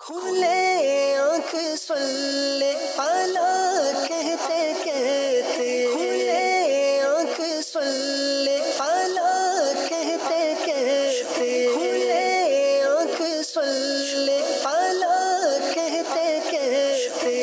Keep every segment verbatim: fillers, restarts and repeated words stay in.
کھلے آنکھ صلی علی کہتے کہتے، کھلے آنکھ صلی علی کہتے کہتے، کھلے آنکھ صلی علی کہتے کہتے۔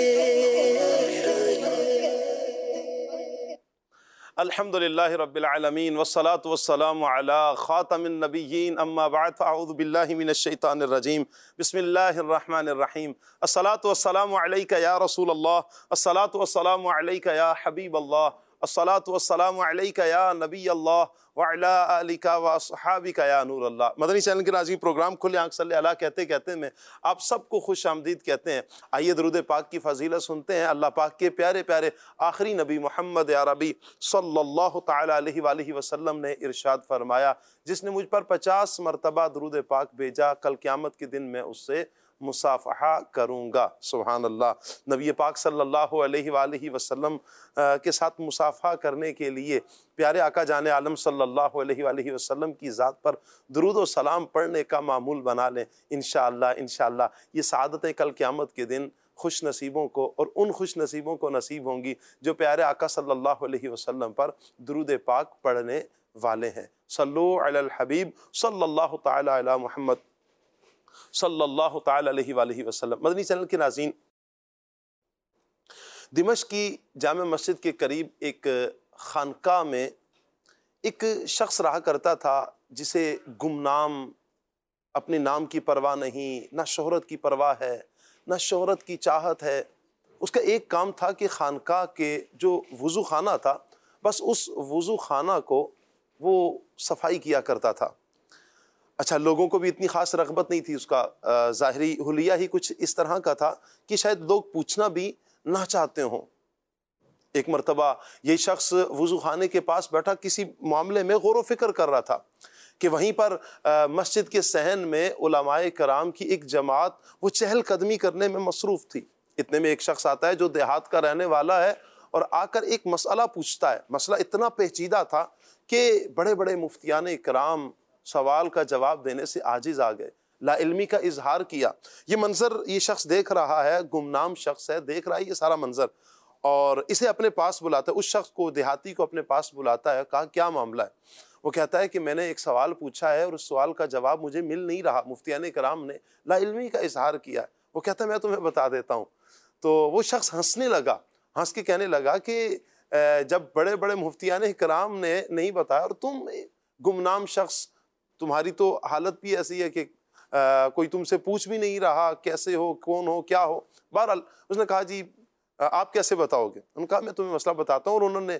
الحمدللہ رب العالمین والصلاة والسلام علی خاتم النبیین، اما بعد فاعوذ باللہ من الشیطان الرجیم، بسم اللہ الرحمن الرحیم۔ الصلاة والسلام علیک یا رسول اللہ، الصلاة والسلام علیک یا حبیب اللہ، الصلاة والسلام علیک یا نبی اللہ وعلی آلک واصحابک یا نور اللہ۔ مدنی چینل کے ناظرین، پروگرام کھلے آنکھ صلی اللہ کہتے کہتے میں آپ سب کو خوش آمدید کہتے ہیں۔ آئیے درود پاک کی فضیلت سنتے ہیں۔ اللہ پاک کے پیارے پیارے آخری نبی محمد عربی صلی اللہ تعالی علیہ وآلہ وسلم نے ارشاد فرمایا، جس نے مجھ پر پچاس مرتبہ درود پاک بھیجا، کل قیامت کے دن میں اس سے مصافحہ کروں گا۔ سبحان اللہ۔ نبی پاک صلی اللہ علیہ وآلہ وسلم کے ساتھ مصافحہ کرنے کے لیے پیارے آقا جان عالم صلی اللہ علیہ وآلہ وسلم کی ذات پر درود و سلام پڑھنے کا معمول بنا لیں۔ انشاءاللہ انشاءاللہ یہ سعادتیں کل قیامت کے دن خوش نصیبوں کو اور ان خوش نصیبوں کو نصیب ہوں گی جو پیارے آقا صلی اللہ علیہ وسلم پر درود پاک پڑھنے والے ہیں۔ صلو علی الحبیب صلی اللہ تعالی علی محمد صلی اللہ تعالی علیہ وآلہ وسلم۔ مدنی چینل کے ناظرین، دمشق کی جامع مسجد کے قریب ایک خانقاہ میں ایک شخص رہا کرتا تھا جسے گمنام، اپنے نام کی پرواہ نہیں، نہ شہرت کی پرواہ ہے، نہ شہرت کی چاہت ہے۔ اس کا ایک کام تھا کہ خانقاہ کے جو وضو خانہ تھا، بس اس وضو خانہ کو وہ صفائی کیا کرتا تھا۔ اچھا، لوگوں کو بھی اتنی خاص رغبت نہیں تھی، اس کا ظاہری حلیہ ہی کچھ اس طرح کا تھا کہ شاید لوگ پوچھنا بھی نہ چاہتے ہوں۔ ایک مرتبہ یہ شخص وضو خانے کے پاس بیٹھا کسی معاملے میں غور و فکر کر رہا تھا کہ وہیں پر مسجد کے صحن میں علماء کرام کی ایک جماعت وہ چہل قدمی کرنے میں مصروف تھی۔ اتنے میں ایک شخص آتا ہے جو دیہات کا رہنے والا ہے اور آ کر ایک مسئلہ پوچھتا ہے۔ مسئلہ اتنا پیچیدہ تھا کہ بڑے بڑے مفتیان کرام سوال کا جواب دینے سے عاجز آ گئے، لا علمی کا اظہار کیا۔ یہ منظر یہ شخص دیکھ رہا ہے، گمنام شخص ہے، دیکھ رہا ہے یہ سارا منظر، اور اسے اپنے پاس بلاتا ہے، اس شخص کو، دیہاتی کو اپنے پاس بلاتا ہے۔ کہا کیا معاملہ ہے؟ وہ کہتا ہے کہ میں نے ایک سوال پوچھا ہے اور اس سوال کا جواب مجھے مل نہیں رہا، مفتیان کرام نے لا علمی کا اظہار کیا ہے۔ وہ کہتا ہے میں تمہیں بتا دیتا ہوں۔ تو وہ شخص ہنسنے لگا، ہنس کے کہنے لگا کہ جب بڑے بڑے مفتیان کرام نے نہیں بتایا اور تم گمنام شخص، تمہاری تو حالت بھی ایسی ہے کہ کوئی تم سے پوچھ بھی نہیں رہا کیسے ہو، کون ہو، کیا ہو۔ بہرحال اس نے کہا جی آپ کیسے بتاؤ گے؟ انہوں نے کہا میں تمہیں مسئلہ بتاتا ہوں، اور انہوں نے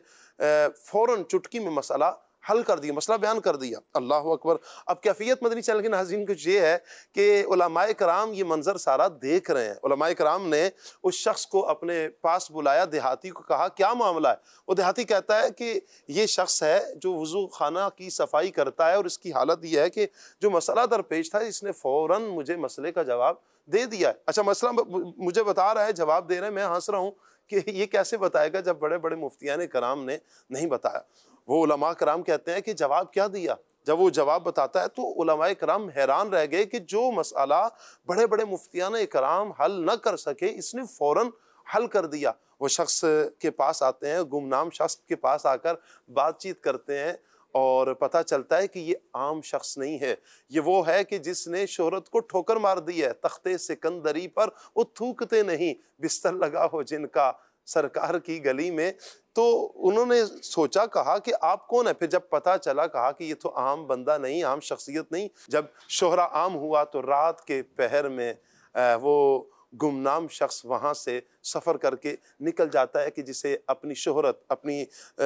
فوراً چٹکی میں مسئلہ حل کر دیا، مسئلہ بیان کر دیا۔ اللہ اکبر۔ اب کیفیت مدنی چینل کے ناظرین کچھ یہ ہے کہ علماء کرام یہ منظر سارا دیکھ رہے ہیں۔ علماء کرام نے اس شخص کو اپنے پاس بلایا، دیہاتی کو کہا کیا معاملہ ہے؟ وہ دیہاتی کہتا ہے کہ یہ شخص ہے جو وضو خانہ کی صفائی کرتا ہے، اور اس کی حالت یہ ہے کہ جو مسئلہ درپیش تھا اس نے فوراً مجھے مسئلے کا جواب دے دیا ہے۔ اچھا، مسئلہ مجھے بتا رہا ہے، جواب دے رہے ہیں، میں ہنس رہا ہوں کہ یہ کیسے بتائے گا جب بڑے بڑے مفتیان کرام نے نہیں بتایا۔ وہ علماء کرام کہتے ہیں کہ جواب کیا دیا؟ جب وہ جواب بتاتا ہے تو علماء کرام حیران رہ گئے کہ جو مسئلہ بڑے بڑے مفتیان کرام حل نہ کر سکے اس نے فوراً حل کر دیا۔ وہ شخص کے پاس آتے ہیں، گمنام شخص کے پاس آ کر بات چیت کرتے ہیں، اور پتہ چلتا ہے کہ یہ عام شخص نہیں ہے، یہ وہ ہے کہ جس نے شہرت کو ٹھوکر مار دی ہے۔ تختے سکندری پر وہ تھوکتے نہیں، بستر لگا ہو جن کا سرکار کی گلی میں۔ تو انہوں نے سوچا، کہا کہ آپ کون ہیں؟ پھر جب پتہ چلا کہا کہ یہ تو عام بندہ نہیں، عام شخصیت نہیں۔ جب شہرہ عام ہوا تو رات کے پہر میں وہ گمنام شخص وہاں سے سفر کر کے نکل جاتا ہے کہ جسے اپنی شہرت، اپنی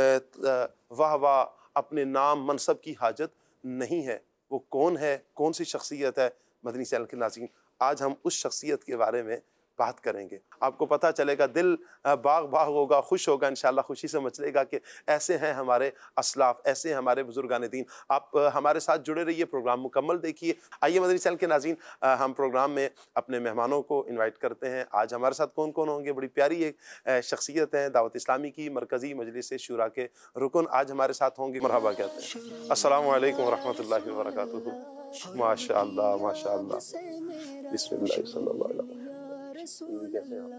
واہ واہ، اپنے نام منصب کی حاجت نہیں ہے۔ وہ کون ہے، کون سی شخصیت ہے؟ مدنی چینل کے ناظرین، آج ہم اس شخصیت کے بارے میں بات کریں گے۔ آپ کو پتہ چلے گا، دل باغ باغ ہوگا، خوش ہوگا، انشاءاللہ خوشی سے مچلے گا کہ ایسے ہیں ہمارے اسلاف، ایسے ہیں ہمارے بزرگان دین۔ آپ ہمارے ساتھ جڑے رہیے، پروگرام مکمل دیکھیے۔ آئیے مدنی چینل کے ناظرین، ہم پروگرام میں اپنے مہمانوں کو انوائٹ کرتے ہیں۔ آج ہمارے ساتھ کون کون ہوں گے؟ بڑی پیاری ایک شخصیت ہیں، دعوت اسلامی کی مرکزی مجلس شورا کے رکن آج ہمارے ساتھ ہوں گے۔ مرحبا کہتے ہیں۔ السلام علیکم ورحمۃ اللہ وبرکاتہ۔ ماشاء اللہ ماشاء اللہ، بسم اللہ صلی اللہ علیہ وسلم۔ کیسے ہیں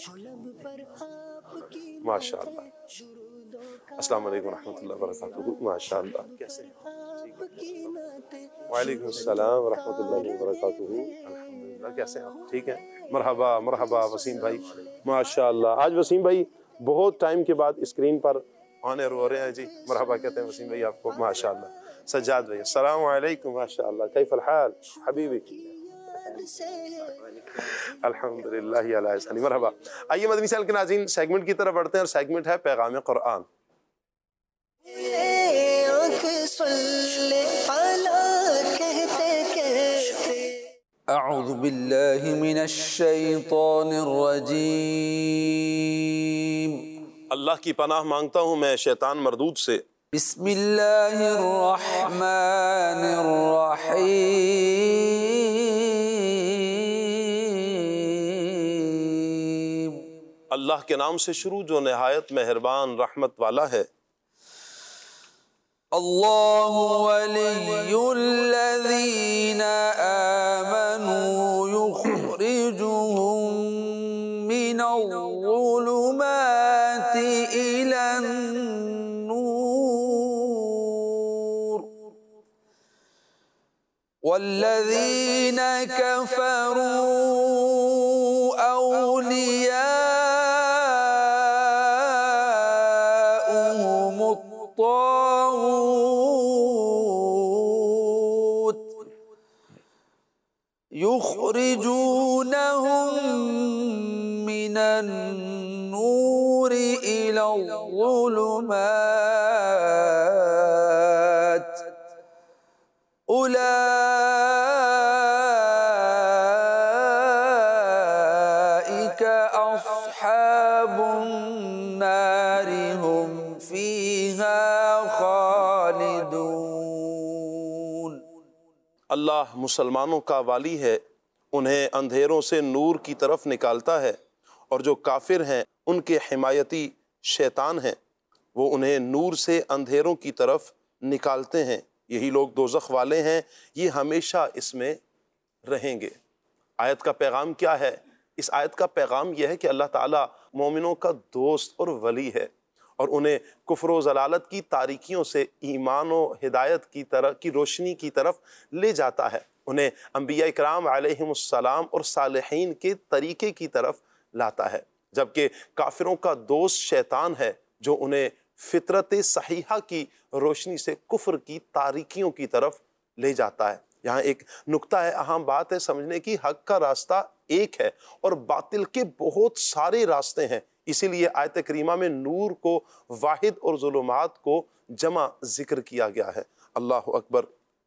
ماشاء اللہ؟ السلام علیکم ورحمۃ اللہ وبرکاتہ. ماشاء اللہ. کیسے ہیں؟ وعلیکم السلام ورحمۃ اللہ وبرکاتہ. الحمدللہ. کیسے ہیں آپ؟ ٹھیک ہیں. مرحبا مرحبا وسیم بھائی. ماشاء اللہ. آج وسیم بھائی بہت ٹائم کے بعد اسکرین پر آنر ہو رہے ہیں جی. مرحبا کہتے ہیں وسیم بھائی آپ کو. ماشاء اللہ. سجاد بھائی السلام علیکم. ماشاء اللہ. کیف الحال حبیبی؟ الحمدللہ علی احسانی. مرحبا. آئیے مدنی چینل کے ناظرین سیگمنٹ کی طرف بڑھتے ہیں اور سیگمنٹ ہے پیغام قرآن. اعوذ باللہ من الشیطان الرجیم. اللہ کی پناہ مانگتا ہوں میں شیطان مردود سے. بسم اللہ الرحمن الرحیم. اللہ کے نام سے شروع جو نہایت مہربان رحمت والا ہے. اللہ ولی الذین آمنوا یخرجهم من الظلمات إلی النور والذین کفروا اولیاؤهم الطاغوت یخرجونهم من النور إلی الظلمات أولئك أصحاب النار هم فيها خالدون. اللہ مسلمانوں کا والی ہے، انہیں اندھیروں سے نور کی طرف نکالتا ہے، اور جو کافر ہیں ان کے حمایتی شیطان ہیں، وہ انہیں نور سے اندھیروں کی طرف نکالتے ہیں. یہی لوگ دوزخ والے ہیں، یہ ہمیشہ اس میں رہیں گے. آیت کا پیغام کیا ہے؟ اس آیت کا پیغام یہ ہے کہ اللہ تعالیٰ مومنوں کا دوست اور ولی ہے، اور انہیں کفر و ضلالت کی تاریکیوں سے ایمان و ہدایت کی طرف کی روشنی کی طرف لے جاتا ہے. انہیں انبیاء اکرام علیہم السلام اور صالحین کے طریقے کی طرف لاتا ہے، جبکہ کافروں کا دوست شیطان ہے جو انہیں فطرت صحیحہ کی روشنی سے کفر کی تاریکیوں کی طرف لے جاتا ہے. یہاں ایک نکتہ ہے، اہم بات ہے سمجھنے کی. حق کا راستہ ایک ہے اور باطل کے بہت سارے راستے ہیں. اسی لیے آیت کریمہ میں نور کو واحد اور ظلمات کو جمع ذکر کیا گیا ہے. اللہ اکبر.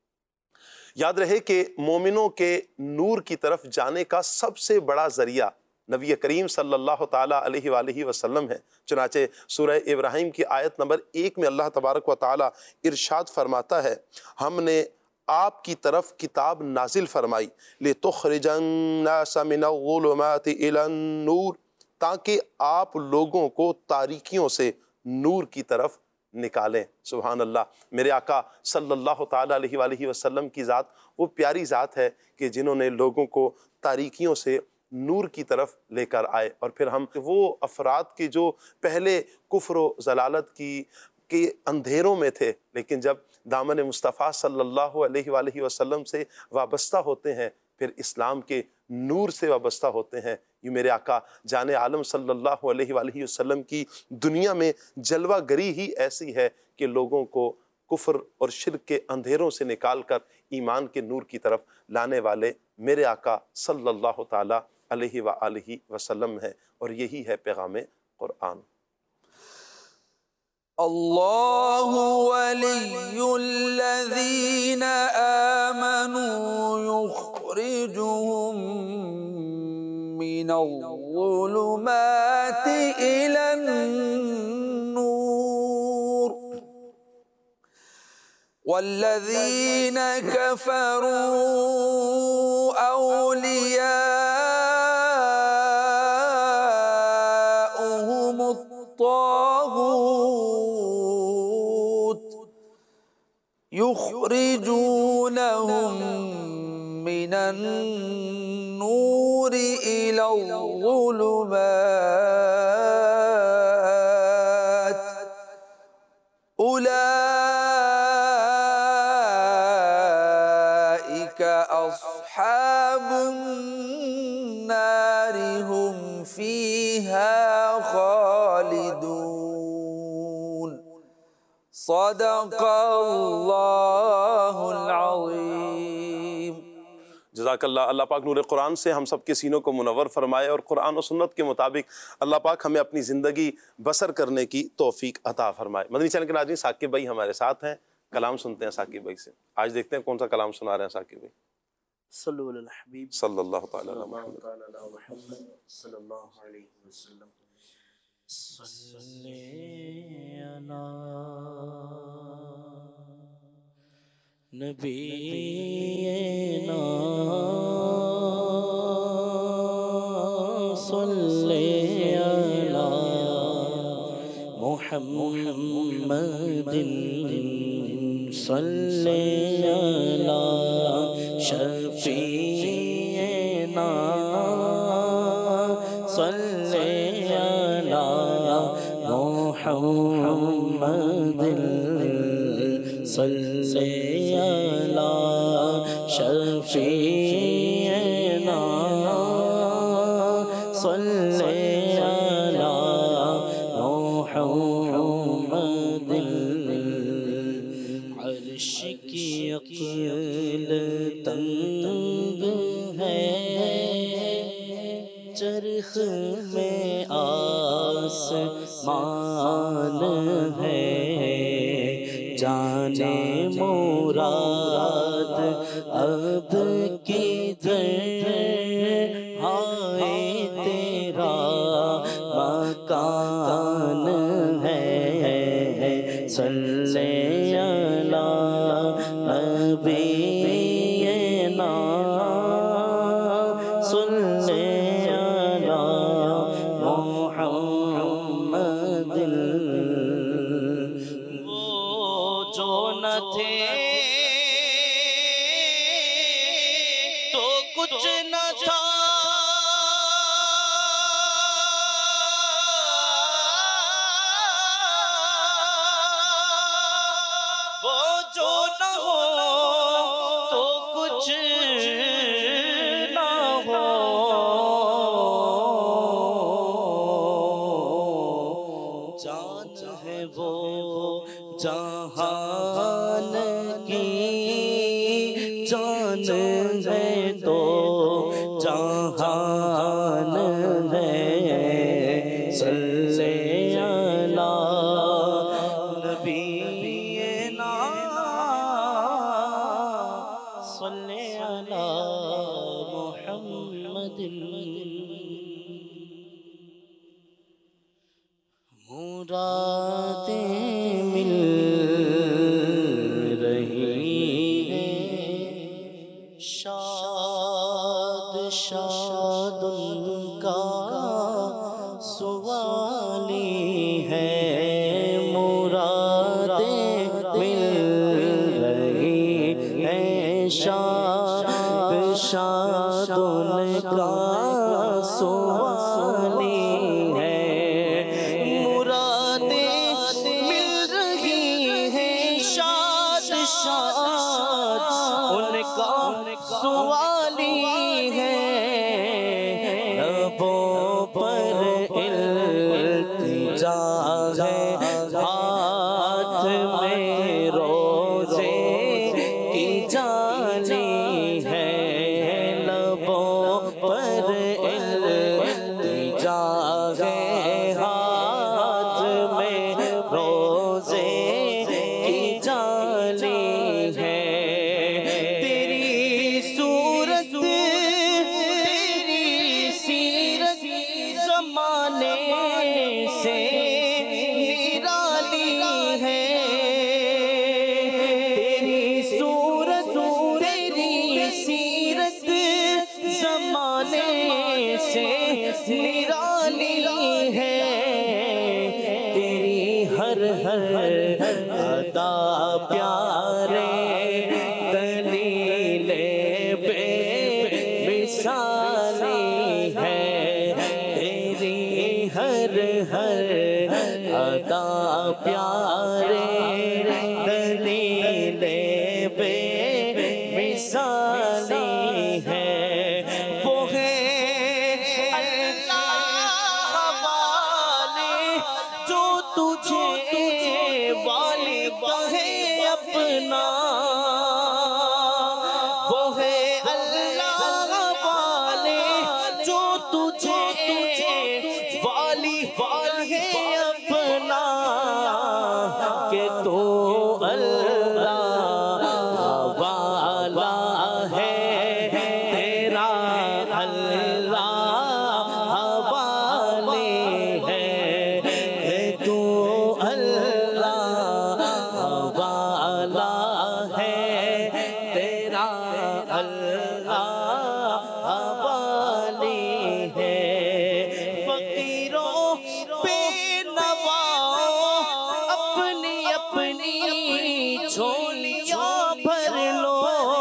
یاد رہے کہ مومنوں کے نور کی طرف جانے کا سب سے بڑا ذریعہ نبی کریم صلی اللہ تعالیٰ علیہ وآلہ وسلم ہے. چنانچہ سورہ ابراہیم کی آیت نمبر ایک میں اللہ تبارک و تعالیٰ ارشاد فرماتا ہے، ہم نے آپ کی طرف کتاب نازل فرمائی لِتُخْرِجَ النَّاسَ مِنَ الظُّلُمَاتِ إِلَى النُّورِ، تاکہ آپ لوگوں کو تاریکیوں سے نور کی طرف نکالیں. سبحان اللہ. میرے آقا صلی اللہ تعالیٰ علیہ وآلہ وسلم کی ذات وہ پیاری ذات ہے کہ جنہوں نے لوگوں کو تاریکیوں سے نور کی طرف لے کر آئے. اور پھر ہم وہ افراد کے جو پہلے کفر و ضلالت کی کے اندھیروں میں تھے، لیکن جب دامن مصطفیٰ صلی اللہ علیہ وآلہ وسلم سے وابستہ ہوتے ہیں، پھر اسلام کے نور سے وابستہ ہوتے ہیں. یہ میرے آقا جان عالم صلی اللہ علیہ وآلہ وسلم کی دنیا میں جلوہ گری ہی ایسی ہے کہ لوگوں کو کفر اور شرک کے اندھیروں سے نکال کر ایمان کے نور کی طرف لانے والے میرے آقا صلی اللہ تعالیٰ علیہ وآلہ وسلم ہے. اور یہی ہے پیغام قرآن. اللہ ولی الذین آمنوا یخرجهم من الظلمات إلی النور والذین کفروا اولیاؤهم الطاغوت یخرجونهم من النور إلى الظلمات أولئك أصحاب النار هم فيها خالدون صدق اللہ العظیم۔ جزاک اللہ۔ اللہ پاک نور قرآن سے ہم سب کے سینوں کو منور فرمائے اور قرآن و سنت کے مطابق اللہ پاک ہمیں اپنی زندگی بسر کرنے کی توفیق عطا فرمائے۔ مدنی چینل کے ناظرین، ثاقب بھائی ہمارے ساتھ ہیں، کلام سنتے ہیں ثاقب بھائی سے۔ آج دیکھتے ہیں کون سا کلام سنا رہے ہیں ثاقب بھائی۔ صلو علی الحبیب صلی اللہ تعالی علیہ محمد۔ صلی اللہ علیہ وسلم۔ صلی علی نبینا صلی علی محمد صلی علی شفیعنا صلی علی محمد صلی علی شفیعنا صلی علی محمد عرش کی عقل تنگ ہے، چرخ میں آسمان ہے، جانے مراد اب کدھر ہائے تیرا مکان ہے، صلی علی نبینا صلی علی محمد۔ وہ جو نہ تھے تو کچھ نہ تھا، وہ جو نہ ہو تو کچھ نہ ہو، جان ہے وہ جہان کی جان ہے تو جہان ہے، صلی علی نبینا صلی علی محمد۔ مرادیں مل رہی ہیں، شاد شاد ان کا سوالی ہے، مرادیں مل رہی ہیں، شاد شاد ان کا سوالی ہے، سوالی ہے، لبوں پر التجا ہے، ہاتھ میں روزے کی جالی ہے، لبوں پر التجا ہے، ہاتھ میں روزے کی جالی ہے، سے نرالی ہے، تیری صورت تیری سیرت زمانے سے نرالی ہے، تیری ہر ہر ادا پیارے دلیل بے مثالی ہے، ہر ہر ادا پیارے دلیل بے مثالی ہے وہ ہے اللہ والے جو تجھے والی کہے اپنا وہ ہے اللہ والے جو تجھے والی کہے اپنا کہ تو اللہ والا ہے تیرا اللہ والے ہے کہ تو اللہ والا ہے تیرا اللہ والے ہے فقیروں پہ نواؤ اپنی اپنی جھولیاں بھر لو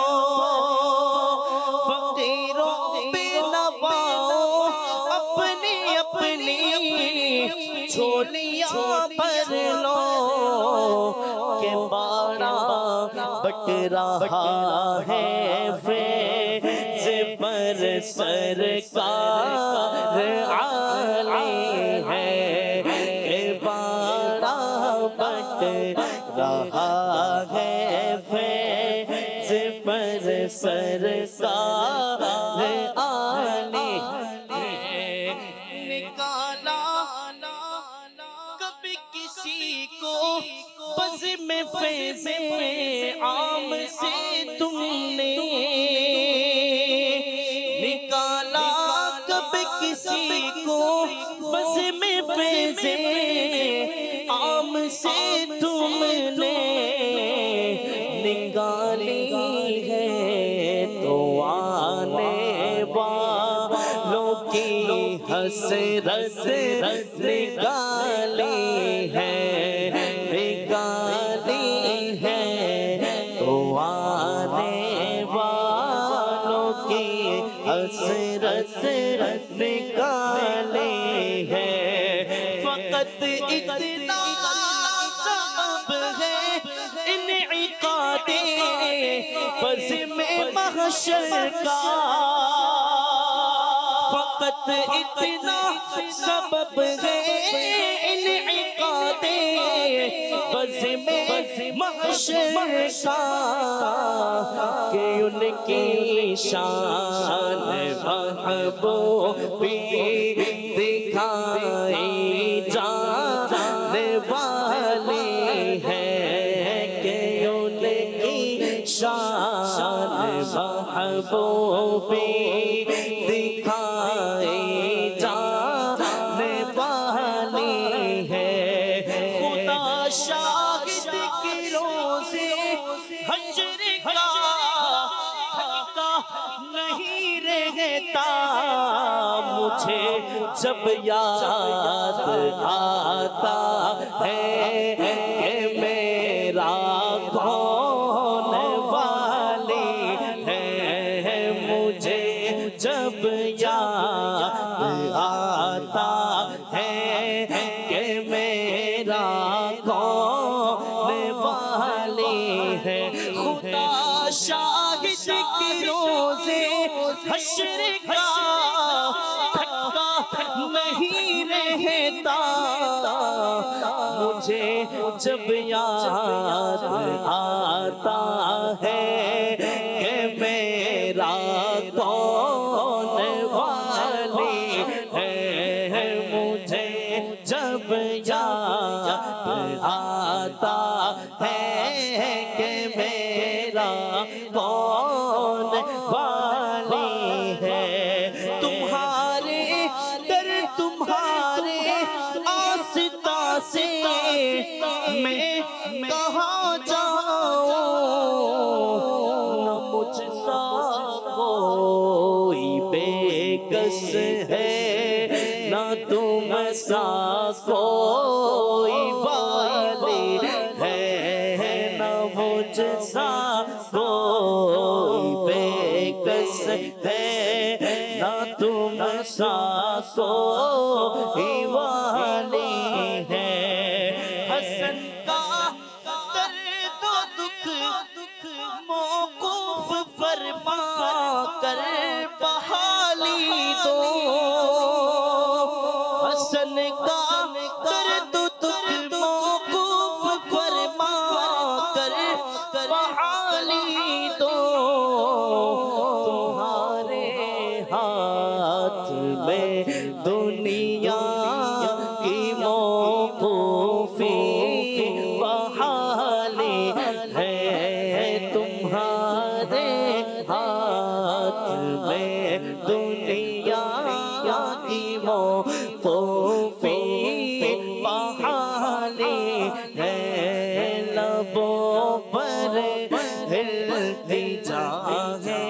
فقیروں پہ نواؤ اپنی اپنی جھولیاں بھر لو کہ باڑا بٹ رہا ہے فیض پر سرکار عالی ہے کہ باڑا بٹ رہا ہے فیض پر سرکار عالی ہے نکالا کبھی کسی کو بزم فیض عام سے تم نے نکالا کبھی کسی کو بزم فیض عام سے تم نے نکالی ہے تو آنے والوں کی حسرت نکالی ہے نکالی ہے تو آنے والوں کی حسرت نکالی ہے فقط اتنا سبب ہے انعقاد بزم محشر کا فقط اتنا سبب ہے انعقاد بزم محشر کا کہ ان کی شان محبوبی دکھائی جانے والی ہے کہ ان کی شان محبوبی دکھائی جانے والی ہے خدا شاہد کے روزے حشر کا تھکتا نہیں رہتا مجھے جب یاد آتا ہے کہ میرا کون والی ہے مجھے جب یاد آتا ہے کہ میرا کون والی ہے خدا شاہد کے روزے حشر کا تھکتا نہیں رہتا مجھے جب یاد آتا ہے کہ میرا کون والی ہے مجھے جب یاد آتا ہے کہ میرا کون والی ہے تمہارے در تمہارے آستا سے میں کہاں جاؤں نہ مجھ سا کوئی بے کس ہے نہ تم سا کوئی والی ہے نہ مجھ سا کوئی بے کس ہے نہ تم سا کوئی والی ہے حسن کا درد و دکھ موقوف فرما کر بحالی دو حسن کا درد و دکھ موقوف فرما کر بحالی دو تمہارے ہاتھ میں دنیا کی موقوفی بحالی ہے تمہارے ہاتھ میں دنیا کی موقوفی بحالی ہے لبوں پر ہلتی جائے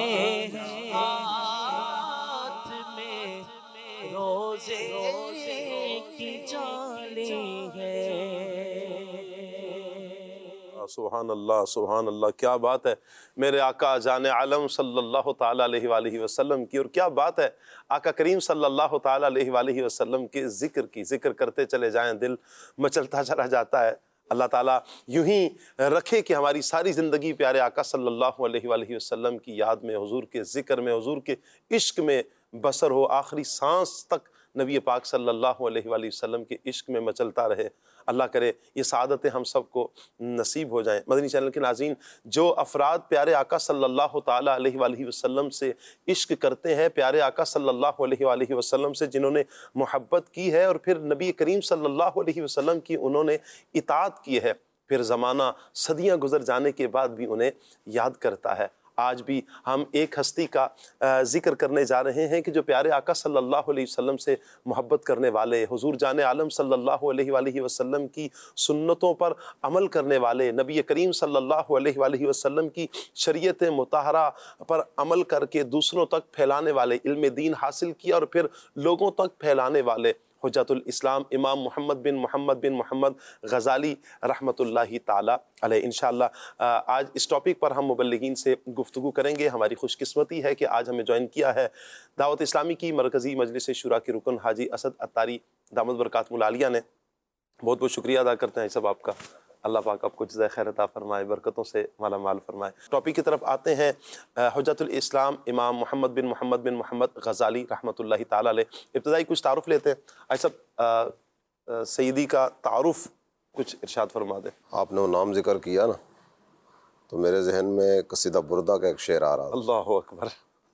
ہاتھ میں روزے کی جالی ہے سبحان اللہ سبحان اللہ، کیا بات ہے میرے آقا جان عالم صلی اللہ تعالیٰ علیہ وآلہ وسلم کی، اور کیا بات ہے آقا کریم صلی اللہ تعالیٰ علیہ وآلہ وسلم کے ذکر کی۔ ذکر کرتے چلے جائیں دل مچلتا چلا جاتا ہے۔ اللہ تعالیٰ یوں ہی رکھے کہ ہماری ساری زندگی پیارے آقا صلی اللہ علیہ وآلہ وسلم کی یاد میں، حضور کے ذکر میں، حضور کے عشق میں بسر ہو، آخری سانس تک نبی پاک صلی اللہ علیہ وآلہ وسلم کے عشق میں مچلتا رہے۔ اللہ کرے یہ سعادتیں ہم سب کو نصیب ہو جائیں۔ مدنی چینل کے ناظرین، جو افراد پیارے آقا صلی اللہ تعالیٰ علیہ وآلہ وسلم سے عشق کرتے ہیں، پیارے آقا صلی اللہ علیہ وآلہ وسلم سے جنہوں نے محبت کی ہے اور پھر نبی کریم صلی اللہ علیہ وسلم کی انہوں نے اطاعت کی ہے، پھر زمانہ صدیاں گزر جانے کے بعد بھی انہیں یاد کرتا ہے۔ آج بھی ہم ایک ہستی کا ذکر کرنے جا رہے ہیں کہ جو پیارے آقا صلی اللہ علیہ وسلم سے محبت کرنے والے، حضور جان عالم صلی اللہ علیہ وآلہ وسلم کی سنتوں پر عمل کرنے والے، نبی کریم صلی اللہ علیہ وآلہ وسلم کی شریعت مطہرہ پر عمل کر کے دوسروں تک پھیلانے والے، علم دین حاصل کیا اور پھر لوگوں تک پھیلانے والے، حجت الاسلام امام محمد بن محمد بن محمد غزالی رحمۃ اللہ تعالیٰ علیہ۔ انشاءاللہ آج اس ٹاپک پر ہم مبلغین سے گفتگو کریں گے۔ ہماری خوش قسمتی ہے کہ آج ہمیں جوائن کیا ہے دعوت اسلامی کی مرکزی مجلس شورا کے رکن حاجی اسد عطاری دامت برکاتہ العالیہ نے۔ بہت بہت شکریہ ادا کرتے ہیں سب آپ کا، اللہ پاک آپ کو جزائے خیر عطا فرمائے، برکتوں سے مالا مال فرمائے۔ ٹاپک کی طرف آتے ہیں، حجت الاسلام امام محمد بن محمد بن محمد غزالی رحمۃ اللہ تعالیٰ علیہ۔ ابتدائی کچھ تعارف لیتے ہیں۔ آج سب سیدی کا تعارف کچھ ارشاد فرما دیں۔ آپ نے وہ نام ذکر کیا نا تو میرے ذہن میں قصیدہ بردہ کا ایک شعر آ رہا تھا، اللہ اکبر،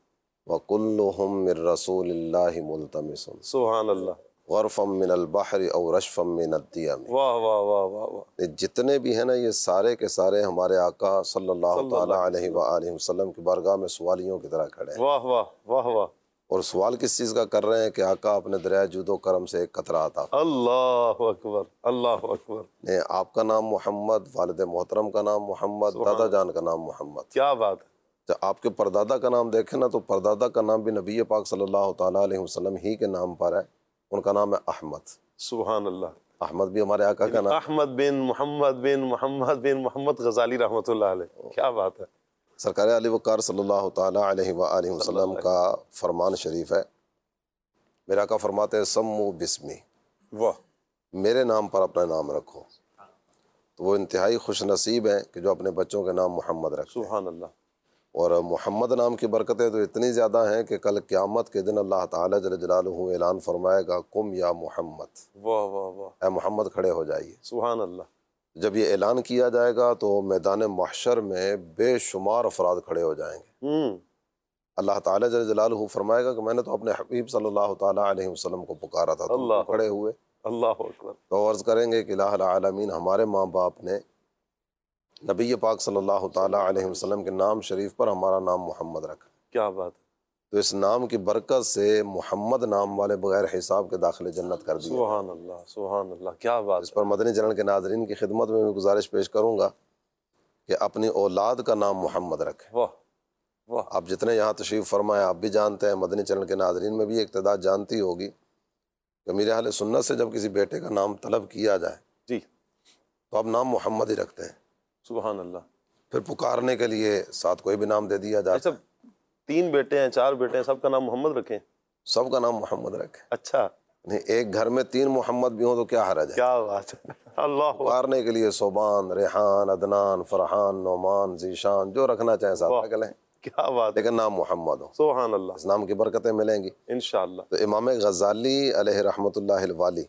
وَكُلُّهُم مِّن رَّسُولِ اللَّهِ مُلْتَمِسٌ سبحان اللہ، غرفًا من البحر او رشفًا من الدیم۔ واہ واہ واہ واہ واہ، جتنے بھی ہیں نا یہ سارے کے سارے ہمارے آقا صلی اللہ تعالیٰ علیہ وآلہ وسلم کی بارگاہ میں سوالیوں کی طرح کھڑے ہیں، واہ واہ واہ واہ، اور سوال کس چیز کا کر رہے ہیں کہ آقا اپنے دریائے جود و کرم سے ایک قطرہ عطا فرمائیں۔ اللہ اکبر اللہ اکبر، نے آپ کا نام محمد، والد محترم کا نام محمد، دادا جان کا نام محمد۔ کیا بات ہے، جب آپ کے پردادا کا نام دیکھیں نا تو پردادا کا نام بھی نبی پاک صلی اللہ تعالیٰ علیہ وسلم ہی کے نام پر ہے، ان کا نام ہے احمد۔ سبحان اللہ، احمد بھی ہمارے آقا کا نام۔ احمد بن محمد بن محمد بن محمد غزالی رحمۃ اللہ علیہ، کیا بات ہے۔ سرکار علی وقار صلی اللہ تعالیٰ علیہ وآلہ وسلم کا فرمان شریف ہے، میرا آقا فرماتے ہیں سمو بسمی، واہ، میرے نام پر اپنا نام رکھو۔ تو وہ انتہائی خوش نصیب ہیں کہ جو اپنے بچوں کے نام محمد رکھتے ہیں، سبحان اللہ، اور محمد نام کی برکتیں تو اتنی زیادہ ہیں کہ کل قیامت کے دن اللہ تعالیٰ جل جلالہ اعلان فرمائے گا قم یا محمد، واہ واہ واہ، اے محمد کھڑے ہو جائیے۔ سبحان اللہ، جب یہ اعلان کیا جائے گا تو میدان محشر میں بے شمار افراد کھڑے ہو جائیں گے۔ ہوں، اللہ تعالیٰ جل جلالہ فرمائے گا کہ میں نے تو اپنے حبیب صلی اللہ تعالیٰ علیہ وسلم کو پکارا تھا، تم اللہ کھڑے ہوئے۔ اللہ اکبر، تو عرض کریں گے کہ الہ العالمین ہمارے ماں باپ نے نبی پاک صلی اللہ تعالیٰ علیہ وسلم کے نام شریف پر ہمارا نام محمد رکھا، کیا بات ہے، تو اس نام کی برکت سے محمد نام والے بغیر حساب کے داخل جنت کر دیے۔ سبحان اللہ سبحان اللہ، کیا بات اس پر مدنی چینل کے ناظرین کی خدمت میں میں گزارش پیش کروں گا کہ اپنی اولاد کا نام محمد رکھیں۔ واہ واہ، آپ جتنے یہاں تشریف فرمائے آپ بھی جانتے ہیں، مدنی چینل کے ناظرین میں بھی ایک تعداد جانتی ہوگی کہ میرے اہل سنت سے جب کسی بیٹے کا نام طلب کیا جائے جی، تو آپ نام محمد ہی رکھتے ہیں، سبحان اللہ۔ پھر پکارنے کے لیے ساتھ کوئی بھی نام دے دیا جائے۔ اچھا، تین بیٹے ہیں، چار بیٹے ہیں، سب کا نام محمد رکھیں؟ سب کا نام محمد رکھے. اچھا نہیں ایک گھر میں تین محمد بھی ہوں تو کیا حرج ہے؟ کیا بات ہے. اللہ پکارنے کے لیے صوبان، ریحان، عدنان، فرحان، نعمان، ذیشان، جو رکھنا چاہیں ساتھ رکھ لیں، کیا بات ہے. لیکن نام محمد ہو. سبحان اللہ. اس نام کی برکتیں ملیں گی. انشاءاللہ. تو امام غزالی علیہ رحمۃ اللہ الوالی،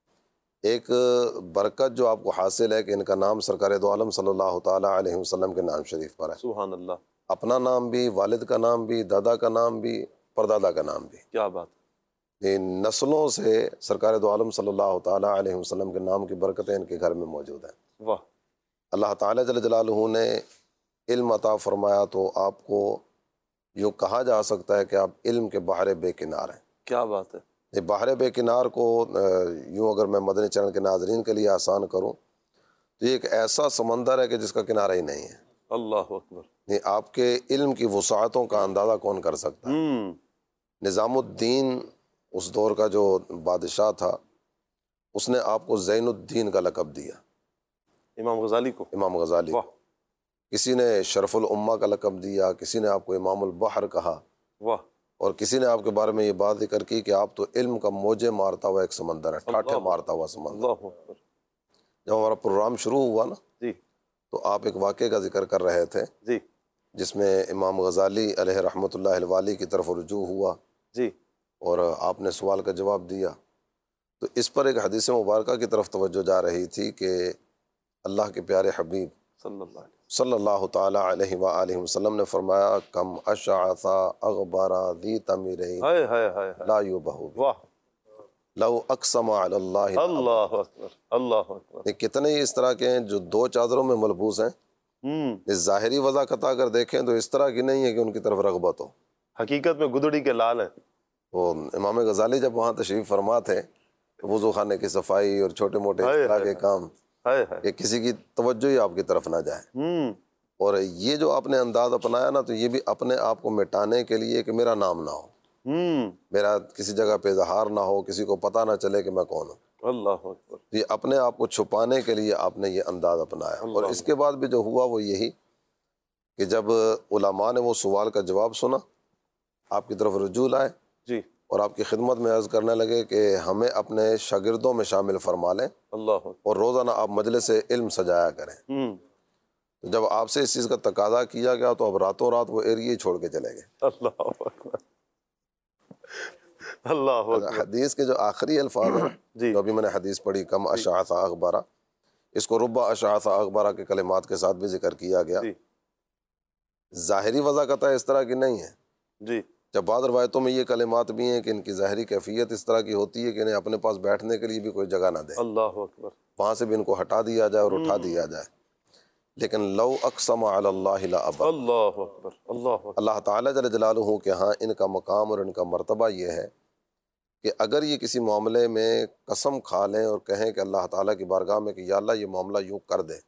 ایک برکت جو آپ کو حاصل ہے کہ ان کا نام سرکار دو عالم صلی اللہ تعالیٰ علیہ وسلم کے نام شریف پر ہے. سبحان اللہ. اپنا نام بھی، والد کا نام بھی، دادا کا نام بھی، پردادا کا نام بھی. کیا بات. ان نسلوں سے سرکار دو عالم صلی اللہ تعالیٰ علیہ وسلم کے نام کی برکتیں ان کے گھر میں موجود ہیں. واہ. اللہ تعالیٰ جل جلالہ نے علم عطا فرمایا تو آپ کو یوں کہا جا سکتا ہے کہ آپ علم کے بحر بے کنار ہیں. کیا بات ہے. یہ بحر بے کنار کو یوں اگر میں مدنی چینل کے ناظرین کے لیے آسان کروں تو یہ ایک ایسا سمندر ہے کہ جس کا کنارہ ہی نہیں ہے. اللہ اکبر. نہیں آپ کے علم کی وسعتوں کا اندازہ کون کر سکتا ہے. ہوں. نظام الدین اس دور کا جو بادشاہ تھا اس نے آپ کو زین الدین کا لقب دیا. امام غزالی کو. امام غزالی. واہ. کسی نے شرف الامہ کا لقب دیا، کسی نے آپ کو امام البحر کہا، واہ. اور کسی نے آپ کے بارے میں یہ بات ذکر کی کہ آپ تو علم کا موجے مارتا ہوا ایک سمندر ہے، ٹھاٹھے مارتا ہوا سمندر. اللہ اکبر. جب ہمارا پروگرام شروع ہوا نا جی تو آپ ایک واقعے کا ذکر کر رہے تھے جی جس میں امام غزالی علیہ رحمۃ اللہ الوالی کی طرف رجوع ہوا جی اور آپ نے سوال کا جواب دیا. تو اس پر ایک حدیث مبارکہ کی طرف توجہ جا رہی تھی کہ اللہ کے پیارے حبیب صلی اللہ علیہ صلی اللہ تعالیٰ علیہ وآلہ وسلم نے فرمایا کم اشعث اغبر ذی تمیرین ہائے ہائے ہائے ہائے. لا یبہو بہ واہ. لو اقسم علی اللہ. اللہ اکبر. اللہ اکبر. یہ کتنے ہی اس طرح کے ہیں جو دو چادروں میں ملبوس ہیں. ہوں. اس ظاہری وضاحت اگر دیکھیں تو اس طرح کی نہیں ہے کہ ان کی طرف رغبت ہو. حقیقت میں گدڑی کے لال ہیں. وہ امام غزالی جب وہاں تشریف فرما تھے تو وضو خانے کی صفائی اور چھوٹے موٹے اس طرح کے کام ہائے ہائے. کہ کسی کی توجہ ہی آپ کی طرف نہ جائے. ہوں. اور یہ جو آپ نے انداز اپنایا نا تو یہ بھی اپنے آپ کو مٹانے کے لیے کہ میرا نام نہ ہو، ہوں. میرا کسی جگہ پہ اظہار نہ ہو، کسی کو پتہ نہ چلے کہ میں کون ہوں. اللہ اکبر. یہ اپنے آپ کو چھپانے کے لیے آپ نے یہ انداز اپنایا. اور اس کے بعد بھی جو ہوا وہ یہی کہ جب علماء نے وہ سوال کا جواب سنا آپ کی طرف رجوع لائے جی. اور آپ کی خدمت میں عرض کرنے لگے کہ ہمیں اپنے شاگردوں میں شامل فرما لیں اللہ اکبر. اور روزانہ آپ مجلس علم سجایا کریں. ہوں. تو جب آپ سے اس چیز کا تقاضا کیا گیا تو اب راتوں رات وہ ایریے ہی چھوڑ کے چلے گئے. اللہ اکبر. اللہ اکبر. حدیث کے جو آخری الفاظ ہیں جی جو ابھی میں نے حدیث پڑھی کم اشعث اغبرا، اس کو ربع اشعث اغبرا کے کلمات کے ساتھ بھی ذکر کیا گیا. جی ظاہری وضاحت اس طرح کی نہیں ہے. جی. جب بعض روایتوں میں یہ کلمات بھی ہیں کہ ان کی ظاہری کیفیت اس طرح کی ہوتی ہے کہ انہیں اپنے پاس بیٹھنے کے لیے بھی کوئی جگہ نہ دے، اللہ اکبر. وہاں سے بھی ان کو ہٹا دیا جائے اور اٹھا دیا جائے. لیکن لو اقسم علی اللہ لابر، اللہ اکبر. اللہ اکبر. اللہ تعالیٰ جل جلالہ کے ہاں ان کا مقام اور ان کا مرتبہ یہ ہے کہ اگر یہ کسی معاملے میں قسم کھا لیں اور کہیں کہ اللہ تعالیٰ کی بارگاہ میں کہ یا اللہ یہ معاملہ یوں کر دے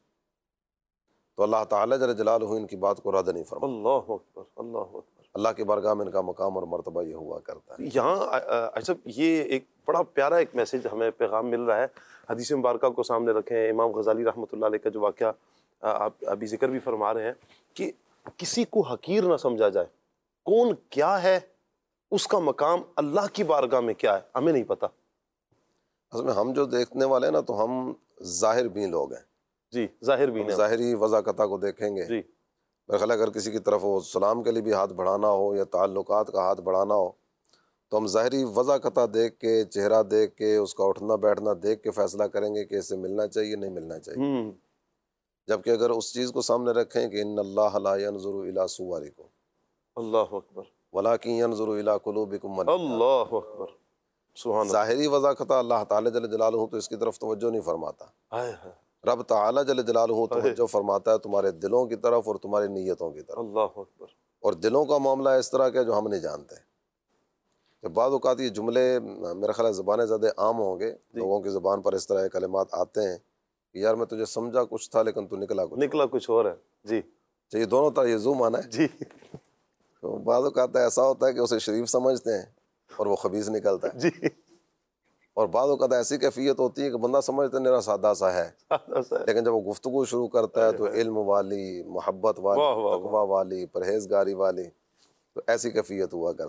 تو اللہ تعالیٰ جل جلالہ ان کی بات کو رد نہیں فرما. اللہ اکبر. اللہ اکبر. اللہ کی بارگاہ میں ان کا مقام اور مرتبہ یہ ہوا کرتا ہے. یہاں اچھا یہ ایک بڑا پیارا ایک میسج ہمیں پیغام مل رہا ہے. حدیث مبارکہ کو سامنے رکھیں. امام غزالی رحمۃ اللہ علیہ کا جو واقعہ آپ ابھی ذکر بھی فرما رہے ہیں کہ کسی کو حقیر نہ سمجھا جائے. کون کیا ہے، اس کا مقام اللہ کی بارگاہ میں کیا ہے، ہمیں نہیں پتہ. اصل میں ہم جو دیکھنے والے ہیں نا تو ہم ظاہر بھی لوگ ہیں. جی ظاہر بھی نہیں. ظاہری وضاحت کو دیکھیں گے. جی. میرا خیال ہے اگر کسی کی طرف وہ سلام کے لیے بھی ہاتھ بڑھانا ہو یا تعلقات کا ہاتھ بڑھانا ہو تو ہم ظاہری وضاحت دیکھ کے، چہرہ دیکھ کے، اس کا اٹھنا بیٹھنا دیکھ کے فیصلہ کریں گے کہ اسے ملنا چاہیے نہیں ملنا چاہیے. ہوں. جبکہ اگر اس چیز کو سامنے رکھیں کہ ان اللہ لا ينظر الى صورکم اللہ اکبر. ولکن ينظر الى قلوبکم. اللہ اکبر. سبحان اللہ. ظاہری وضاحت اللہ تعالی جل جلالہ تو اس کی طرف توجہ نہیں فرماتا. ہائے ہائے. رب تعالی جل جلالہ توجہ فرماتا ہے تمہارے دلوں کی طرف اور تمہاری نیتوں کی طرف. اللہ اکبر. اور دلوں کا معاملہ اس طرح کا جو ہم نہیں جانتے. جب بعض اوقات یہ جملے میرا خیال ہے زبانیں زیادہ عام ہوں گے، لوگوں کی زبان پر اس طرح کے کلمات آتے ہیں کہ یار میں تجھے سمجھا کچھ تھا لیکن تو نکلا کچھ نکلا کچھ اور ہے. جی. یہ دونوں طرح یہ زوم آنا ہے. جی. تو بعض اوقات ایسا ہوتا ہے کہ اسے شریف سمجھتے ہیں اور وہ خبیث نکلتا ہے. جی. اور بعض اوقات ایسی کیفیت ہوتی ہے کہ بندہ سمجھتا ہے میرا سادہ سا ہے، لیکن جب وہ گفتگو شروع کرتا ہے تو علم والی، محبت والی، تقویٰ والی، پرہیزگاری والی، تو ایسی کیفیت ہوا کرتی ہے.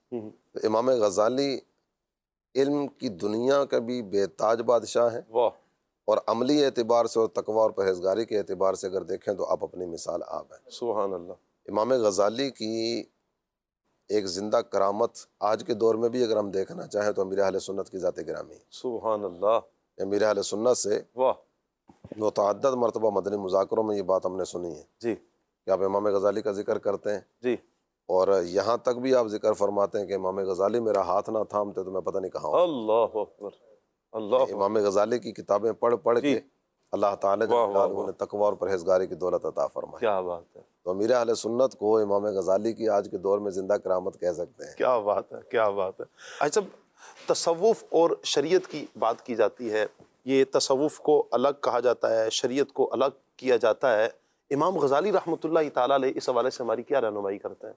تو امام غزالی علم کی دنیا کا بھی بے تاج بادشاہ ہیں، واہ، اور عملی اعتبار سے اور تقوی اور پرہیزگاری کے اعتبار سے اگر دیکھیں تو آپ اپنی مثال آپ ہیں۔ سبحان اللہ۔ امام غزالی کی ایک زندہ کرامت آج کے دور میں بھی اگر ہم دیکھنا چاہیں تو امیر اہل سنت کی ذات گرامی ہے۔ سبحان اللہ۔ امیر اہل سنت سے واہ، متعدد مرتبہ مدنی مذاکروں میں یہ بات ہم نے سنی ہے جی کہ آپ امام غزالی کا ذکر کرتے ہیں، جی، اور یہاں تک بھی آپ ذکر فرماتے ہیں کہ امام غزالی میرا ہاتھ نہ تھامتے تو میں پتہ نہیں کہاں ہوں۔ اللہ اکبر، اللہ اکبر۔ امام غزالی کی کتابیں پڑھ پڑھ جی، کے اللہ تعالیٰ جل واہ، واہ، جلالہ واہ۔ نے تقوی اور پرہیزگاری کی دولت عطا فرمائی۔ کیا بات ہے، تو امیر اہل سنت کو امام غزالی کی آج کے دور میں زندہ کرامت کہہ سکتے ہیں۔ کیا بات ہے، کیا بات ہے۔ اچھا، تصوف اور شریعت کی بات کی جاتی ہے، یہ تصوف کو الگ کہا جاتا ہے، شریعت کو الگ کیا جاتا ہے۔ امام غزالی رحمۃ اللہ تعالیٰ علیہ اس حوالے سے ہماری کیا رہنمائی کرتے ہیں؟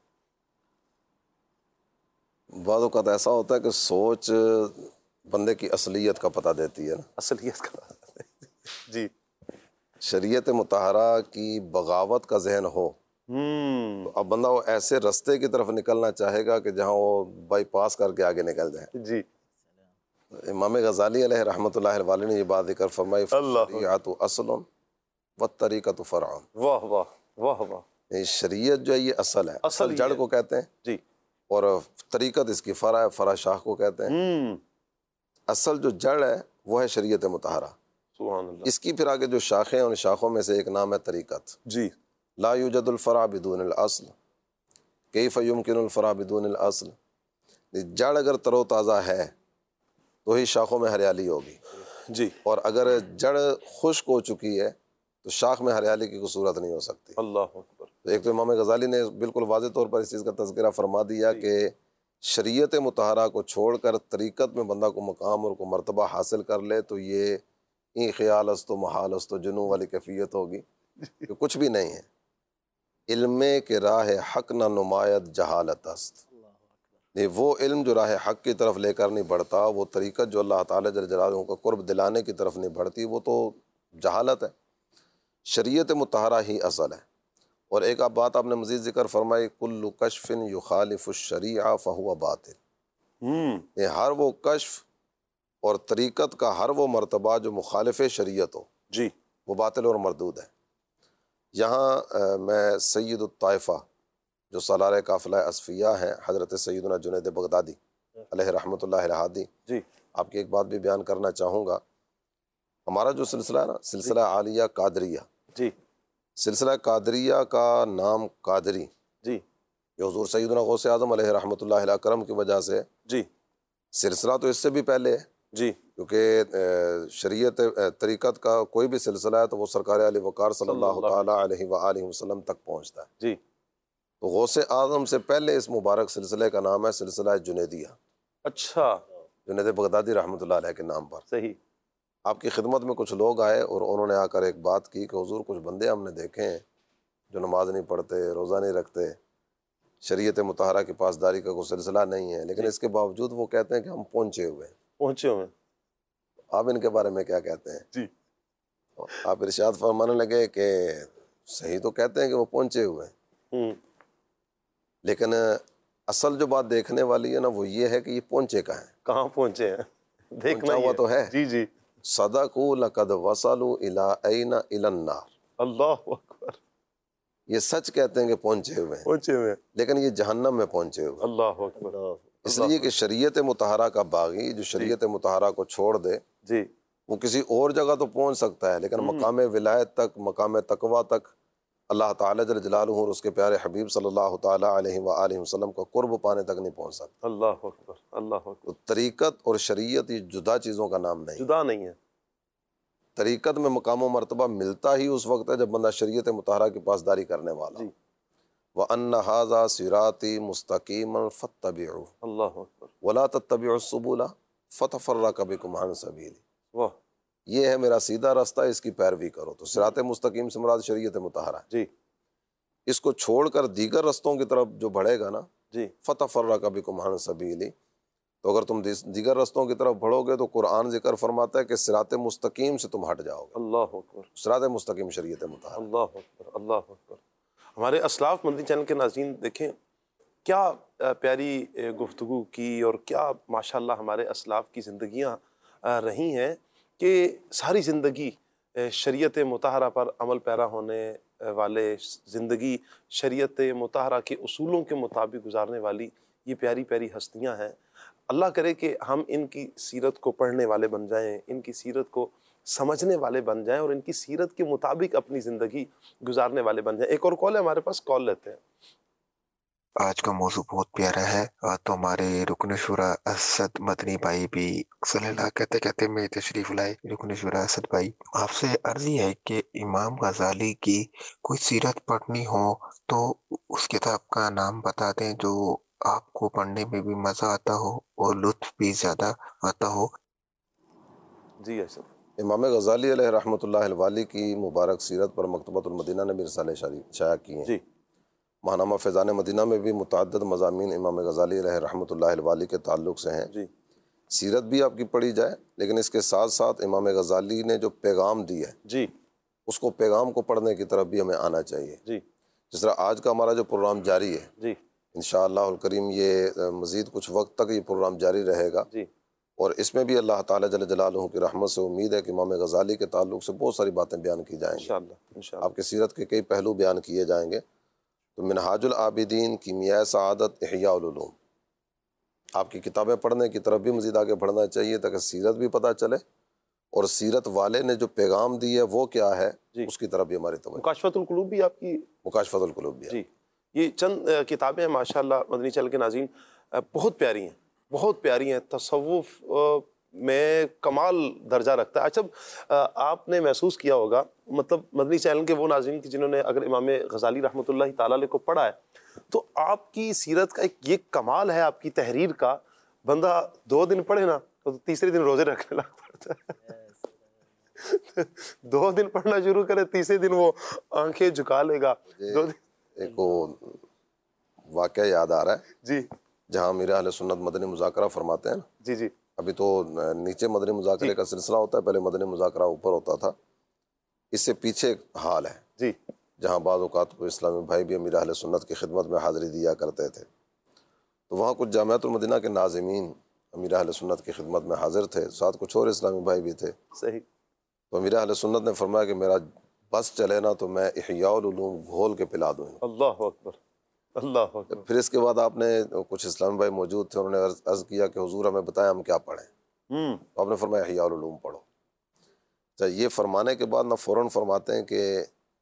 بعض اوقات ایسا ہوتا ہے کہ سوچ بندے کی اصلیت کا پتہ دیتی ہے نا۔ اصلیت کا جی، شریعت مطہرہ کی بغاوت کا ذہن ہو ہوں، تو اب بندہ وہ ایسے رستے کی طرف نکلنا چاہے گا کہ جہاں وہ بائی پاس کر کے آگے نکل جائے۔ جی، امام غزالی علیہ رحمۃ اللہ علیہ نے یہ بات ذکر فرمائی، اللہ، شریعت اصل و طریقت فرع۔ واہ واہ واہ واہ، یہ شریعت جو ہے یہ اصل ہے، اصل اصل یہ جڑ ہے۔ کو کہتے ہیں، جی، اور طریقت اس کی فرع ہے، فرع شاخ کو کہتے ہیں۔ ہوں، اصل جو جڑ ہے وہ ہے شریعت مطہرہ، سبحان اللہ۔ اس کی پھر آگے جو شاخیں ہیں ان شاخوں میں سے ایک نام ہے طریقت۔ جی، لا یوجد الفرع بدون الاصل، کیف یمکن الفرع بدون الاصل۔ جڑ اگر تر و تازہ ہے تو ہی شاخوں میں ہریالی ہوگی، جی، اور اگر جڑ خشک ہو چکی ہے تو شاخ میں ہریالی کی کوئی صورت نہیں ہو سکتی۔ اللہ اکبر۔ تو ایک تو امام غزالی نے بالکل واضح طور پر اس چیز کا تذکرہ فرما دیا کہ شریعت مطہرہ کو چھوڑ کر طریقت میں بندہ کو مقام اور کو مرتبہ حاصل کر لے تو یہ این خیال است و محال است و جنوں والی کیفیت ہوگی کہ کچھ بھی نہیں ہے۔ علم کے راہ حق نہ نمایت جہالت است، یہ وہ علم جو راہ حق کی طرف لے کر نہیں بڑھتا، وہ طریقت جو اللہ تعالیٰ جل جلالہ کو قرب دلانے کی طرف نہیں بڑھتی، وہ تو جہالت ہے۔ شریعت مطہرہ ہی اصل ہے۔ اور ایک آپ بات آپ نے مزید ذکر فرمائی، کل کشف یخالف الشریعہ فہو باطل، ہوں، یہ ہر وہ کشف اور طریقت کا ہر وہ مرتبہ جو مخالف شریعت ہو جی، وہ باطل اور مردود ہے۔ یہاں میں سید الطائفہ جو سالار قافلہ اصفیاء ہیں حضرت سیدنا جنید بغدادی علیہ رحمۃ اللہ الہادی، جی، آپ کی ایک بات بھی بیان کرنا چاہوں گا۔ ہمارا جو سلسلہ ہے نا، سلسلہ عالیہ قادریہ، جی، سلسلہ قادریہ کا نام قادری جی، یہ حضور سیدنا غوث اعظم علیہ رحمۃ اللہ علیہ کرم کی وجہ سے، جی، سلسلہ تو اس سے بھی پہلے ہے جی، کیونکہ شریعت طریقت کا کوئی بھی سلسلہ ہے تو وہ سرکار علی وقار صلی اللہ تعالیٰ علیہ وآلہ وسلم تک پہنچتا ہے۔ جی، تو غوث اعظم سے پہلے اس مبارک سلسلے کا نام ہے سلسلہ جنیدیہ، اچھا، جنید بغدادی رحمۃ اللہ علیہ کے نام پر۔ صحیح، آپ کی خدمت میں کچھ لوگ آئے اور انہوں نے آ کر ایک بات کی کہ حضور کچھ بندے ہم نے دیکھے ہیں جو نماز نہیں پڑھتے، روزہ نہیں رکھتے، شریعت مطہرہ کی پاسداری کا کوئی سلسلہ نہیں ہے، لیکن اس کے باوجود وہ کہتے ہیں کہ ہم پہنچے ہوئے ہیں۔ پہنچے ہوئے ہیں۔ آپ ان کے بارے میں کیا کہتے ہیں؟ جی، آپ ارشاد فرمانے لگے کہ صحیح تو کہتے ہیں کہ وہ پہنچے ہوئے ہیں، ہوں، لیکن اصل جو بات دیکھنے والی ہے نا وہ یہ ہے کہ یہ پہنچے کہاں ہیں۔ کہاں پہنچے ہیں دیکھنا پہنچا ہی ہوا تو ہے۔ جی، جی، صدقوا لقد وصلوا الی این الی النار، اللہ اکبر، یہ سچ کہتے ہیں کہ پہنچے ہوئے ہیں، پہنچے ہوئے ہیں، لیکن یہ جہنم میں پہنچے ہوئے ہیں۔ اللہ اکبر، اس لیے کہ شریعت مطہرہ کا باغی جو شریعت مطہرہ کو چھوڑ دے جی، وہ کسی اور جگہ تو پہنچ سکتا ہے، لیکن مقام ولایت تک، مقام تقویٰ تک، اللہ تعالیٰ جل جلالہ اور اس کے پیارے حبیب صلی اللہ تعالیٰ علیہ وآلہ وسلم کا قرب پانے تک نہیں پہنچ سکتا۔ اللہ اکبر، اللہ تو اکبر، طریقت اور شریعت یہ جدا چیزوں کا نام نہیں۔ جدا نہیں ہے۔ طریقت میں مقام و مرتبہ ملتا ہی اس وقت ہے جب بندہ شریعت مطہرہ کی پاسداری کرنے والا جی، وَأَنَّ هَذَا صِرَاطِي مُسْتَقِيمًا فَاتَّبِعُوهُ اللہ اکبر، وَلَا تَتَّبِعُوا السُّبُلَ فَتَفَرَّقَ بِكُمْ عَنْ سَبِيلِهِ، واہ، یہ ہے میرا سیدھا راستہ، اس کی پیروی کرو۔ تو صراط مستقیم سے مراد شریعت مطہرہ ہے۔ جی، اس کو چھوڑ کر دیگر رستوں کی طرف جو بڑھے گا نا، جی، فَتَفَرَّقَ بِكُمْ عَنْ سَبِيلِهِ، تو اگر تم دیگر رستوں کی طرف بڑھو گے تو قرآن ذکر فرماتا ہے کہ صراط مستقیم سے تم ہٹ جاؤ گے۔ اللہ اکبر، صراط مستقیم شریعت مطہرہ۔ اللہ اکبر، اللہ اکبر۔ ہمارے اسلاف مدنی چینل کے ناظرین دیکھیں کیا پیاری گفتگو کی، اور کیا ماشاءاللہ ہمارے اسلاف کی زندگیاں رہی ہیں کہ ساری زندگی شریعت مطہرہ پر عمل پیرا ہونے والے، زندگی شریعت مطہرہ کے اصولوں کے مطابق گزارنے والی یہ پیاری پیاری ہستیاں ہیں۔ اللہ کرے کہ ہم ان کی سیرت کو پڑھنے والے بن جائیں، ان کی سیرت کو سمجھنے والے بن جائیں، اور ان کی سیرت کے مطابق اپنی زندگی گزارنے والے بن جائیں۔ ایک اور کال ہے ہمارے پاس، کال لیتے ہیں۔ آج کا موضوع بہت پیارا ہے، آج تو ہمارے رکن شورا اسد مدنی بھائی بھی صلی اللہ کہتے کہتے میں تشریف لائے۔ رکن شورا اسد بھائی، آپ سے عرض یہ ہے کہ امام غزالی کی کوئی سیرت پڑھنی ہو تو اس کتاب کا نام بتا دیں جو آپ کو پڑھنے میں بھی مزہ آتا ہو اور لطف بھی زیادہ آتا ہو۔ جی اسد۔ امام غزالی علیہ رحمۃ اللہ الوالی کی مبارک سیرت پر مکتبۃ المدینہ نے بھی رسالے شائع کیے ہیں۔ جی ماہنامہ فیضان مدینہ میں بھی متعدد مضامین امام غزالی علیہ رحمۃ اللہ الوالی کے تعلق سے ہیں۔ جی سیرت بھی آپ کی پڑھی جائے، لیکن اس کے ساتھ ساتھ امام غزالی نے جو پیغام دی ہے جی اس کو پیغام کو پڑھنے کی طرف بھی ہمیں آنا چاہیے۔ جی جس طرح آج کا ہمارا جو پروگرام جاری ہے، جی انشاءاللہ الکریم یہ مزید کچھ وقت تک یہ پروگرام جاری رہے گا، جی اور اس میں بھی اللہ تعالیٰ جل جلالہ کی رحمت سے امید ہے کہ امام غزالی کے تعلق سے بہت ساری باتیں بیان کی جائیں گی۔ انشاءاللہ انشاءاللہ آپ کی سیرت کے کئی پہلو بیان کیے جائیں گے۔ تو منہاج العابدین، کیمیائے سعادت، احیاء العلوم، آپ کی کتابیں پڑھنے کی طرف بھی مزید آگے بڑھنا چاہیے تاکہ سیرت بھی پتہ چلے، اور سیرت والے نے جو پیغام دی ہے وہ کیا ہے جی۔ اس کی طرف بھی ہماری توجہ۔ مکاشفۃ القلوب بھی آپ کی؟ مکاشفۃ القلوب بھی ہے۔ جی، یہ چند کتابیں ہیں ماشاءاللہ مدنی چینل کے ناظرین، بہت پیاری ہیں، بہت پیاری ہیں، تصوف میں کمال درجہ رکھتا ہے۔ اچھا آپ نے محسوس کیا ہوگا، مطلب مدنی چینل کے وہ ناظرین کی جنہوں نے اگر امام غزالی رحمۃ اللہ تعالیٰ علیہ کو پڑھا ہے، تو آپ کی سیرت کا ایک یہ کمال ہے، آپ کی تحریر کا، بندہ دو دن پڑھے نا تو تیسرے دن روزے رکھنے لگ پڑتا ہے۔ دو دن پڑھنا شروع کرے، تیسرے دن وہ آنکھیں جھکا لے گا۔ دو دن ایک وہ واقعہ یاد آ رہا ہے جی جہاں میرا اہل سنت مدنی مذاکرہ فرماتے ہیں۔ جی جی ابھی تو نیچے مدنی مذاکرے کا سلسلہ ہوتا ہے، پہلے مدنی مذاکرہ اوپر ہوتا تھا۔ اس سے پیچھے ایک حال ہے جی جہاں بعض اوقات کو اسلامی بھائی بھی امیر اہل سنت کی خدمت میں حاضری دیا کرتے تھے، تو وہاں کچھ جامعۃ المدینہ کے ناظمین امیر اہل سنت کی خدمت میں حاضر تھے، ساتھ کچھ اور اسلامی بھائی بھی تھے۔ صحیح۔ تو امیر اہل سنت نے فرمایا کہ میرا بس چلے نا تو میں احیاء العلوم گھول کے پلا دوں۔ اللہ اکبر، اللہ اکبر۔ پھر اس کے بعد آپ نے، کچھ اسلامی بھائی موجود تھے، انہوں نے عرض عرض کیا کہ حضور ہمیں بتائیں ہم کیا پڑھیں، ہوں تو آپ نے فرمایا احیاء العلوم پڑھو۔ اچھا، یہ فرمانے کے بعد نہ فوراً فرماتے ہیں کہ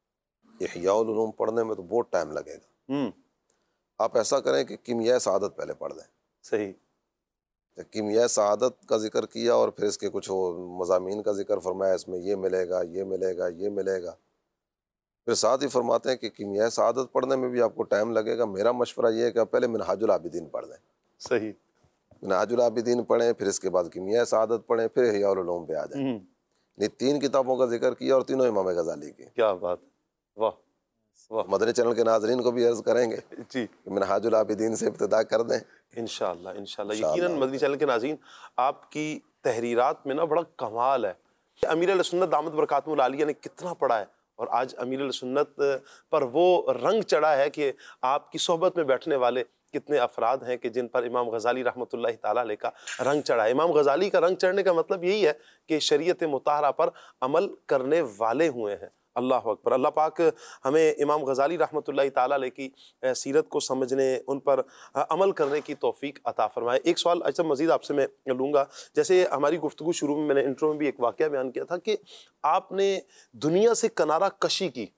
احیاء العلوم پڑھنے میں تو بہت ٹائم لگے گا، ہوں آپ ایسا کریں کہ کیمیائے سعادت پہلے پڑھ دیں۔ صحیح۔ کیمیائے سعادت کا ذکر کیا اور پھر اس کے کچھ مضامین کا ذکر فرمایا، اس میں یہ ملے گا، یہ ملے گا، یہ ملے گا۔ پھر ساتھ ہی فرماتے ہیں کہ کیمیائے سعادت پڑھنے میں بھی آپ کو ٹائم لگے گا، میرا مشورہ یہ ہے کہ آپ پہلے منہاج العابدین پڑھ دیں۔ صحیح۔ منہاج العابدین پڑھیں، پھر اس کے بعد کیمیائے سعادت پڑھیں، پھر احیاء العلوم پہ آ جائیں۔ ہوں یہ تین کتابوں کا ذکر کیا اور تینوں امام غزالی کی۔ کیا بات، واہ واہ۔ مدنی چینل کے ناظرین کو بھی عرض کریں گے جی کہ منہاج العابدین سے ابتدا کر دیں۔ انشاءاللہ انشاءاللہ انشاءاللہ۔ یقیناً مدنی چینل کے ناظرین، آپ کی تحریرات میں نا بڑا کمال ہے۔ امیر علیہ سنت دامت برکاتہ العالیہ نے کتنا پڑھا ہے، اور آج امیر علیہ سنت پر وہ رنگ چڑھا ہے کہ آپ کی صحبت میں بیٹھنے والے کتنے افراد ہیں کہ جن پر امام غزالی رحمۃ اللہ تعالیٰ علیہ کا رنگ چڑھا ہے۔ امام غزالی کا رنگ چڑھنے کا مطلب یہی ہے کہ شریعت مطہرہ پر عمل کرنے والے ہوئے ہیں۔ اللہ اکبر۔ اللہ پاک ہمیں امام غزالی رحمۃ اللہ تعالیٰ علیہ کی سیرت کو سمجھنے، ان پر عمل کرنے کی توفیق عطا فرمائے۔ ایک سوال اچھا مزید آپ سے میں لوں گا، جیسے ہماری گفتگو شروع میں میں نے انٹرو میں بھی ایک واقعہ بیان کیا تھا کہ آپ نے دنیا سے کنارہ کشی کی،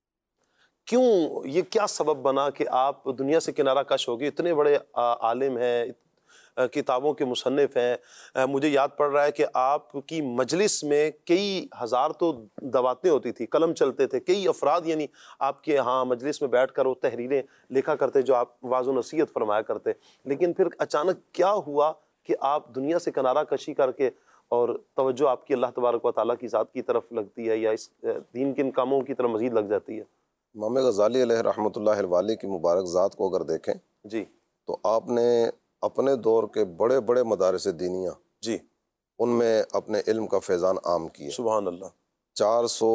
کیوں؟ یہ کیا سبب بنا کہ آپ دنیا سے کنارہ کش ہو گئے؟ اتنے بڑے عالم ہیں، کتابوں کے مصنف ہیں، مجھے یاد پڑ رہا ہے کہ آپ کی مجلس میں کئی ہزار تو دواتیں ہوتی تھی، قلم چلتے تھے، کئی افراد یعنی آپ کے ہاں مجلس میں بیٹھ کر وہ تحریریں لکھا کرتے جو آپ واعظ و نصیحت فرمایا کرتے، لیکن پھر اچانک کیا ہوا کہ آپ دنیا سے کنارہ کشی کر کے اور توجہ آپ کی اللہ تبارک و تعالیٰ کی ذات کی طرف لگتی ہے، یا اس دین کے ان کاموں کی طرف مزید لگ جاتی ہے؟ امام غزالی علیہ رحمۃ اللہ الوالی کی مبارک ذات کو اگر دیکھیں جی تو آپ نے اپنے دور کے بڑے بڑے مدارس دینیہ جی ان میں اپنے علم کا فیضان عام کیا۔ سبحان اللہ۔ چار سو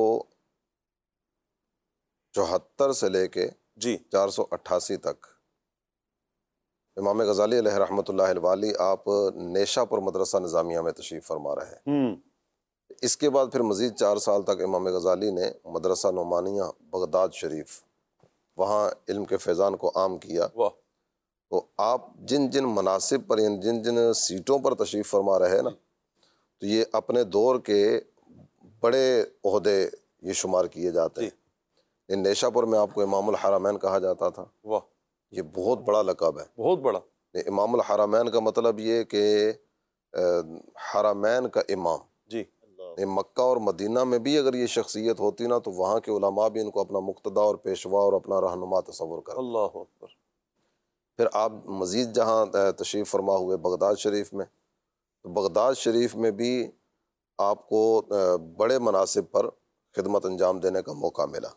چوہتر سے لے کے جی چار سو اٹھاسی تک امام غزالی علیہ رحمۃ اللہ الوالی آپ نیشا پور مدرسہ نظامیہ میں تشریف فرما رہے ہیں۔ ہوں اس کے بعد پھر مزید چار سال تک امام غزالی نے مدرسہ نعمانیہ بغداد شریف وہاں علم کے فیضان کو عام کیا۔ واہ، تو آپ جن جن مناصب پر یعنی جن جن سیٹوں پر تشریف فرما رہے ہیں نا، تو یہ اپنے دور کے بڑے عہدے یہ شمار کیے جاتے ہیں۔ ان نیشا پور میں آپ کو امام الحرمین کہا جاتا تھا، واہ، یہ بہت بڑا لقب ہے۔ بہت بڑا۔ امام الحرمین کا مطلب یہ کہ حرمین کا امام، جی، مکہ اور مدینہ میں بھی اگر یہ شخصیت ہوتی نا تو وہاں کے علماء بھی ان کو اپنا مقتدا اور پیشوا اور اپنا رہنما تصور کرتے۔ اللہ اکبر۔ پھر آپ مزید جہاں تشریف فرما ہوئے بغداد شریف میں، تو بغداد شریف میں بھی آپ کو بڑے مناصب پر خدمت انجام دینے کا موقع ملا۔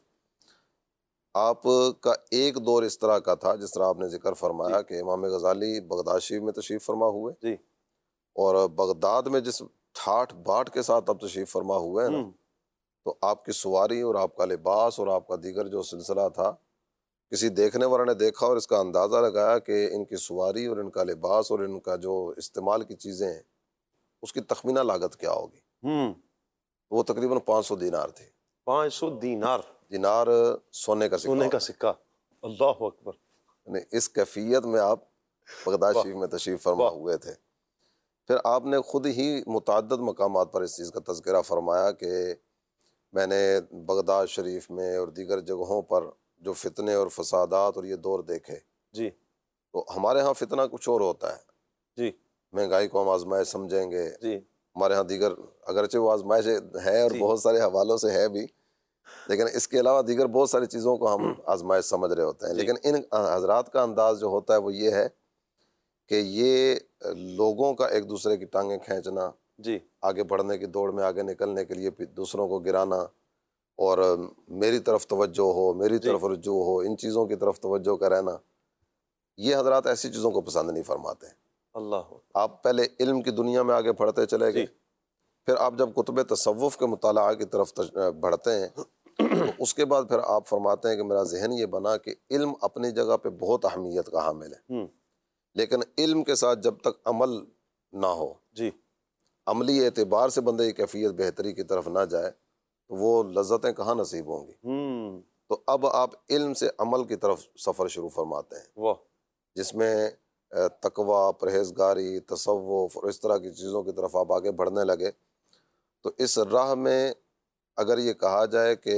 آپ کا ایک دور اس طرح کا تھا جس طرح آپ نے ذکر فرمایا کہ امام غزالی بغداد شریف میں تشریف فرما ہوئے، جی، اور بغداد میں جس ٹھاٹ باٹ کے ساتھ آپ تشریف فرما ہوئے ہیں نا، ہوں، تو آپ کی سواری اور آپ کا لباس اور آپ کا دیگر جو سلسلہ تھا، کسی دیکھنے والے نے دیکھا اور اس کا اندازہ لگایا کہ ان کی سواری اور ان کا لباس اور ان کا جو استعمال کی چیزیں ہیں اس کی تخمینہ لاگت کیا ہوگی۔ ہوں، وہ تقریباً پانچ سو دینار تھی۔ پانچ سو دینار، دینار سونے کا سکہ سونے کا ہوتا ہے۔ سکہ۔ اللہ اکبر۔ یعنی اس کیفیت میں آپ بغداد واہ، شریف میں تشریف فرما واہ، ہوئے تھے۔ پھر آپ نے خود ہی متعدد مقامات پر اس چیز کا تذکرہ فرمایا کہ میں نے بغداد شریف میں اور دیگر جگہوں پر جو فتنے اور فسادات اور یہ دور دیکھے، جی، تو ہمارے ہاں فتنہ کچھ اور ہوتا ہے، جی، مہنگائی کو ہم آزمائش سمجھیں گے، جی، ہمارے ہاں دیگر اگرچہ وہ آزمائش ہے اور جی، بہت سارے حوالوں سے ہے بھی، لیکن اس کے علاوہ دیگر بہت ساری چیزوں کو ہم آزمائش سمجھ رہے ہوتے ہیں۔ جی، لیکن ان حضرات کا انداز جو ہوتا ہے وہ یہ ہے کہ یہ لوگوں کا ایک دوسرے کی ٹانگیں کھینچنا، جی، آگے بڑھنے کی دوڑ میں آگے نکلنے کے لیے دوسروں کو گرانا، اور میری طرف توجہ ہو، میری جی، طرف رجوع ہو، ان چیزوں کی طرف توجہ کا رہنا، یہ حضرات ایسی چیزوں کو پسند نہیں فرماتے۔ اللہ، آپ پہلے علم کی دنیا میں آگے بڑھتے چلے گئے، جی، پھر آپ جب کتب تصوف کے مطالعہ کی طرف بڑھتے ہیں تو اس کے بعد پھر آپ فرماتے ہیں کہ میرا ذہن یہ بنا کہ علم اپنی جگہ پہ بہت اہمیت کا حامل ہے، ہوں، لیکن علم کے ساتھ جب تک عمل نہ ہو، جی، عملی اعتبار سے بندے کی کیفیت بہتری کی طرف نہ جائے تو وہ لذتیں کہاں نصیب ہوں گی۔ ہوں، تو اب آپ علم سے عمل کی طرف سفر شروع فرماتے ہیں، واہ، جس میں تقوی، پرہیزگاری، تصوف اور اس طرح کی چیزوں کی طرف آپ آگے بڑھنے لگے۔ تو اس راہ میں اگر یہ کہا جائے کہ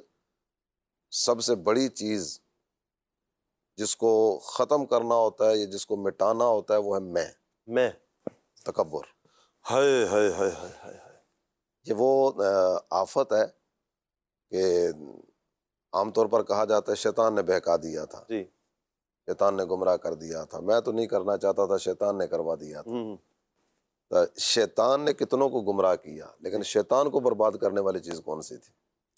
سب سے بڑی چیز جس کو ختم کرنا ہوتا ہے یا جس کو مٹانا ہوتا ہے وہ ہے میں، میں، تکبر۔ ہائے ہائے ہائے ہائے ہائے، یہ وہ آفت ہے کہ عام طور پر کہا جاتا ہے شیطان نے بہکا دیا تھا، جی، شیطان نے گمراہ کر دیا تھا، میں تو نہیں کرنا چاہتا تھا، شیطان نے کروا دیا تھا۔ ہوں، تو شیطان نے کتنوں کو گمراہ کیا، لیکن شیطان کو برباد کرنے والی چیز کون سی تھی؟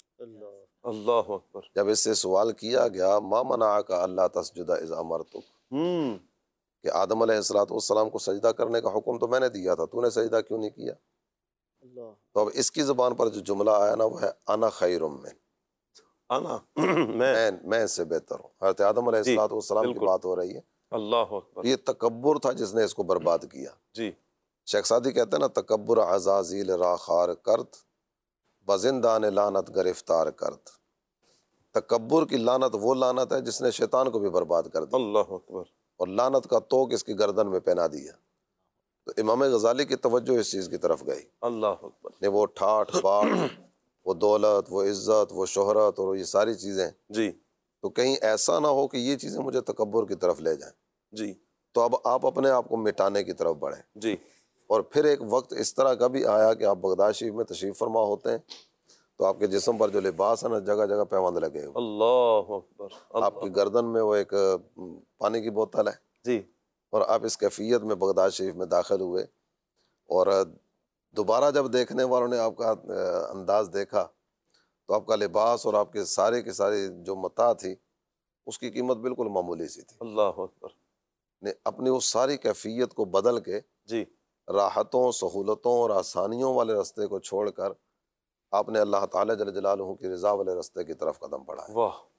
اللہ اکبر۔ جب اس سے سوال کیا گیا ما منعک اللہ تسجد اذ امرتک، ہوں، کہ آدم علیہ الصلوۃ والسلام کو سجدہ کرنے کا حکم تو میں نے دیا تھا، تو نے سجدہ کیوں نہیں کیا؟ تو اب اس کی زبان پر جو جملہ آیا نا وہ ہے انا خیر من، انا، میں، میں میں اس سے بہتر ہوں۔ حضرت آدم علیہ جی، الصلوۃ والسلام کی بالکل، بات ہو رہی ہے۔ اللہ اکبر، یہ تکبر تھا جس نے اس کو برباد کیا۔ جی، شیخ سعدی کہتے ہیں نا تکبر عزازیل را خار کرت، بزندان لعنت گرفتار کرت۔ تکبر کی لعنت وہ لعنت ہے جس نے شیطان کو بھی برباد کر دیا، اللہ اکبر، اور لعنت کا توق اس کی گردن میں پہنا دیا۔ تو امام غزالی کی توجہ اس چیز کی طرف گئی، اللہ اکبر، نے وہ ٹھاٹ باٹ، وہ دولت، وہ عزت، وہ شہرت اور یہ ساری چیزیں، جی، تو کہیں ایسا نہ ہو کہ یہ چیزیں مجھے تکبر کی طرف لے جائیں۔ جی، تو اب آپ اپنے آپ کو مٹانے کی طرف بڑھیں۔ جی، اور پھر ایک وقت اس طرح کا بھی آیا کہ آپ بغداد شریف میں تشریف فرما ہوتے ہیں تو آپ کے جسم پر جو لباس ہے نا جگہ جگہ پیوند لگے ہوئے، اللہ اکبر، آپ کی گردن میں وہ ایک پانی کی بوتل ہے، جی، اور آپ اس کیفیت میں بغداد شریف میں داخل ہوئے، اور دوبارہ جب دیکھنے والوں نے آپ کا انداز دیکھا تو آپ کا لباس اور آپ کے سارے کے سارے جو متاع تھی اس کی قیمت بالکل معمولی سی تھی، اللہ اکبر، نے اپنی اس ساری کیفیت کو بدل کے جی، راحتوں، سہولتوں اور آسانیوں والے راستے کو چھوڑ کر آپ نے اللہ تعالیٰ جل جلالہ کی رضا والے راستے کی طرف قدم بڑھایا۔ واہ،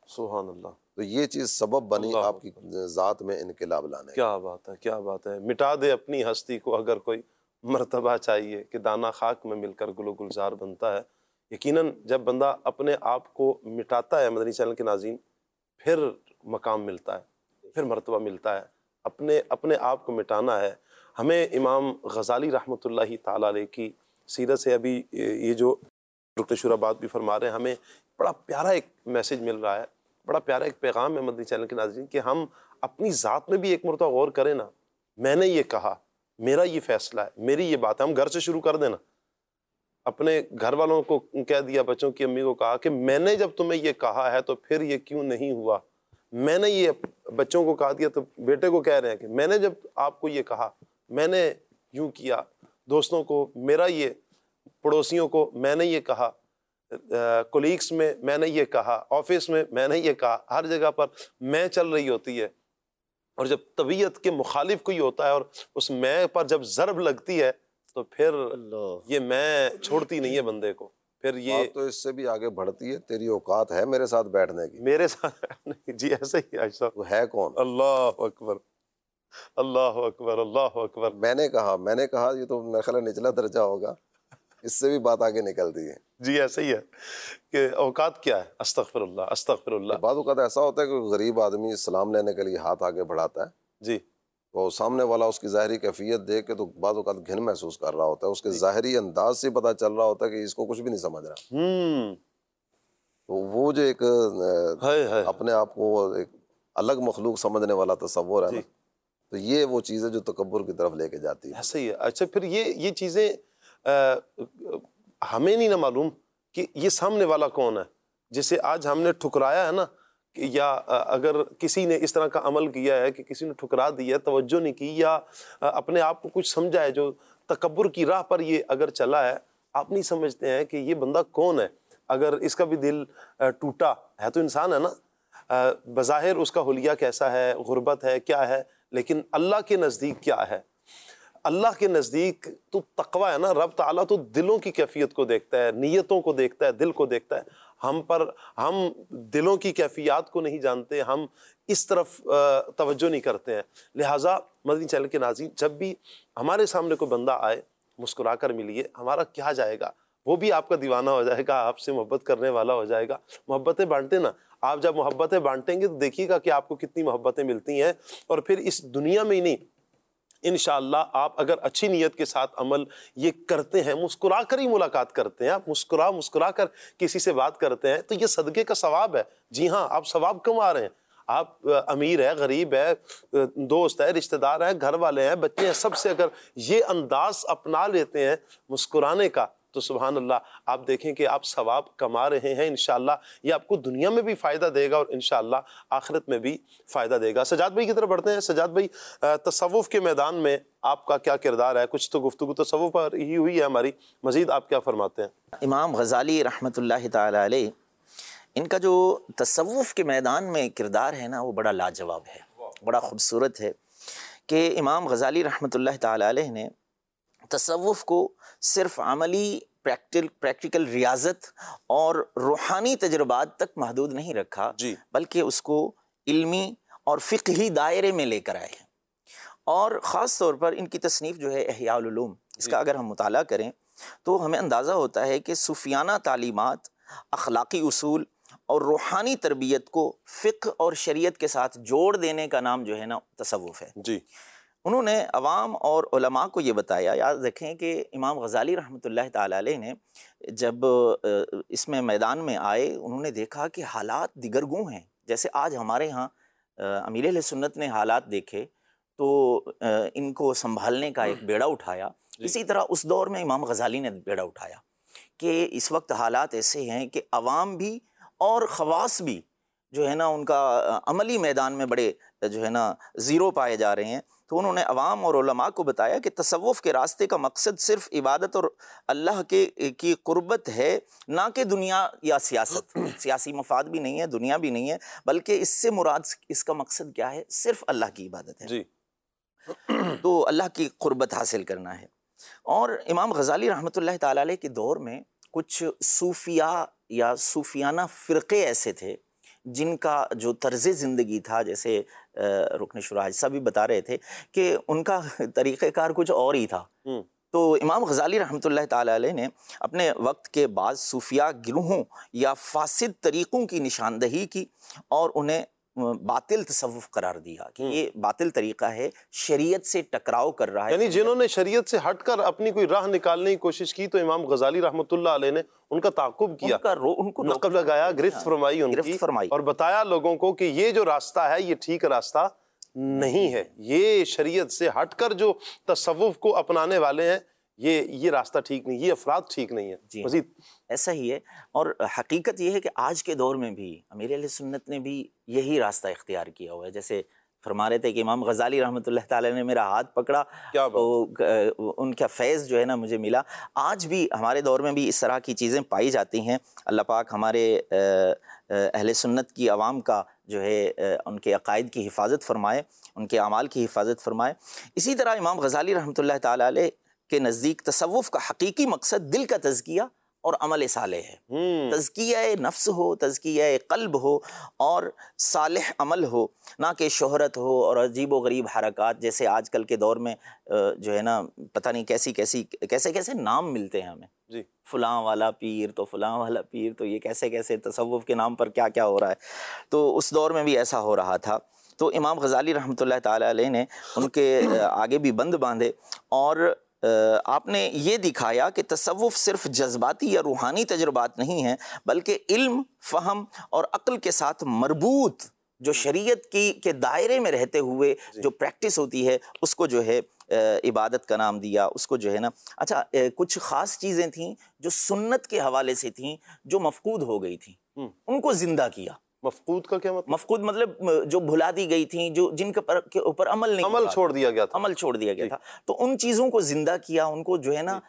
سبحان اللہ، تو یہ چیز سبب بنی اللہ آپ کی ذات میں انقلاب لانے کی۔ کیا بات ہے، کیا بات ہے، مٹا دے اپنی ہستی کو اگر کوئی مرتبہ چاہیے کہ دانا خاک میں مل کر گل و گلزار بنتا ہے۔ یقیناً جب بندہ اپنے آپ کو مٹاتا ہے مدنی چینل کے ناظرین، پھر مقام ملتا ہے، پھر مرتبہ ملتا ہے۔ اپنے اپنے آپ کو مٹانا ہے۔ ہمیں امام غزالی رحمۃ اللہ تعالیٰ علیہ کی سیرت سے ابھی یہ جو رکن شورا بات بھی فرما رہے ہیں، ہمیں بڑا پیارا ایک میسج مل رہا ہے، بڑا پیارا ایک پیغام ہے مدنی چینل کے ناظرین، کہ ہم اپنی ذات میں بھی ایک مرتبہ غور کریں نا۔ میں نے یہ کہا، میرا یہ فیصلہ ہے، میری یہ بات ہے۔ ہم گھر سے شروع کر دینا، اپنے گھر والوں کو کہہ دیا، بچوں کی امی کو کہا کہ میں نے جب تمہیں یہ کہا ہے تو پھر یہ کیوں نہیں ہوا۔ میں نے یہ بچوں کو کہا دیا تو بیٹے کو کہہ رہے ہیں کہ میں نے جب آپ کو یہ کہا، میں نے یوں کیا۔ دوستوں کو میرا یہ، پڑوسیوں کو میں نے یہ کہا، کولیگس میں میں نے یہ کہا، آفس میں میں نے یہ کہا، ہر جگہ پر میں چل رہی ہوتی ہے۔ اور جب طبیعت کے مخالف کوئی ہوتا ہے اور اس میں پر جب ضرب لگتی ہے تو پھر یہ میں چھوڑتی نہیں ہے بندے کو، پھر یہ بات تو اس سے بھی آگے بڑھتی ہے، تیری اوقات ہے میرے ساتھ بیٹھنے کی، میرے ساتھ جی ایسے ہی ایسا۔ وہ ہے کون؟ اللہ اکبر، اللہ اکبر، اللہ اکبر۔ میں نے کہا، میں نے کہا، یہ تو میرا خیال ہے نچلا درجہ ہوگا، اس سے بھی بات آگے نکلتی ہے۔ جی ایسے ہی ہے کہ اوقات کیا ہے، استغفر اللہ، استغفر اللہ۔ بعض اوقات ایسا ہوتا ہے کہ غریب آدمی سلام لینے کے لیے ہاتھ آگے بڑھاتا ہے، جی تو سامنے والا اس کی ظاہری کیفیت دیکھ کے تو بعض اوقات گھن محسوس کر رہا ہوتا ہے، اس کے ظاہری انداز سے پتہ چل رہا ہوتا ہے کہ اس کو کچھ بھی نہیں سمجھ رہا۔ ہوں تو وہ جو ایک ہائے ہائے، اپنے آپ کو ایک الگ مخلوق سمجھنے والا تصور ہے نا، تو یہ وہ چیز ہے جو تکبر کی طرف لے کے جاتی ہے۔ ایسے ہی ہے۔ اچھا پھر یہ یہ چیزیں ہمیں نہیں نہ معلوم کہ یہ سامنے والا کون ہے، جسے آج ہم نے ٹھکرایا ہے نا، یا اگر کسی نے اس طرح کا عمل کیا ہے کہ کسی نے ٹھکرا دیا، توجہ نہیں کی، یا اپنے آپ کو کچھ سمجھا ہے جو تکبر کی راہ پر یہ اگر چلا ہے، آپ نہیں سمجھتے ہیں کہ یہ بندہ کون ہے۔ اگر اس کا بھی دل ٹوٹا ہے تو انسان ہے نا، بظاہر اس کا حلیہ کیسا ہے، غربت ہے، کیا ہے، لیکن اللہ کے نزدیک کیا ہے؟ اللہ کے نزدیک تو تقوی ہے نا۔ رب تعالیٰ تو دلوں کی کیفیت کو دیکھتا ہے، نیتوں کو دیکھتا ہے، دل کو دیکھتا ہے۔ ہم پر ہم دلوں کی کیفیات کو نہیں جانتے، ہم اس طرف توجہ نہیں کرتے ہیں۔ لہٰذا مدنی چینل کے ناظرین، جب بھی ہمارے سامنے کوئی بندہ آئے، مسکرا کر ملیے، ہمارا کیا جائے گا، وہ بھی آپ کا دیوانہ ہو جائے گا، آپ سے محبت کرنے والا ہو جائے گا۔ محبتیں بانٹیں نا، آپ جب محبتیں بانٹیں گے تو دیکھیے گا کہ آپ کو کتنی محبتیں ملتی ہیں، اور پھر اس دنیا میں ہی نہیں، انشاءاللہ آپ اگر اچھی نیت کے ساتھ عمل یہ کرتے ہیں، مسکرا کر ہی ملاقات کرتے ہیں، آپ مسکرا مسکرا کر کسی سے بات کرتے ہیں، تو یہ صدقے کا ثواب ہے۔ جی ہاں، آپ ثواب کما رہے ہیں۔ آپ امیر ہے، غریب ہے، دوست ہے، رشتہ دار ہے، گھر والے ہیں، بچے ہیں، سب سے اگر یہ انداز اپنا لیتے ہیں مسکرانے کا، تو سبحان اللہ آپ دیکھیں کہ آپ ثواب کما رہے ہیں۔ انشاءاللہ یہ آپ کو دنیا میں بھی فائدہ دے گا اور انشاءاللہ آخرت میں بھی فائدہ دے گا۔ سجاد بھائی کی طرف بڑھتے ہیں۔ سجاد بھائی، تصوف کے میدان میں آپ کا کیا کردار ہے؟ کچھ تو گفتگو تصوف پر ہی ہوئی ہے ہماری، مزید آپ کیا فرماتے ہیں؟ امام غزالی رحمۃ اللہ تعالی علیہ، ان کا جو تصوف کے میدان میں کردار ہے نا، وہ بڑا لاجواب ہے، بڑا خوبصورت ہے، کہ امام غزالی رحمۃ اللہ تعالی علیہ نے تصوف کو صرف عملی پریکٹیکل پریکٹیکل ریاضت اور روحانی تجربات تک محدود نہیں رکھا، جی بلکہ اس کو علمی اور فقہی دائرے میں لے کر آئے ہیں۔ اور خاص طور پر ان کی تصنیف جو ہے احیاء العلوم، اس کا اگر ہم مطالعہ کریں تو ہمیں اندازہ ہوتا ہے کہ صوفیانہ تعلیمات، اخلاقی اصول اور روحانی تربیت کو فقہ اور شریعت کے ساتھ جوڑ دینے کا نام جو ہے نا تصوف ہے۔ جی انہوں نے عوام اور علماء کو یہ بتایا، یاد رکھیں کہ امام غزالی رحمۃ اللہ تعالی علیہ نے جب اس میں میدان میں آئے، انہوں نے دیکھا کہ حالات دیگر گوں ہیں۔ جیسے آج ہمارے ہاں امیر اہل سنت نے حالات دیکھے تو ان کو سنبھالنے کا ایک بیڑا اٹھایا، اسی طرح اس دور میں امام غزالی نے بیڑا اٹھایا کہ اس وقت حالات ایسے ہیں کہ عوام بھی اور خواص بھی جو ہے نا ان کا عملی میدان میں بڑے جو ہے نا زیرو پائے جا رہے ہیں۔ تو انہوں نے عوام اور علماء کو بتایا کہ تصوف کے راستے کا مقصد صرف عبادت اور اللہ کے کی قربت ہے، نہ کہ دنیا یا سیاست، سیاسی مفاد بھی نہیں ہے، دنیا بھی نہیں ہے، بلکہ اس سے مراد اس کا مقصد کیا ہے؟ صرف اللہ کی عبادت ہے، جی تو اللہ کی قربت حاصل کرنا ہے۔ اور امام غزالی رحمۃ اللہ تعالی علیہ کے دور میں کچھ صوفیاء یا صوفیانہ فرقے ایسے تھے جن کا جو طرز زندگی تھا، جیسے رکن شورا حاجی صاحب بھی بتا رہے تھے کہ ان کا طریقہ کار کچھ اور ہی تھا. تو امام غزالی رحمۃ اللہ تعالیٰ علیہ نے اپنے وقت کے بعض صوفیاء گروہوں یا فاسد طریقوں کی نشاندہی کی اور انہیں باطل تصوف قرار دیا کہ یہ باطل طریقہ ہے، شریعت سے ٹکراؤ کر رہا ہے. یعنی جنہوں نے شریعت سے ہٹ کر اپنی کوئی راہ نکالنے کی کوشش کی تو امام غزالی رحمۃ اللہ علیہ نے ان کا تعاقب کیا، ان کا رو ان کو نقب لگایا، گرفت فرمائی ان کی، اور بتایا لوگوں کو کہ یہ جو راستہ ہے یہ ٹھیک راستہ نہیں ہے، یہ شریعت سے ہٹ کر جو تصوف کو اپنانے والے ہیں یہ یہ راستہ ٹھیک نہیں، یہ افراد ٹھیک نہیں ہے. جی مزید ایسا ہی ہے. اور حقیقت یہ ہے کہ آج کے دور میں بھی امیر اہل سنت نے بھی یہی راستہ اختیار کیا ہوا ہے. جیسے فرما رہے تھے کہ امام غزالی رحمۃ اللہ تعالیٰ نے میرا ہاتھ پکڑا تو ان کا فیض جو ہے نا مجھے ملا. آج بھی ہمارے دور میں بھی اس طرح کی چیزیں پائی جاتی ہیں. اللہ پاک ہمارے اہل سنت کی عوام کا جو ہے ان کے عقائد کی حفاظت فرمائے، ان کے اعمال کی حفاظت فرمائے. اسی طرح امام غزالی رحمۃ اللہ تعالیٰ علیہ کے نزدیک تصوف کا حقیقی مقصد دل کا تزکیہ اور عمل صالح ہے. تزکیہ نفس ہو، تزکیہ قلب ہو اور صالح عمل ہو، نہ کہ شہرت ہو اور عجیب و غریب حرکات جیسے آج کل کے دور میں جو ہے نا پتہ نہیں کیسی کیسی کیسے کیسے نام ملتے ہیں ہمیں. جی فلاں والا پیر تو فلاں والا پیر تو یہ کیسے کیسے تصوف کے نام پر کیا کیا ہو رہا ہے. تو اس دور میں بھی ایسا ہو رہا تھا. تو امام غزالی رحمۃ اللہ تعالیٰ علیہ نے ان کے آگے بھی بند باندھے اور آپ نے یہ دکھایا کہ تصوف صرف جذباتی یا روحانی تجربات نہیں ہیں بلکہ علم، فہم اور عقل کے ساتھ مربوط جو شریعت کی کے دائرے میں رہتے ہوئے جو پریکٹس ہوتی ہے اس کو جو ہے عبادت کا نام دیا. اس کو جو ہے نا اچھا کچھ خاص چیزیں تھیں جو سنت کے حوالے سے تھیں جو مفقود ہو گئی تھیں، ان کو زندہ کیا. مفقود کا کیا مطلب؟ مفقود مطلب جو بھلا دی گئی تھیں، جو جن کے اوپر عمل نہیں عمل چھوڑ دیا گیا تھا عمل چھوڑ دیا گیا تھا. تو ان چیزوں کو زندہ کیا، ان کو جو ہے نا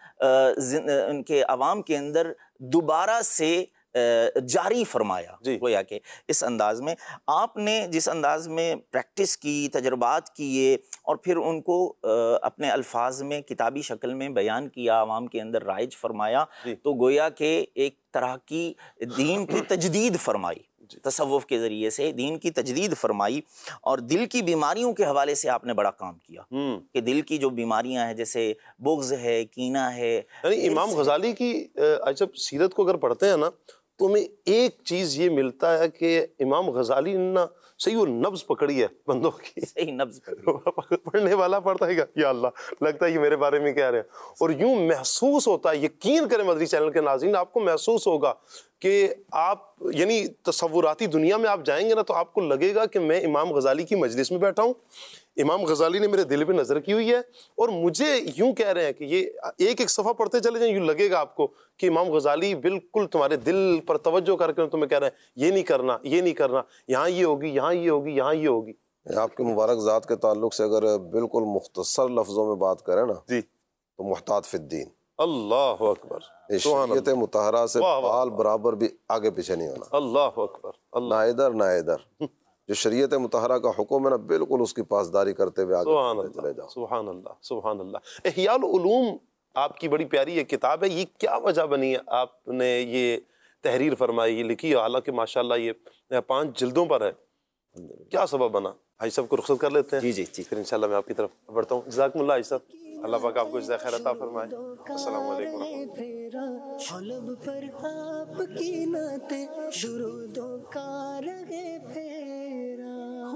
ان کے عوام کے اندر دوبارہ سے جاری فرمایا. گویا کہ اس انداز میں آپ نے جس انداز میں پریکٹس کی، تجربات کیے اور پھر ان کو اپنے الفاظ میں کتابی شکل میں بیان کیا، عوام کے اندر رائج فرمایا، تو گویا کہ ایک طرح کی دین کی تجدید فرمائی. تصوف کے ذریعے سے دین کی تجدید فرمائی. اور دل کی بیماریوں کے حوالے سے آپ نے بڑا کام کیا کہ دل کی جو بیماریاں ہیں جیسے بغض ہے، کینہ ہے. یعنی امام غزالی کی جب سیرت کو اگر پڑھتے ہیں نا تو ہمیں ایک چیز یہ ملتا ہے کہ امام غزالی نے نا صحیح وہ نبض پکڑی ہے بندوں کی، صحیح نبض پکڑی. پڑھنے والا پڑھتا ہے گا یا اللہ لگتا ہے یہ میرے بارے میں کہہ رہے ہیں، اور یوں محسوس ہوتا ہے. یقین کریں مدری چینل کے ناظرین، آپ کو محسوس ہوگا کہ آپ یعنی تصوراتی دنیا میں آپ جائیں گے نا تو آپ کو لگے گا کہ میں امام غزالی کی مجلس میں بیٹھا ہوں، امام غزالی نے میرے دل پہ نظر کی ہوئی ہے اور مجھے یوں کہہ رہے ہیں کہ یہ ایک ایک صفحہ پڑھتے چلے جائیں، یوں لگے گا آپ کو کہ امام غزالی بالکل تمہارے دل پر توجہ کر کے تمہیں کہہ رہے ہیں یہ نہیں کرنا، یہ نہیں کرنا، یہاں یہ ہوگی، یہاں یہ ہوگی، یہاں یہ ہوگی. آپ کے مبارک ذات کے تعلق سے اگر بالکل مختصر لفظوں میں بات کریں نا جی تو محتاط فی الدین. اللہ اکبر. شریعت مطہرہ سے بال برابر بھی آگے پیچھے نہیں ہونا. اللہ اکبر. نہ ادھر نہ ادھر. جو شریعت مطہرہ کا حکم ہے نا بالکل اس کی پاسداری کرتے ہوئے آگے چلے جاؤ. سبحان اللہ سبحان اللہ. احیاء العلوم آپ کی بڑی پیاری ایک کتاب ہے، یہ کیا وجہ بنی ہے آپ نے یہ تحریر فرمائی، یہ لکھی ہے، حالانکہ ماشاءاللہ یہ پانچ جلدوں پر ہے، کیا سبب بنا؟ حاجی صاحب کو رخصت کر لیتے ہیں. جی جی جی پھر انشاءاللہ میں آپ کی طرف بڑھتا ہوں. جزاکم اللہ حاجی صاحب، اللہ پاک آپ کو جزائے خیر عطا فرمائے. السلام علیکم ورحمۃ اللہ. حلب پر آپ کی نعتیں درودوں کا رہے پھیرا،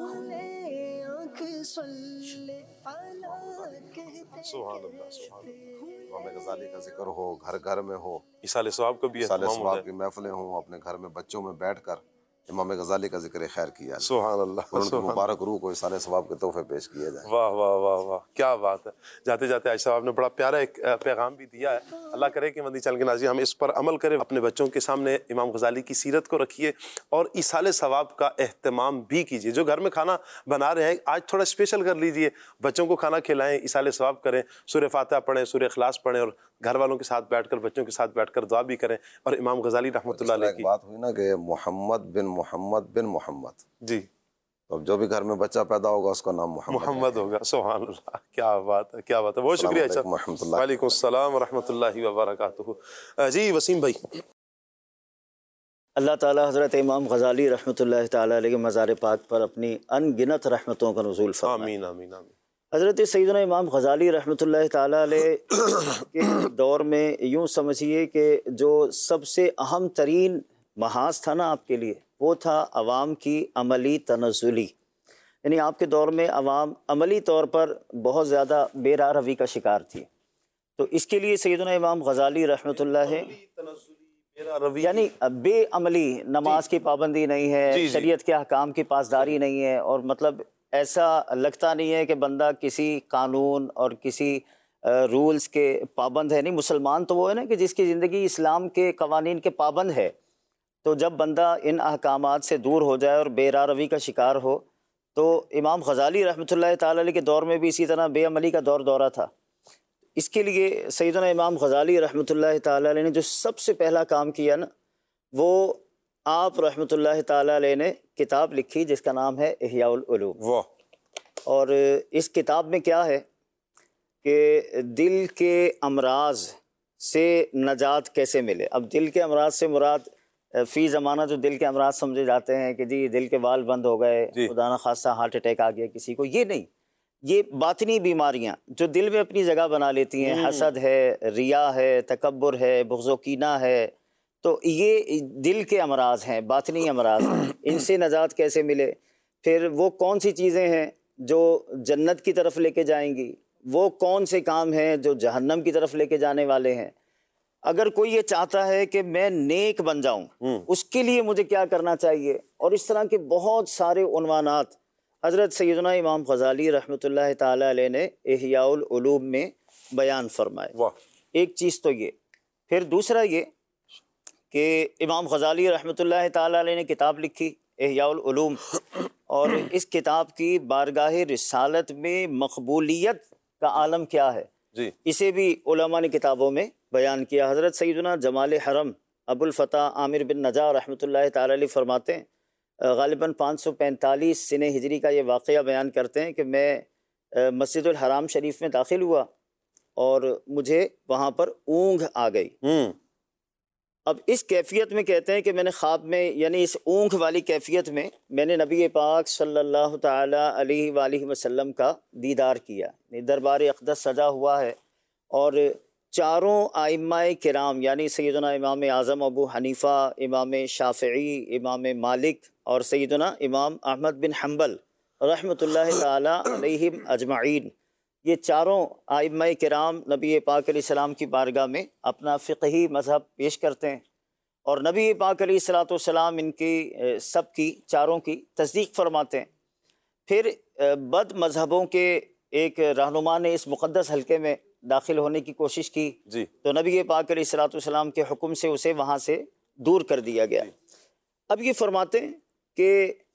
کھلے آنکھ صلی علی کہتے. سبحان اللہ سبحان اللہ. امام غزالی کا ذکر ہو، گھر گھر میں ہو، ایصال ثواب کا بھی ایصال اہتمام ہو ثواب جائے. کی محفلیں ہوں، اپنے گھر میں بچوں میں بیٹھ کر امام غزالی کا ذکر خیر کیا، سبحان اللہ. اور ان کی مبارک روح کو ایصال ثواب کے تحفے پیش کیے جائیں. واہ واہ واہ واہ، کیا بات ہے. جاتے جاتے عائشہ صاحب نے بڑا پیارا ایک پیغام بھی دیا ہے. اللہ کرے کہ مدنی چینل کے ناظرین ہم اس پر عمل کریں، اپنے بچوں کے سامنے امام غزالی کی سیرت کو رکھیے اور ایصال ثواب کا اہتمام بھی کیجیے. جو گھر میں کھانا بنا رہے ہیں آج تھوڑا اسپیشل کر لیجیے، بچوں کو کھانا کھلائیں، ایصال ثواب کریں، سورہ فاتحہ پڑھیں، سورہ اخلاص پڑھیں، اور گھر والوں کے ساتھ بیٹھ کر بچوں کے ساتھ بیٹھ کر دعا بھی کریں. اور امام غزالی رحمۃ اللہ علیہ کی بات ہوئی نا کہ محمد بن محمد بن محمد، جی تو اب جو بھی گھر میں بچہ پیدا ہوگا اس کا نام محمد محمد ہوگا. سبحان اللہ، کیا بات ہے کیا بات ہے. بہت شکریہ عائشہ. وعلیکم السلام ورحمۃ اللہ وبرکاتہ. جی وسیم بھائی. اللہ تعالیٰ حضرت امام غزالی رحمۃ اللہ تعالیٰ علیہ کے مزار پاک پر اپنی ان گنت رحمتوں کا نزول فرمائے۔ آمین آمین آمین۔ حضرت سیدنا امام غزالی رحمۃ اللہ تعالیٰ علیہ کے دور میں یوں سمجھیے کہ جو سب سے اہم ترین محاذ تھا نا آپ کے لیے، وہ تھا عوام کی عملی تنزلی، یعنی آپ کے دور میں عوام عملی طور پر بہت زیادہ بے راہ روی کا شکار تھی۔ تو اس کے لیے سیدنا امام غزالی رحمۃ اللہ یعنی بے عملی، نماز کی پابندی نہیں ہے، شریعت کے احکام کی پاسداری نہیں ہے، اور مطلب ایسا لگتا نہیں ہے کہ بندہ کسی قانون اور کسی رولز کے پابند ہے۔ نہیں، مسلمان تو وہ ہے نا کہ جس کی زندگی اسلام کے قوانین کے پابند ہے۔ تو جب بندہ ان احکامات سے دور ہو جائے اور بے راہ روی کا شکار ہو، تو امام غزالی رحمۃ اللہ تعالیٰ علیہ کے دور میں بھی اسی طرح بے عملی کا دور دورہ تھا۔ اس کے لیے سیدنا امام غزالی رحمۃ اللہ تعالیٰ علیہ نے جو سب سے پہلا کام کیا نا، وہ آپ رحمۃ اللہ تعالیٰ علیہ نے کتاب لکھی جس کا نام ہے احیاء العلوم۔ واہ۔ اور اس کتاب میں کیا ہے کہ دل کے امراض سے نجات کیسے ملے۔ اب دل کے امراض سے مراد فی زمانہ جو دل کے امراض سمجھے جاتے ہیں کہ جی دل کے وال بند ہو گئے، خدا نہ خواستہ ہارٹ اٹیک آ گیا کسی کو، یہ نہیں، یہ باطنی بیماریاں جو دل میں اپنی جگہ بنا لیتی ہیں، حسد ہے، ریا ہے، تکبر ہے، بغض و کینہ ہے، تو یہ دل کے امراض ہیں، باطنی امراض ہیں۔ ان سے نجات کیسے ملے، پھر وہ کون سی چیزیں ہیں جو جنت کی طرف لے کے جائیں گی، وہ کون سے کام ہیں جو جہنم کی طرف لے کے جانے والے ہیں۔ اگر کوئی یہ چاہتا ہے کہ میں نیک بن جاؤں، اس کے لیے مجھے کیا کرنا چاہیے، اور اس طرح کے بہت سارے عنوانات حضرت سیدنا امام غزالی رحمۃ اللہ تعالیٰ علیہ نے احیاء العلوم میں بیان فرمائے۔ ایک چیز تو یہ، پھر دوسرا یہ کہ امام غزالی رحمۃ اللہ تعالیٰ علیہ نے کتاب لکھی احیاء العلوم، اور اس کتاب کی بارگاہ رسالت میں مقبولیت کا عالم کیا ہے، جی اسے بھی علماء نے کتابوں میں بیان کیا۔ حضرت سیدنا جمال حرم ابو الفتح عامر بن نجار رحمۃ اللہ تعالیٰ علیہ فرماتے ہیں، غالباً پانچ سو پینتالیس سنہ ہجری کا یہ واقعہ بیان کرتے ہیں کہ میں مسجد الحرام شریف میں داخل ہوا اور مجھے وہاں پر اونگھ آ گئی۔ اب اس کیفیت میں کہتے ہیں کہ میں نے خواب میں، یعنی اس اونگھ والی کیفیت میں میں نے نبی پاک صلی اللہ تعالیٰ علیہ وآلہ وسلم کا دیدار کیا، دربار اقدس سجا ہوا ہے، اور چاروں ائمہ کرام یعنی سیدنا امام اعظم ابو حنیفہ، امام شافعی، امام مالک اور سیدنا امام احمد بن حنبل رحمۃ اللہ تعالیٰ علیہم اجمعین، یہ چاروں ائمہ کرام نبی پاک علیہ السلام کی بارگاہ میں اپنا فقہی مذہب پیش کرتے ہیں، اور نبی پاک علیہ الصلاۃ والسلام ان کی سب کی چاروں کی تصدیق فرماتے ہیں۔ پھر بد مذہبوں کے ایک رہنما نے اس مقدس حلقے میں داخل ہونے کی کوشش کی، جی تو نبی پاک علیہ الصلاۃ والسلام کے حکم سے اسے وہاں سے دور کر دیا گیا۔ اب یہ فرماتے ہیں کہ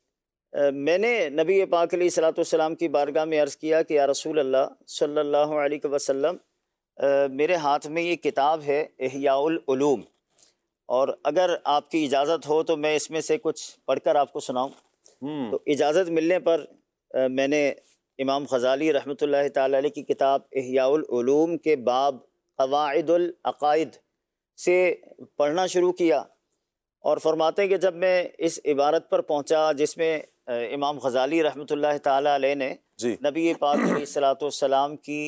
میں نے نبی پاک علیہ الصلاۃ والسلام کی بارگاہ میں عرض کیا کہ یا رسول اللہ صلی اللہ علیہ وسلم، میرے ہاتھ میں یہ کتاب ہے احیاء العلوم، اور اگر آپ کی اجازت ہو تو میں اس میں سے کچھ پڑھ کر آپ کو سناؤں۔ تو اجازت ملنے پر میں نے امام غزالی رحمۃ اللہ تعالیٰ علیہ کی کتاب احیاء العلوم کے باب قواعد العقائد سے پڑھنا شروع کیا، اور فرماتے ہیں کہ جب میں اس عبارت پر پہنچا جس میں امام غزالی رحمۃ اللہ تعالیٰ علیہ نے جی نبی پاک علیہ الصلاۃ والسلام کی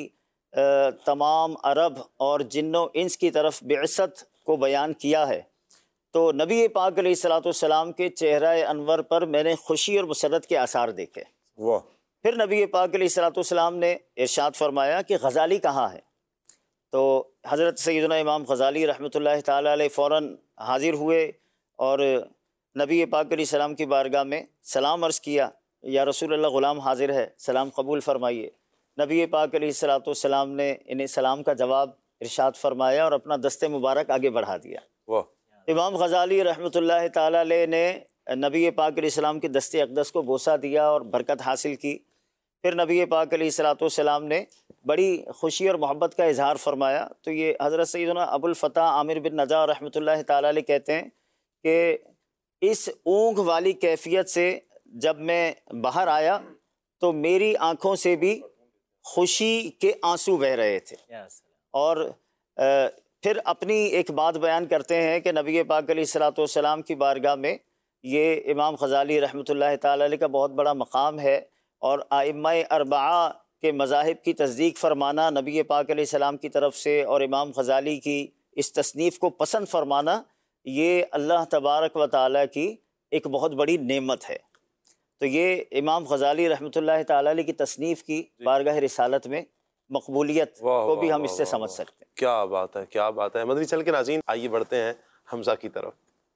تمام عرب اور جن و انس کی طرف بعثت کو بیان کیا ہے، تو نبی پاک علیہ الصلاۃ والسلام کے چہرہ انور پر میں نے خوشی اور مسرت کے آثار دیکھے۔ واہ۔ پھر نبی پاک علیہ الصلاۃ والسلام نے ارشاد فرمایا کہ غزالی کہاں ہے، تو حضرت سیدنا امام غزالی رحمۃ اللہ تعالیٰ علیہ فوراً حاضر ہوئے اور نبی پاک علیہ السلام کی بارگاہ میں سلام عرض کیا، یا رسول اللہ غلام حاضر ہے، سلام قبول فرمائیے۔ نبی پاک علیہ الصلاۃ والسلام نے انہیں سلام کا جواب ارشاد فرمایا اور اپنا دست مبارک آگے بڑھا دیا۔ واہ۔ امام غزالی رحمۃ اللہ تعالیٰ علیہ نے نبی پاک علیہ السلام کے دست اقدس کو بوسہ دیا اور برکت حاصل کی۔ پھر نبی پاک علیہ الصلاۃ والسلام نے بڑی خوشی اور محبت کا اظہار فرمایا۔ تو یہ حضرت سیدنا ابو الفتح عامر بن نجار رحمۃ اللہ تعالیٰ علیہ کہتے ہیں کہ اس اونگھ والی کیفیت سے جب میں باہر آیا تو میری آنکھوں سے بھی خوشی کے آنسو بہہ رہے تھے، اور پھر اپنی ایک بات بیان کرتے ہیں کہ نبی پاک علیہ الصلوۃ والسلام کی بارگاہ میں یہ امام غزالی رحمۃ اللہ تعالی علیہ کا بہت بڑا مقام ہے، اور ائمہ اربعہ کے مذاہب کی تصدیق فرمانا نبی پاک علیہ السلام کی طرف سے اور امام غزالی کی اس تصنیف کو پسند فرمانا، یہ اللہ تبارک و تعالیٰ کی ایک بہت بڑی نعمت ہے۔ تو یہ امام غزالی رحمۃ اللہ تعالی علیہ کی تصنیف کی بارگاہ رسالت میں مقبولیت کو بھی ہم اس سے سمجھ سکتے ہیں۔ کیا بات ہے، کیا بات ہے۔ مدنی چل کے ناظرین آئیے بڑھتے ہیں حمزہ کی طرف۔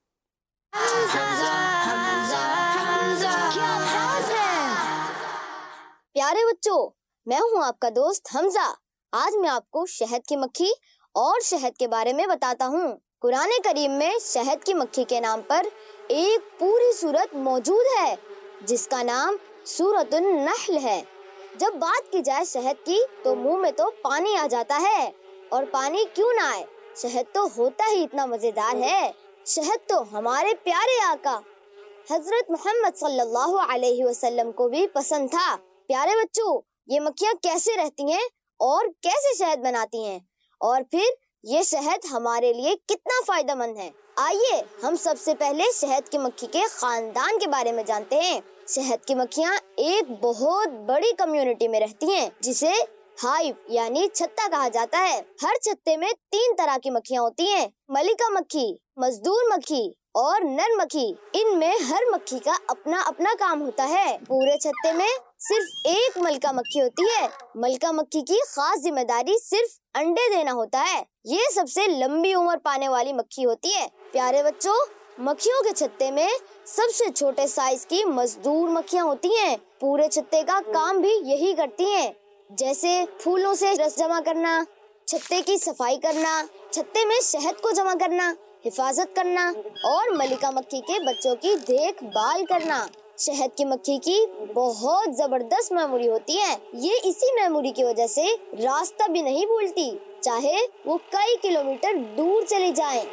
پیارے بچوں، میں ہوں آپ کا دوست حمزہ۔ آج میں آپ کو شہد کی مکھی اور شہد کے بارے میں بتاتا ہوں۔ قرآن کریم میں شہد کی مکھی کے نام پر ایک پوری سورت موجود ہے جس کا نام سورۃ النحل ہے۔ جب بات کی جائے شہد کی تو منہ میں تو پانی آ جاتا ہے، اور پانی کیوں نہ آئے، شہد تو ہوتا ہی اتنا مزیدار ہے۔ شہد تو ہمارے پیارے آقا حضرت محمد صلی اللہ علیہ وسلم کو بھی پسند تھا۔ پیارے بچوں، یہ مکھیاں کیسے رہتی ہیں اور کیسے شہد بناتی ہیں، اور پھر یہ شہد ہمارے لیے کتنا فائدہ مند ہے، آئیے ہم سب سے پہلے شہد کی مکھی کے خاندان کے بارے میں جانتے ہیں۔ شہد کی مکھیاں ایک بہت بڑی کمیونٹی میں رہتی ہیں جسے ہائیو یعنی چھتا کہا جاتا ہے۔ ہر چھتے میں تین طرح کی مکھیاں ہوتی ہیں، ملکہ مکھی، مزدور مکھی اور نر مکھی۔ ان میں ہر مکھی کا اپنا اپنا کام ہوتا ہے۔ پورے چھتے میں صرف ایک ملکہ مکھی ہوتی ہے۔ ملکہ مکھی کی خاص ذمہ داری صرف انڈے دینا ہوتا ہے۔ یہ سب سے لمبی عمر پانے والی مکھی ہوتی ہے۔ پیارے بچوں، مکھیوں کے چھتے میں سب سے چھوٹے سائز کی مزدور مکھیاں ہوتی ہیں۔ پورے چھتے کا کام بھی یہی کرتی ہیں، جیسے پھولوں سے رس جمع کرنا، چھتے کی صفائی کرنا، چھتے میں شہد کو جمع کرنا، حفاظت کرنا اور ملکہ مکھی کے بچوں کی دیکھ بھال کرنا۔ شہد کی مکھی کی بہت زبردست میموری ہوتی ہے۔ یہ اسی میموری کی وجہ سے راستہ بھی نہیں بھولتی، چاہے وہ کئی کلومیٹر دور چلی جائیں۔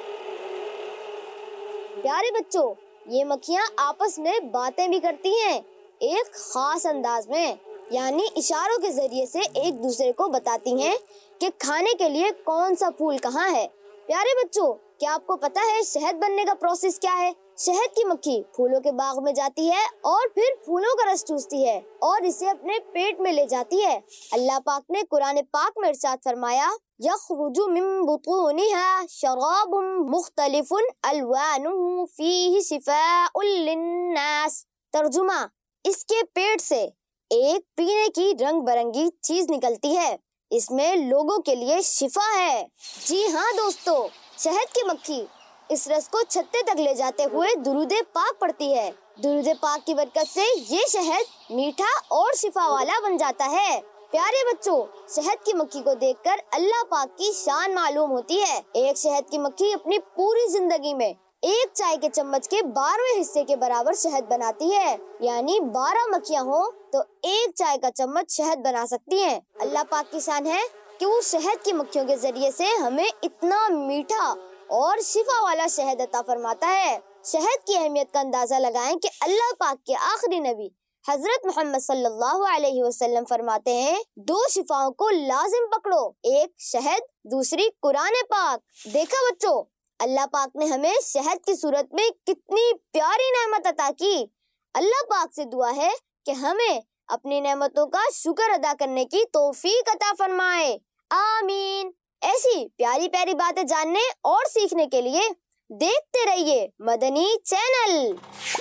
پیارے بچوں، یہ مکھیاں آپس میں باتیں بھی کرتی ہیں، ایک خاص انداز میں، یعنی اشاروں کے ذریعے سے ایک دوسرے کو بتاتی ہیں کہ کھانے کے لیے کون سا پھول کہاں ہے۔ پیارے بچوں، کیا آپ کو پتا ہے شہد بننے کا پروسیس کیا ہے؟ شہد کی مکھی پھولوں کے باغ میں جاتی ہے اور پھر پھولوں کا رس چوستی ہے اور اسے اپنے پیٹ میں لے جاتی ہے۔ اللہ پاک نے قرآن پاک میں ارشاد فرمایا، یخرج من بطونها شراب مختلف الوانه فیہ شفاء للناس۔ ترجمہ، اس کے پیٹ سے ایک پینے کی رنگ برنگی چیز نکلتی ہے، اس میں لوگوں کے لیے شفا ہے۔ جی ہاں دوستو، شہد کی مکھی اس رس کو چھتے تک لے جاتے ہوئے درود پاک پڑھتی ہے۔ درود پاک کی برکت سے یہ شہد میٹھا اور شفا والا بن جاتا ہے۔ پیارے بچوں، شہد کی مکھی کو دیکھ کر اللہ پاک کی شان معلوم ہوتی ہے۔ ایک شہد کی مکھی اپنی پوری زندگی میں ایک چائے کے چمچ کے بارہویں حصے کے برابر شہد بناتی ہے، یعنی بارہ مکھیاں ہوں تو ایک چائے کا چمچ شہد بنا سکتی ہیں۔ اللہ پاک کی شان ہے کہ وہ شہد کی مکھیوں کے ذریعے سے ہمیں اتنا میٹھا اور شفا والا شہد عطا فرماتا ہے۔ شہد کی اہمیت کا اندازہ لگائیں کہ اللہ پاک کے آخری نبی حضرت محمد صلی اللہ علیہ وسلم فرماتے ہیں، دو شفاؤں کو لازم پکڑو، ایک شہد، دوسری قرآن پاک۔ دیکھا بچوں، اللہ پاک نے ہمیں شہد کی صورت میں کتنی پیاری نعمت عطا کی۔ اللہ پاک سے دعا ہے کہ ہمیں اپنی نعمتوں کا شکر ادا کرنے کی توفیق عطا فرمائے، آمین۔ ایسی پیاری پیاری باتیں جاننے اور سیکھنے کے لیے دیکھتے رہیے مدنی چینل۔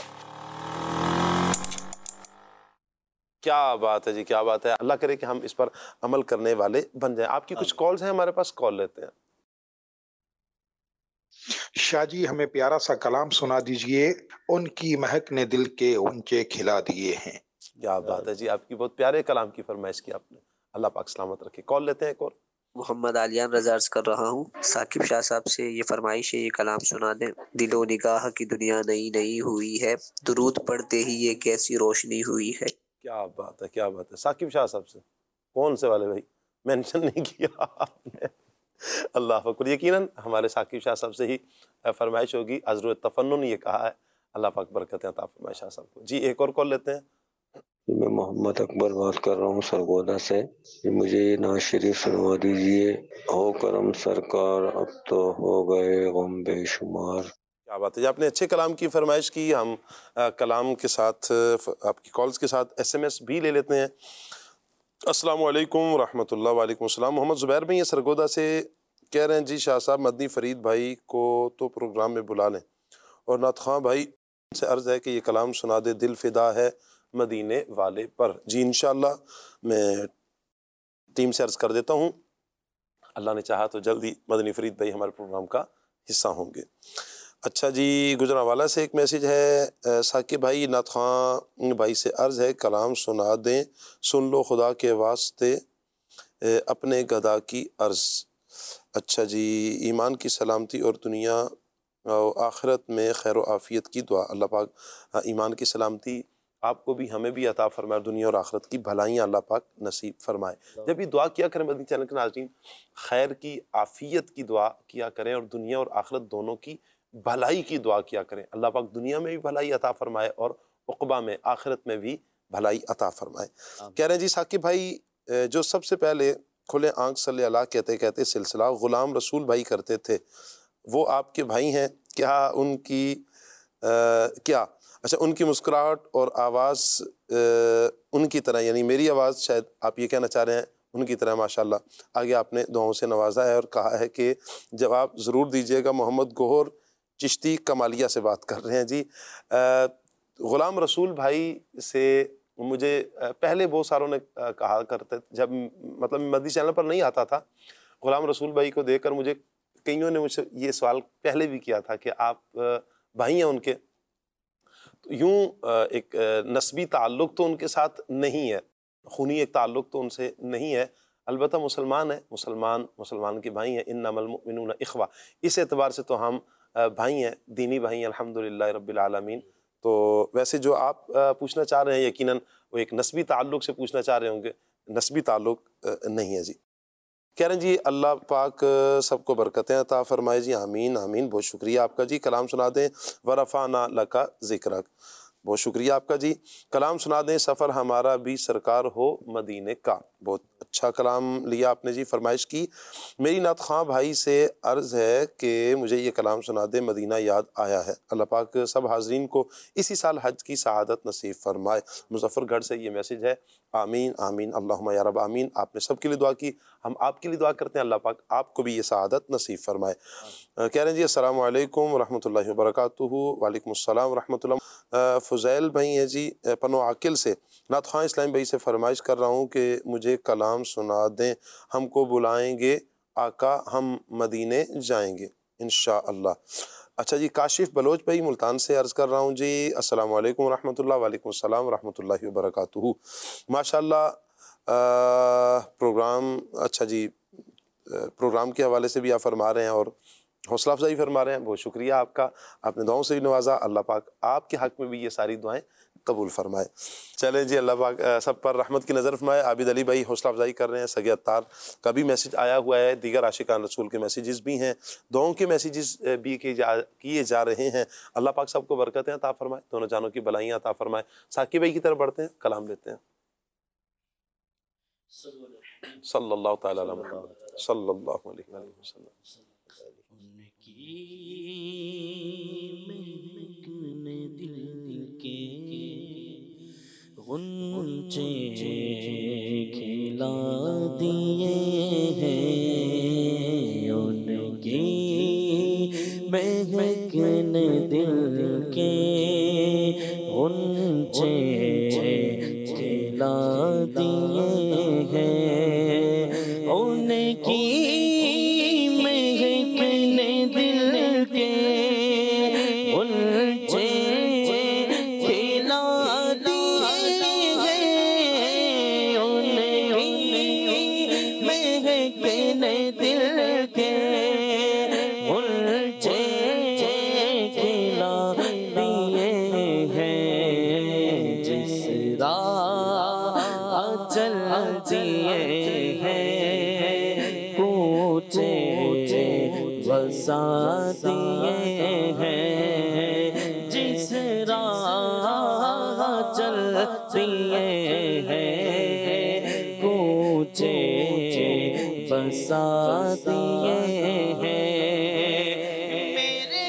کیا بات ہے جی، کیا بات ہے۔ اللہ کرے کہ ہم اس پر عمل کرنے والے بن جائیں۔ آپ کی کچھ کالز ہیں ہمارے پاس، کال لیتے ہیں۔ شاہ جی، ہمیں پیارا سا کلام سنا دیجئے، ان کی مہک نے دل کے اونچے کھلا دیے ہیں۔ کیا بات ہے جی، آپ کی بہت پیارے کلام کی فرمائش کی آپ نے، اللہ پاک سلامت رکھے۔ کال لیتے ہیں ایک اور۔ محمد عالیان رضا عرض کر رہا ہوں، ثاقب شاہ صاحب سے یہ فرمائش ہے، یہ کلام سنا دیں۔ دل و نگاہ کی دنیا نئی نئی ہوئی ہے، درود پڑھتے ہی یہ کیسی روشنی ہوئی ہے۔ کیا بات ہے، کیا بات ہے۔ ثاقب شاہ صاحب سے، کون سے والے بھائی؟ مینشن نہیں کیا آپ نے۔ اللہ اکبر۔ یقیناً ہمارے ثاقب شاہ صاحب سے ہی فرمائش ہوگی، عذر تفنن یہ کہا ہے۔ اللہ پاک برکتیں عطا فرمائے شاہ صاحب کو۔ جی ایک اور کال لیتے ہیں۔ میں محمد اکبر بات کر رہا ہوں سرگودا سے. مجھے یہ نعت شریف سنوا دیجیے. ہو کرم سرکار اب تو ہو گئے غم بے شمار. کیا بات ہے جی، آپ نے اچھے کلام کی فرمائش کی. ہم آ, کلام کے ساتھ آپ کی کالز کے ساتھ ایس ایم ایس بھی لے لیتے ہیں. السلام علیکم ورحمۃ اللہ. وعلیکم السلام. محمد زبیر بھائی سرگودا سے کہہ رہے ہیں جی شاہ صاحب مدنی فرید بھائی کو تو پروگرام میں بلا لیں، اور نعت خواں بھائی سے عرض ہے کہ یہ کلام سنا دے، دل فدا ہے مدینے والے پر. جی انشاءاللہ میں ٹیم سے عرض کر دیتا ہوں، اللہ نے چاہا تو جلدی مدنی فرید بھائی ہمارے پروگرام کا حصہ ہوں گے. اچھا جی، گجرانوالہ سے ایک میسیج ہے ثاقب بھائی، نعت خواں بھائی سے عرض ہے کلام سنا دیں، سن لو خدا کے واسطے اپنے گدا کی عرض. اچھا جی، ایمان کی سلامتی اور دنیا و آخرت میں خیر و عافیت کی دعا. اللہ پاک ایمان کی سلامتی آپ کو بھی ہمیں بھی عطا فرمائے، دنیا اور آخرت کی بھلائیاں اللہ پاک نصیب فرمائے. جب یہ دعا کیا کریں مدنی چینل کے ناظرین، خیر کی عافیت کی دعا کیا کریں اور دنیا اور آخرت دونوں کی بھلائی کی دعا کیا کریں. اللہ پاک دنیا میں بھی بھلائی عطا فرمائے اور عقبہ میں آخرت میں بھی بھلائی عطا فرمائے. کہہ رہے ہیں جی ثاقب بھائی، جو سب سے پہلے کھلے آنکھ صلی اللہ کہتے کہتے سلسلہ غلام رسول بھائی کرتے تھے، وہ آپ کے بھائی ہیں کیا؟ ان کی آ, کیا اچھا ان کی مسکراہٹ اور آواز ان کی طرح، یعنی میری آواز شاید آپ یہ کہنا چاہ رہے ہیں ان کی طرح ماشاءاللہ. آگے آپ نے دعاؤں سے نوازا ہے اور کہا ہے کہ جواب ضرور دیجیے گا. محمد گوہر چشتی کمالیہ سے بات کر رہے ہیں جی. غلام رسول بھائی سے مجھے پہلے بہت ساروں نے کہا کرتے، جب مطلب مدنی چینل پر نہیں آتا تھا، غلام رسول بھائی کو دیکھ کر مجھے کئیوں نے مجھ سے یہ سوال پہلے بھی کیا تھا کہ آپ بھائی ہیں ان کے. یوں ایک نسبی تعلق تو ان کے ساتھ نہیں ہے، خونی ایک تعلق تو ان سے نہیں ہے، البتہ مسلمان ہیں، مسلمان مسلمان کے بھائی ہیں. انما المؤمنون اخوہ، اس اعتبار سے تو ہم بھائی ہیں، دینی بھائی ہیں الحمدللہ رب العالمین. تو ویسے جو آپ پوچھنا چاہ رہے ہیں یقیناً وہ ایک نسبی تعلق سے پوچھنا چاہ رہے ہوں گے، نسبی تعلق نہیں ہے جی. کہہ رہے ہیں جی اللہ پاک سب کو برکتیں عطا فرمائے جی. آمین آمین. بہت شکریہ آپ کا جی. کلام سنا دیں ورفعنا لک ذکرک. بہت شکریہ آپ کا جی. کلام سنا دیں سفر ہمارا بھی سرکار ہو مدینے کا. بہت اچھا کلام لیا آپ نے جی، فرمائش کی. میری نعت خواں بھائی سے عرض ہے کہ مجھے یہ کلام سنا دیں مدینہ یاد آیا ہے. اللہ پاک سب حاضرین کو اسی سال حج کی سعادت نصیب فرمائے. مظفر گڑھ سے یہ میسیج ہے. آمین آمین اللہم یا رب آمین. آپ نے سب کے لیے دعا کی، ہم آپ کے لیے دعا کرتے ہیں اللہ پاک آپ کو بھی یہ سعادت نصیب فرمائے. کہہ رہے ہیں جی السلام علیکم ورحمۃ اللہ وبرکاتہ. وعلیکم السلام ورحمۃ اللہ. فضیل بھائی ہیں جی پنو عاقل سے. نعت خواں اسلام بھائی سے فرمائش کر رہا ہوں کہ مجھے کلام سنا دیں، ہم کو بلائیں گے آقا ہم مدینے جائیں گے انشاءاللہ. اچھا جی، کاشف بلوچ بھائی ملتان سے عرض کر رہا ہوں جی السلام علیکم ورحمۃ اللہ. وعلیکم السلام ورحمۃ اللہ وبرکاتہ. ماشاءاللہ پروگرام اچھا جی، پروگرام کے حوالے سے بھی آپ فرما رہے ہیں اور حوصلہ افزائی فرما رہے ہیں. بہت شکریہ آپ کا، آپ نے دعاؤں سے بھی نوازا. اللہ پاک آپ کے حق میں بھی یہ ساری دعائیں قبول فرمائے. چلیں جی، اللہ پاک سب پر رحمت کی نظر فرمائے. عابد علی بھائی حوصلہ افزائی کر رہے ہیں. سگے عطار کا بھی میسیج آیا ہوا ہے. دیگر عاشقان رسول کے میسیجز بھی ہیں، دعاؤں کے میسیجز بھی کیے جا رہے ہیں. اللہ پاک سب کو برکتیں عطا فرمائے، دونوں جانوں کی بھلائیاں عطا فرمائے. ثاقب بھائی کی طرف بڑھتے ہیں، کلام لیتے ہیں. صلی اللہ تعالیٰ علی محمد صلی اللہ علیہ وسلم. غنچے کھلا دیے ہیں ان کی مہک نے دل کے، غنچے کھلا دیے ہیں ان کی مہک نے دل کے، غنچے دیے ہیں جس راہ چل دیے ہیں کوچے بسا دیے ہیں میرے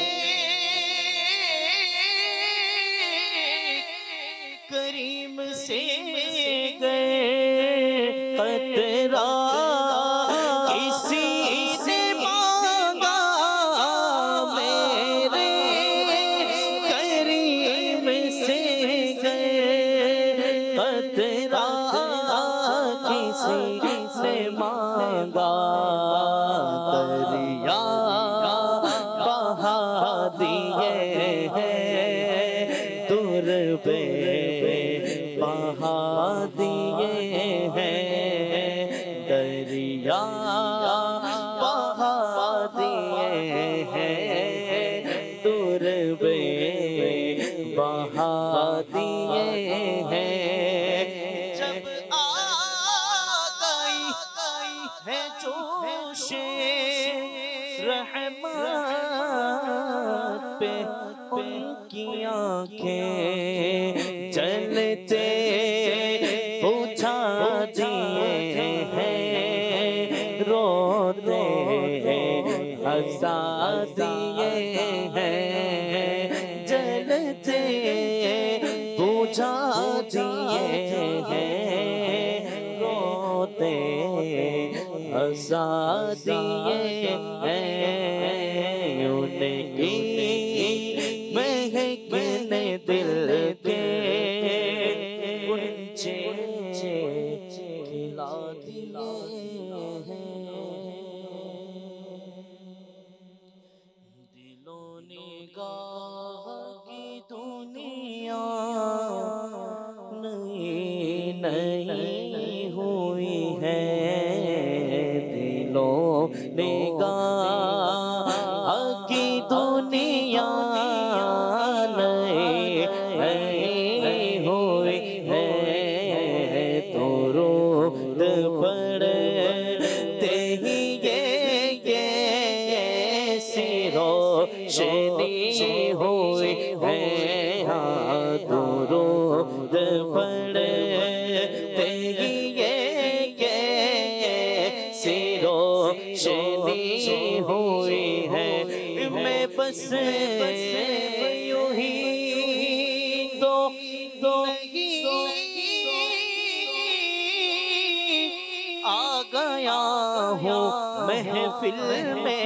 کریم سے گئے قطرہ کسی سے مانگا میرے کریم سے گئے قطرہ کسی سے مانگا دریا بہا دیے ہیں دور پہ بہا دیے ہیں دریا بہا دیے ہیں دور پہ بہا دیے ہیں جب آ گئی ہے جوش رحمت پہ ان کی آنکھیں چلتے پوچھا دیے ہیں روتے ہنسا دیے ہیں جلتے پوچھا دیے ہیں روتے ہنسا دیے ہیں ان کی مہکنے دل کے گنچے کھلا دیے دلوں نگاہ کی دنیا نئی نئی ہوئی ہے دلوں نگاہ کی دنیا نئی نئی ہوئی ہے تو رود پڑتے ہی یہ روشنی ہوئی ہے ہاں تو رود پڑتے ہی یہ روشنی ہوئی ہے میں بس یوں ہی تو تو آ گیا ہوں محفل میں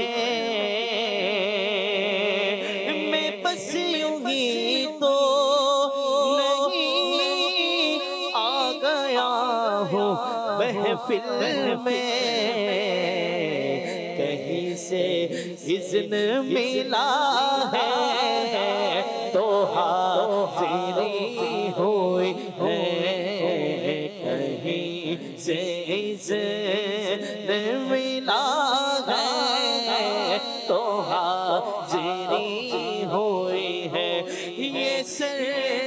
میں بس یوں ہی تو نہیں آ گیا ہوں محفل میں کہیں سے اذن ملا ہے تو حاضری ہوئی ہے کہیں سے اذن ملا ہے تو حاضری ہوئی ہے یہ سر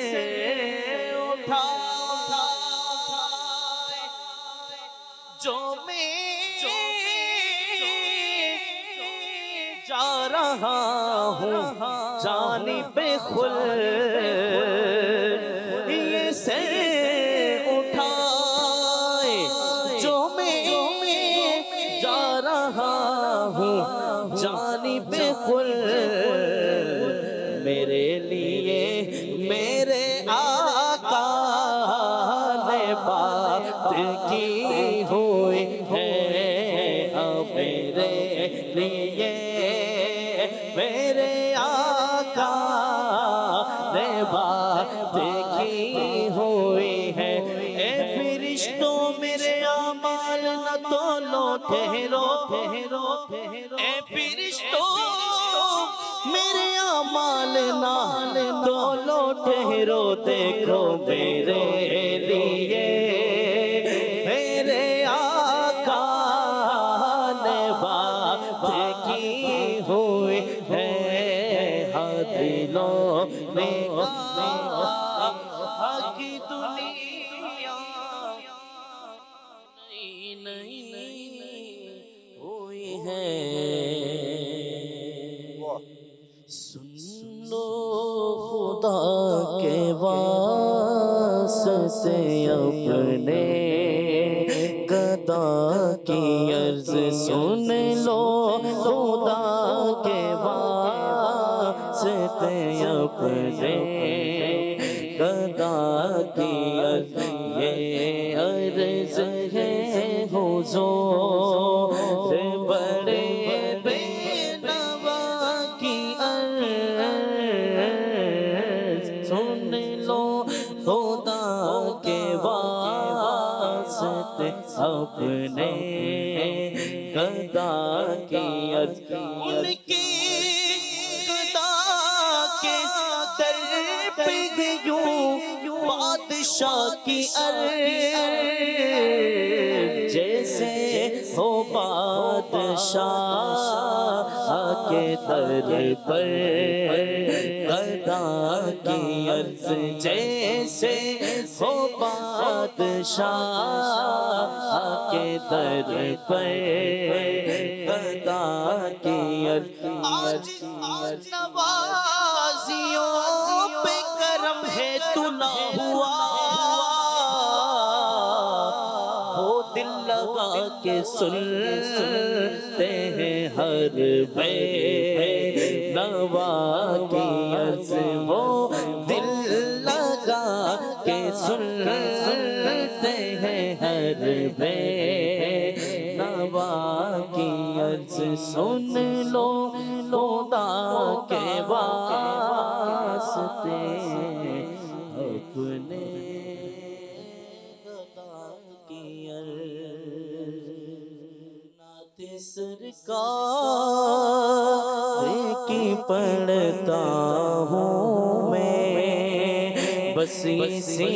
اٹھا جو میں جا رہا ہوں جانب خلد یہ سر اٹھائے جو میں جا رہا ہوں جانب خلد میرے لیے میرے آقا نے بات کی ہوئی ہے اب میرے لیے میرے آقا نے بات کی ہوئی ہے اے فرشتوں میرے اعمال نہ تولو ٹھہرو ٹھہرو اے فرشتوں میرے اعمال نہ تولو ٹھہرو دیکھو میرے لیے میرے آقا نے بات کی ہوئی ہے دلوں نگاہ کی دنیا نئی نئی ہوئی ہے سن لو خدا کے واسطے سے اپنے گدا کی عرض سن لو خدا کے واسطے اپنے گدا کی عرض یہ عرض ہے حضور بڑے بے نوا کی عرض سن لو خدا کے واسطے اپنے گدا کی عرض ان کی گدا کے در پہ یوں بادشاہ کی عرض جیسے ہو بادشاہ کے در پر گدا کی عرض جیسے ہو بادشاہ کے در پر گدا کی عرض آج نوازیوں پہ کرم ہے تو نہ ہوا وہ دل لگا کے سنتے ہیں ہر بے نوا کی عرض وہ دل لگا کے سنتے ہیں ہر بے نوا کی عرض سن لو خدا کے واسطے اپنے گدا کی عرض نعت سرکار کی پڑھتا ہوں میں بس اسی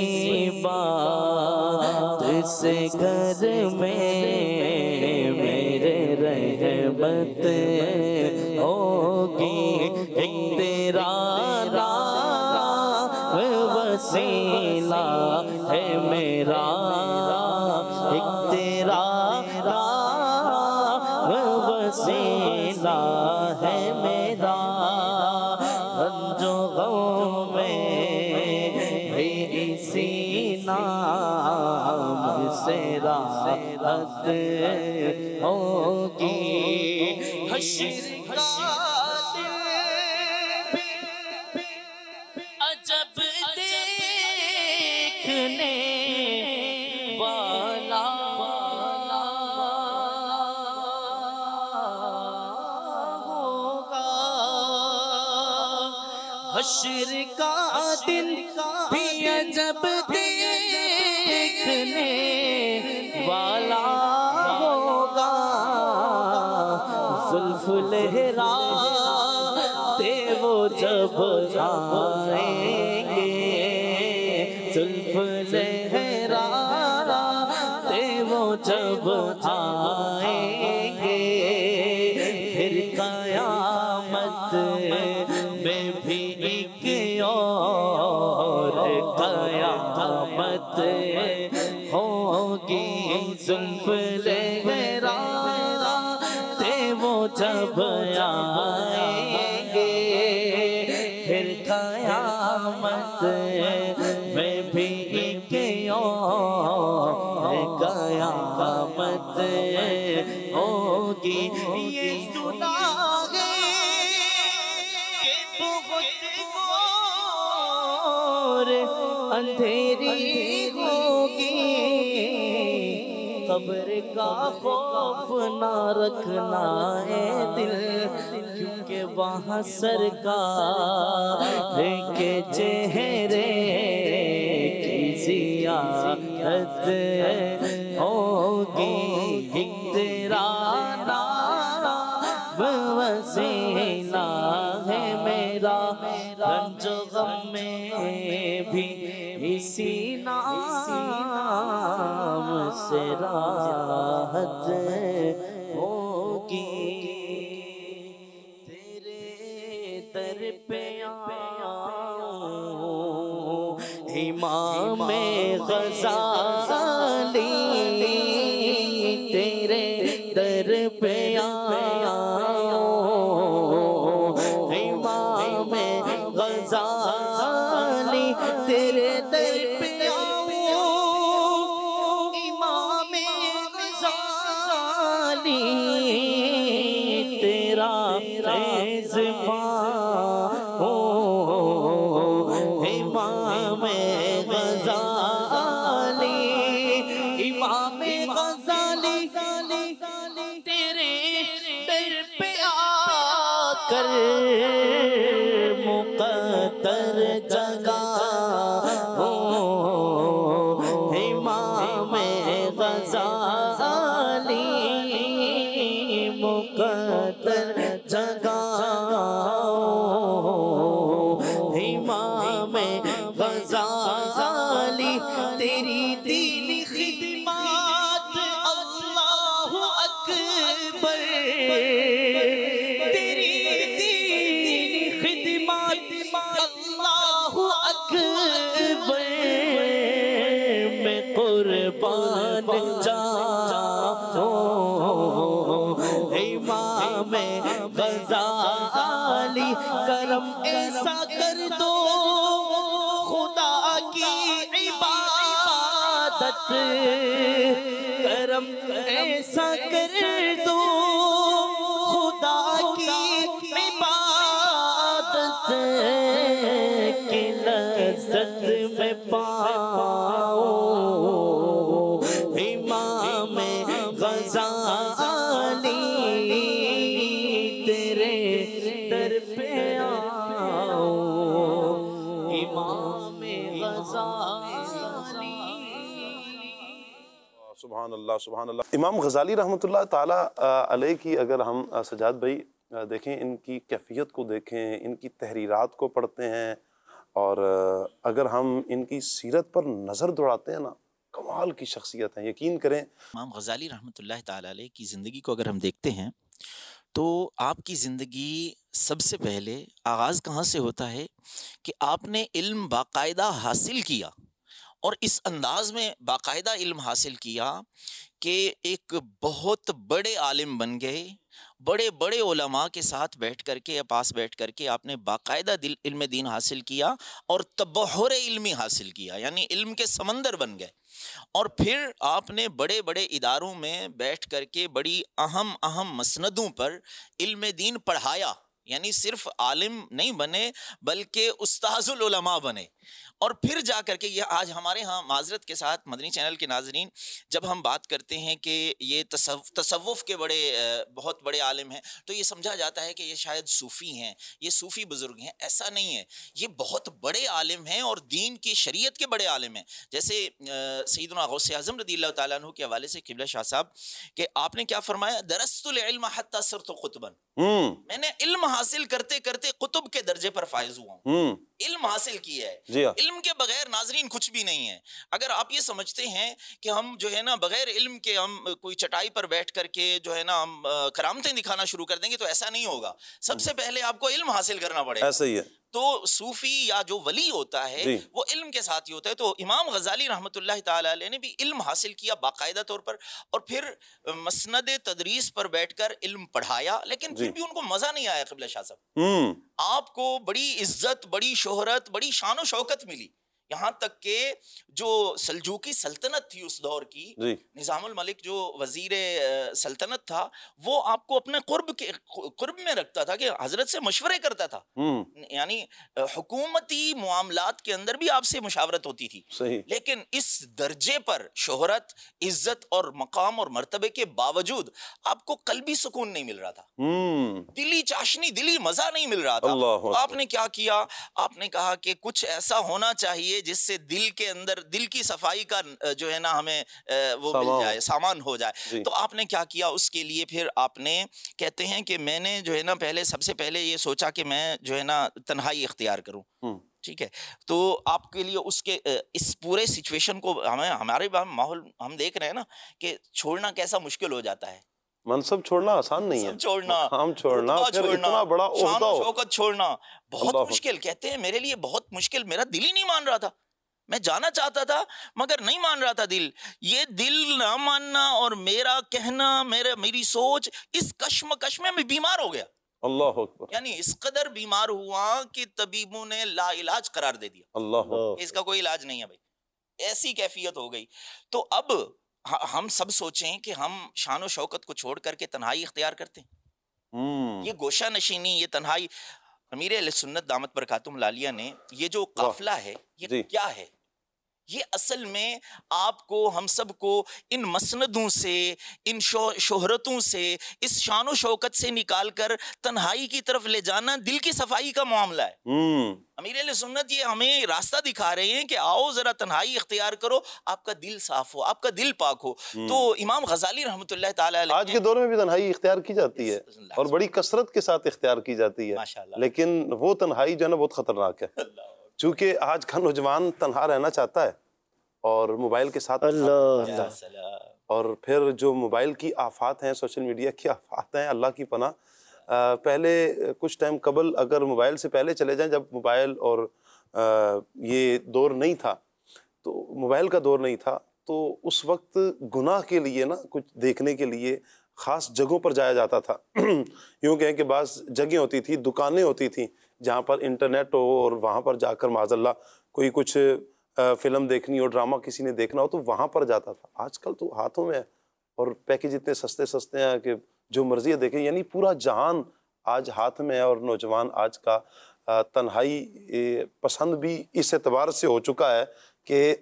بات سے گھر میں میرے رحمت ہوگی ایک تیرا نام وسیلہ ہے میرا ایک تیرا نام وسیلہ ہے میرا رنج و غم میں بھی اسی نام سے راحت ہوگی حشر کا دل بھی عجب دیکھنے والا ہوگا حشر کا دن بھی عجب دیکھنے والا ہوگا زلف لہراتے وہ جب آئیں گے زلف لہراتے وہ جب آئیں گے پھر قیامت میں بھی ایک اور قیامت ہوگی زلف لہراتے وہ جب آئیں گے پھر قیامت میں بھی ایک اور قیامت ہوگی یہ سنا ہے کہ بہت گھور اندھیری ہوگی قبر کا خوف نہ رکھنا ہے دل کیونکہ وہاں سرکار کے چہرے کی زیارت ہوگی ایک تیرا نام وسیلہ ہے میرا رنج و غم میں بھی اسی نام سے راحت ہوگی تیرے در پہ آؤں امام غزالی تیرے در پہ آؤں امام غزالی تیرے در پہ آؤں آزماؤ امام غزالی امام غزالی تیرے در پہ آ کر مقدر جگہ امام غزالی مقدر جگہ امام غزالی تیری دین خدمات اللہ اکبر تیری دین خدمات اللہ اکبر میں قربان جاؤں امام غزالی کرم ایسا کر دو خدا کی عبادت کرم ایسا کر دو خدا کی عبادت کی لذت میں پاؤں امام غزالی تیرے در پہ آؤں امام غزالی. سبحان اللہ سبحان اللہ. امام غزالی رحمۃ اللہ تعالیٰ علیہ کی اگر ہم سجاد بھائی دیکھیں، ان کی کیفیت کو دیکھیں، ان کی تحریرات کو پڑھتے ہیں، اور اگر ہم ان کی سیرت پر نظر دوڑاتے ہیں نا، کمال کی شخصیت ہیں. یقین کریں امام غزالی رحمۃ اللہ تعالیٰ علیہ کی زندگی کو اگر ہم دیکھتے ہیں تو آپ کی زندگی سب سے پہلے آغاز کہاں سے ہوتا ہے کہ آپ نے علم باقاعدہ حاصل کیا، اور اس انداز میں باقاعدہ علم حاصل کیا کہ ایک بہت بڑے عالم بن گئے. بڑے بڑے علماء کے ساتھ بیٹھ کر کے یا پاس بیٹھ کر کے آپ نے باقاعدہ دل علم دین حاصل کیا اور تبحر علمی حاصل کیا، یعنی علم کے سمندر بن گئے. اور پھر آپ نے بڑے بڑے اداروں میں بیٹھ کر کے بڑی اہم اہم مسندوں پر علم دین پڑھایا، یعنی صرف عالم نہیں بنے بلکہ استاذ العلماء بنے. اور پھر جا کر کے یہ آج ہمارے ہاں معذرت کے ساتھ مدنی چینل کے ناظرین جب ہم بات کرتے ہیں کہ یہ تصوف تصوف کے بڑے بہت بڑے عالم ہیں تو یہ سمجھا جاتا ہے کہ یہ شاید صوفی ہیں، یہ صوفی بزرگ ہیں. ایسا نہیں ہے، یہ بہت بڑے عالم ہیں اور دین کی شریعت کے بڑے عالم ہیں. جیسے سیدنا غوث اعظم رضی اللہ تعالیٰ عنہ کے حوالے سے قبلہ شاہ صاحب کہ آپ نے کیا فرمایا، درست العلم حتی صرت قطبا، میں نے علم حاصل کرتے کرتے قطب کے درجے پر فائز ہوا ہوں. علم حاصل کیا ہے، علم کے بغیر ناظرین کچھ بھی نہیں ہے. اگر آپ یہ سمجھتے ہیں کہ ہم جو ہے نا بغیر علم کے ہم کوئی چٹائی پر بیٹھ کر کے جو ہے نا ہم کرامتیں دکھانا شروع کر دیں گے تو ایسا نہیں ہوگا. سب سے پہلے آپ کو علم حاصل کرنا پڑے گا. ایسا ہی ہے. تو صوفی یا جو ولی ہوتا ہے جی. وہ علم کے ساتھ ہی ہوتا ہے. تو امام غزالی رحمۃ اللہ تعالیٰ علیہ نے بھی علم حاصل کیا باقاعدہ طور پر، اور پھر مسند تدریس پر بیٹھ کر علم پڑھایا، لیکن جی. پھر بھی ان کو مزہ نہیں آیا. قبلہ شاہ صاحب آپ کو بڑی عزت، بڑی شہرت، بڑی شان و شوکت ملی، یہاں تک کہ جو سلجوقی سلطنت تھی اس دور کی جی. نظام الملک جو وزیر سلطنت تھا وہ آپ کو اپنے قرب کے قرب میں رکھتا تھا کہ حضرت سے مشورے کرتا تھا، یعنی حکومتی معاملات کے اندر بھی آپ سے مشاورت ہوتی تھی. صحیح. لیکن اس درجے پر شہرت، عزت اور مقام اور مرتبے کے باوجود آپ کو قلبی سکون نہیں مل رہا تھا، دلی چاشنی، دلی مزہ نہیں مل رہا تھا. آپ نے کیا کیا، آپ نے کہا کہ کچھ ایسا ہونا چاہیے جس سے دل کے اندر دل کی صفائی کا جو ہے نا ہمیں وہ مل جائے، سامان ہو جائے جی. تو آپ نے کیا کیا اس کے لیے؟ پھر آپ نے کہتے ہیں کہ میں نے جو ہے نا پہلے سب سے پہلے یہ سوچا کہ میں جو ہے نا تنہائی اختیار کروں. ٹھیک ہے. تو آپ کے لیے اس کے اس پورے سچویشن کو ہمیں ہمارے ماحول ہم دیکھ رہے ہیں نا کہ چھوڑنا کیسا مشکل ہو جاتا ہے. منصب چھوڑنا آسان نہیں ہے، چھوڑنا ہم چھوڑنا پھر اتنا بڑا شان و شوکت چھوڑنا بہت مشکل. کہتے ہیں میرے لیے بہت مشکل، میرا دل ہی نہیں مان رہا تھا. میں جانا چاہتا تھا مگر نہیں مان رہا تھا دل. یہ دل نہ ماننا اور میرا کہنا، میرا میری سوچ، اس کشمکش میں میں بیمار ہو گیا. اللہ اکبر. یعنی اس قدر بیمار ہوا کہ طبیبوں نے لا علاج قرار دے دیا. اللہ اس کا کوئی علاج نہیں ہے بھائی. ایسی کیفیت ہو گئی. تو اب ہم سب سوچیں کہ ہم شان و شوکت کو چھوڑ کر کے تنہائی اختیار کرتے ہیں. یہ گوشہ نشینی، یہ تنہائی، امیر اہل سنت دامت برکاتہم العالیہ نے یہ جو قافلہ ہے یہ کیا ہے؟ یہ اصل میں آپ کو، ہم سب کو ان مسندوں سے، ان شہرتوں سے، اس شان و شوکت سے نکال کر تنہائی کی طرف لے جانا دل کی صفائی کا معاملہ ہے۔ امیر اہل سنت یہ ہمیں راستہ دکھا رہے ہیں کہ آؤ ذرا تنہائی اختیار کرو، آپ کا دل صاف ہو، آپ کا دل پاک ہو۔ تو امام غزالی رحمۃ اللہ تعالی علیہ، آج کے دور میں بھی تنہائی اختیار کی جاتی ہے اور بڑی کثرت کے ساتھ اختیار کی جاتی ہے، لیکن وہ تنہائی جو ہے نا بہت خطرناک ہے، چونکہ آج کا نوجوان تنہا رہنا چاہتا ہے اور موبائل کے ساتھ اللہ، اور پھر جو موبائل کی آفات ہیں، سوشل میڈیا کی آفات ہیں، اللہ کی پناہ۔ پہلے کچھ ٹائم قبل اگر موبائل سے پہلے چلے جائیں، جب موبائل اور یہ دور نہیں تھا، تو موبائل کا دور نہیں تھا، تو اس وقت گناہ کے لیے نا کچھ دیکھنے کے لیے خاص جگہوں پر جایا جاتا تھا۔ یوں کہیں کہ بعض جگہیں ہوتی تھی، دکانیں ہوتی تھیں جہاں پر انٹرنیٹ ہو، اور وہاں پر جا کر معاذ اللہ کوئی کچھ فلم دیکھنی ہو، ڈرامہ کسی نے دیکھنا ہو تو وہاں پر جاتا تھا۔ آج کل تو ہاتھوں میں ہے اور پیکج اتنے سستے سستے ہیں کہ جو مرضی دیکھیں، یعنی پورا جہان آج ہاتھ میں ہے، اور نوجوان آج کا تنہائی پسند بھی اس اعتبار سے ہو چکا ہے کہ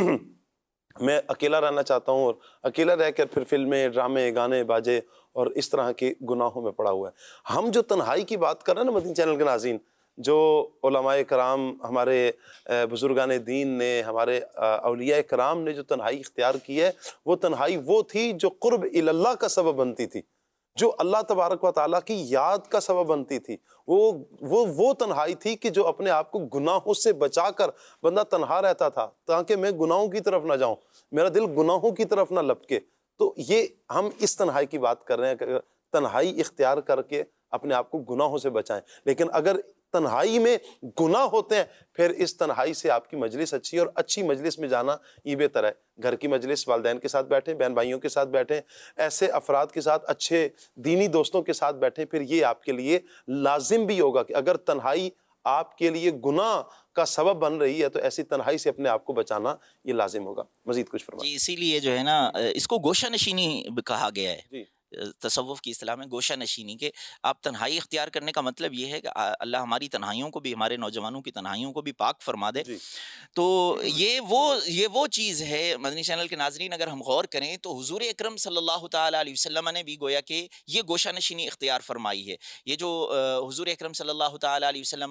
میں اکیلا رہنا چاہتا ہوں، اور اکیلا رہ کر پھر فلمیں، ڈرامے، گانے، باجے اور اس طرح کے گناہوں میں پڑا ہوا ہے۔ ہم جو تنہائی کی بات کر رہے ہیں نا مدنی چینل کے ناظرین، جو علماء کرام، ہمارے بزرگان دین نے، ہمارے اولیاء کرام نے جو تنہائی اختیار کی ہے، وہ تنہائی وہ تھی جو قرب اللہ کا سبب بنتی تھی، جو اللہ تبارک و تعالیٰ کی یاد کا سبب بنتی تھی۔ وہ وہ وہ تنہائی تھی کہ جو اپنے آپ کو گناہوں سے بچا کر بندہ تنہا رہتا تھا، تاکہ میں گناہوں کی طرف نہ جاؤں، میرا دل گناہوں کی طرف نہ لپکے۔ تو یہ ہم اس تنہائی کی بات کر رہے ہیں کہ تنہائی اختیار کر کے اپنے آپ کو گناہوں سے بچائیں۔ لیکن اگر تنہائی میں گناہ ہوتے ہیں، پھر اس تنہائی سے آپ کی مجلس اچھی، اور اچھی مجلس میں جانا یہ بہتر ہے۔ گھر کی مجلس، والدین کے ساتھ بیٹھیں، بہن بھائیوں کے ساتھ بیٹھیں، ایسے افراد کے ساتھ، اچھے دینی دوستوں کے ساتھ بیٹھیں، پھر یہ آپ کے لیے لازم بھی ہوگا کہ اگر تنہائی آپ کے لیے گناہ کا سبب بن رہی ہے تو ایسی تنہائی سے اپنے آپ کو بچانا یہ لازم ہوگا۔ مزید کچھ فرمائیں۔ جی، اسی لیے جو ہے نا اس کو گوشہ نشینی کہا گیا ہے۔ جی، تصوف کی اصطلاح میں گوشہ نشینی، کے آپ تنہائی اختیار کرنے کا مطلب یہ ہے کہ اللہ ہماری تنہائیوں کو بھی، ہمارے نوجوانوں کی تنہائیوں کو بھی پاک فرما دے۔ تو یہ وہ یہ وہ چیز ہے مدنی چینل کے ناظرین، اگر ہم غور کریں تو حضور اکرم صلی اللہ تعالیٰ علیہ وسلم نے بھی گویا کہ یہ گوشہ نشینی اختیار فرمائی ہے۔ یہ جو حضور اکرم صلی اللہ تعالیٰ علیہ وسلم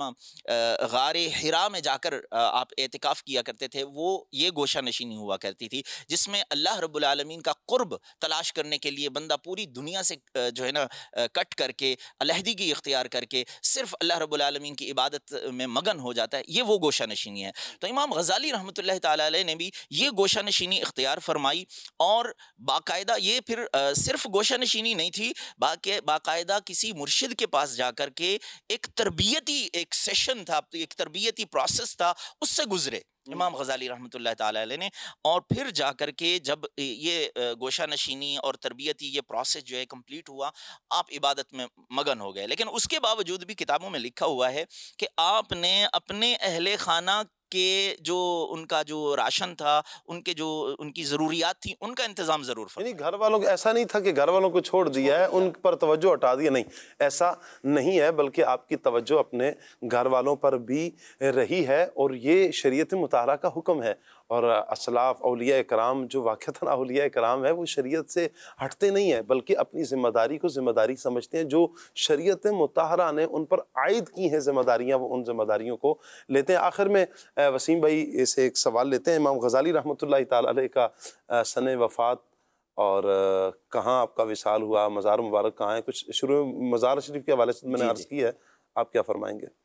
غار حرا میں جا کر آپ اعتکاف کیا کرتے تھے، وہ یہ گوشہ نشینی ہوا کرتی تھی، جس میں اللہ رب العالمین کا قرب تلاش کرنے کے لیے بندہ پوری دنیا سے جو ہے نا کٹ کر کے، علیحدگی اختیار کر کے صرف اللہ رب العالمین کی عبادت میں مگن ہو جاتا ہے، یہ وہ گوشہ نشینی ہے۔ تو امام غزالی رحمۃ اللہ تعالیٰ علیہ نے بھی یہ گوشہ نشینی اختیار فرمائی، اور باقاعدہ یہ پھر صرف گوشہ نشینی نہیں تھی، باقاعدہ کسی مرشد کے پاس جا کر کے ایک تربیتی ایک سیشن تھا، ایک تربیتی پروسیس تھا، اس سے گزرے امام غزالی رحمۃ اللہ تعالیٰ علیہ نے، اور پھر جا کر کے جب یہ گوشہ نشینی اور تربیتی یہ پروسیس جو ہے کمپلیٹ ہوا، آپ عبادت میں مگن ہو گئے۔ لیکن اس کے باوجود بھی کتابوں میں لکھا ہوا ہے کہ آپ نے اپنے اہل خانہ کہ جو ان کا جو راشن تھا، ان کے جو ان کی ضروریات تھی، ان کا انتظام ضرور فرمایا۔ یعنی گھر والوں کو ایسا نہیں تھا کہ گھر والوں کو چھوڑ دیا ہے، ان پر توجہ ہٹا دیا، نہیں، ایسا نہیں ہے، بلکہ آپ کی توجہ اپنے گھر والوں پر بھی رہی ہے، اور یہ شریعت مطہرہ کا حکم ہے۔ اور اسلاف، اولیاء کرام جو واقعتاً اولیاء کرام ہے، وہ شریعت سے ہٹتے نہیں ہیں، بلکہ اپنی ذمہ داری کو ذمہ داری سمجھتے ہیں۔ جو شریعت مطہرہ نے ان پر عائد کی ہیں ذمہ داریاں، وہ ان ذمہ داریوں کو لیتے ہیں۔ آخر میں وسیم بھائی سے ایک سوال لیتے ہیں، امام غزالی رحمۃ اللہ تعالیٰ علیہ کا سن وفات اور کہاں آپ کا وصال ہوا، مزار مبارک کہاں ہے، کچھ شروع مزار شریف کے حوالے سے میں نے عرض کی ہے، آپ کیا فرمائیں گے؟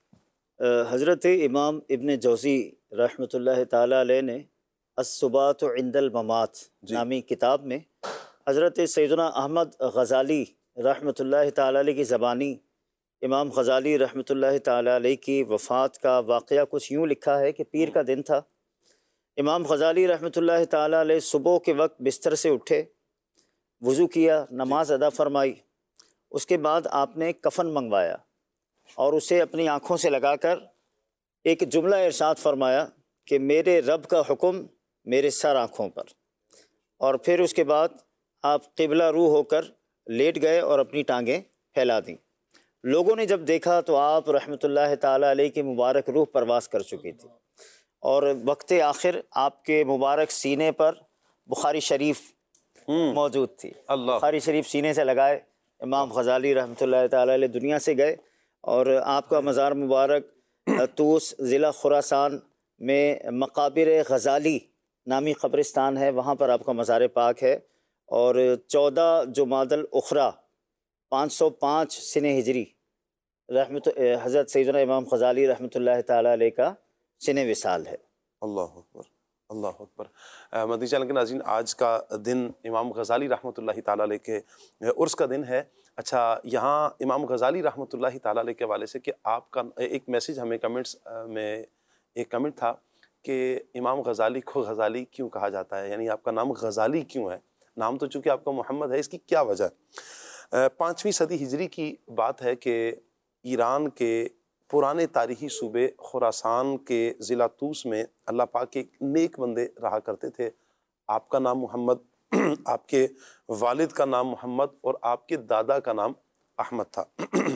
حضرت امام ابن جوزی رحمۃ اللہ تعالیٰ علیہ نے الثبات عند الممات نامی کتاب میں حضرت سیدنا احمد غزالی رحمۃ اللہ تعالیٰ علیہ کی زبانی امام غزالی رحمۃ اللہ تعالیٰ علیہ کی وفات کا واقعہ کچھ یوں لکھا ہے کہ پیر کا دن تھا، امام غزالی رحمۃ اللہ تعالیٰ علیہ صبح کے وقت بستر سے اٹھے، وضو کیا، نماز ادا فرمائی، اس کے بعد آپ نے کفن منگوایا اور اسے اپنی آنکھوں سے لگا کر ایک جملہ ارشاد فرمایا کہ میرے رب کا حکم میرے سر آنکھوں پر، اور پھر اس کے بعد آپ قبلہ رو ہو کر لیٹ گئے اور اپنی ٹانگیں پھیلا دیں۔ لوگوں نے جب دیکھا تو آپ رحمۃ اللہ تعالیٰ علیہ کی مبارک روح پرواز کر چکی تھی، اور وقت آخر آپ کے مبارک سینے پر بخاری شریف موجود تھی۔ اللہ بخاری شریف سینے سے لگائے امام غزالی رحمۃ اللہ تعالیٰ علیہ دنیا سے گئے، اور آپ کا مزار مبارک طوس ضلع خراسان میں مقابر غزالی نامی قبرستان ہے، وہاں پر آپ کا مزار پاک ہے، اور چودہ جمادی الاخری پانچ سو پانچ سن ہجری رحمت حضرت سیدنا امام غزالی رحمۃ اللہ تعالیٰ علیہ کا سن وصال ہے۔ اللہ اکبر، اللہ اکبر۔ مدنی چینل کے ناظرین، آج کا دن امام غزالی رحمۃ اللہ تعالیٰ علیہ کے عرس کا دن ہے۔ اچھا، یہاں امام غزالی رحمۃ اللہ تعالیٰ علیہ کے حوالے سے کہ آپ کا ایک میسیج ہمیں کمنٹس میں ایک کمنٹ تھا کہ امام غزالی کو غزالی کیوں کہا جاتا ہے، یعنی آپ کا نام غزالی کیوں ہے؟ نام تو چونکہ آپ کا محمد ہے، اس کی کیا وجہ ہے؟ پانچویں صدی ہجری کی بات ہے کہ ایران کے پرانے تاریخی صوبے خراسان کے ضلع طوس میں اللہ پاک کے نیک بندے رہا کرتے تھے۔ آپ کا نام محمد، آپ کے والد کا نام محمد، اور آپ کے دادا کا نام احمد تھا۔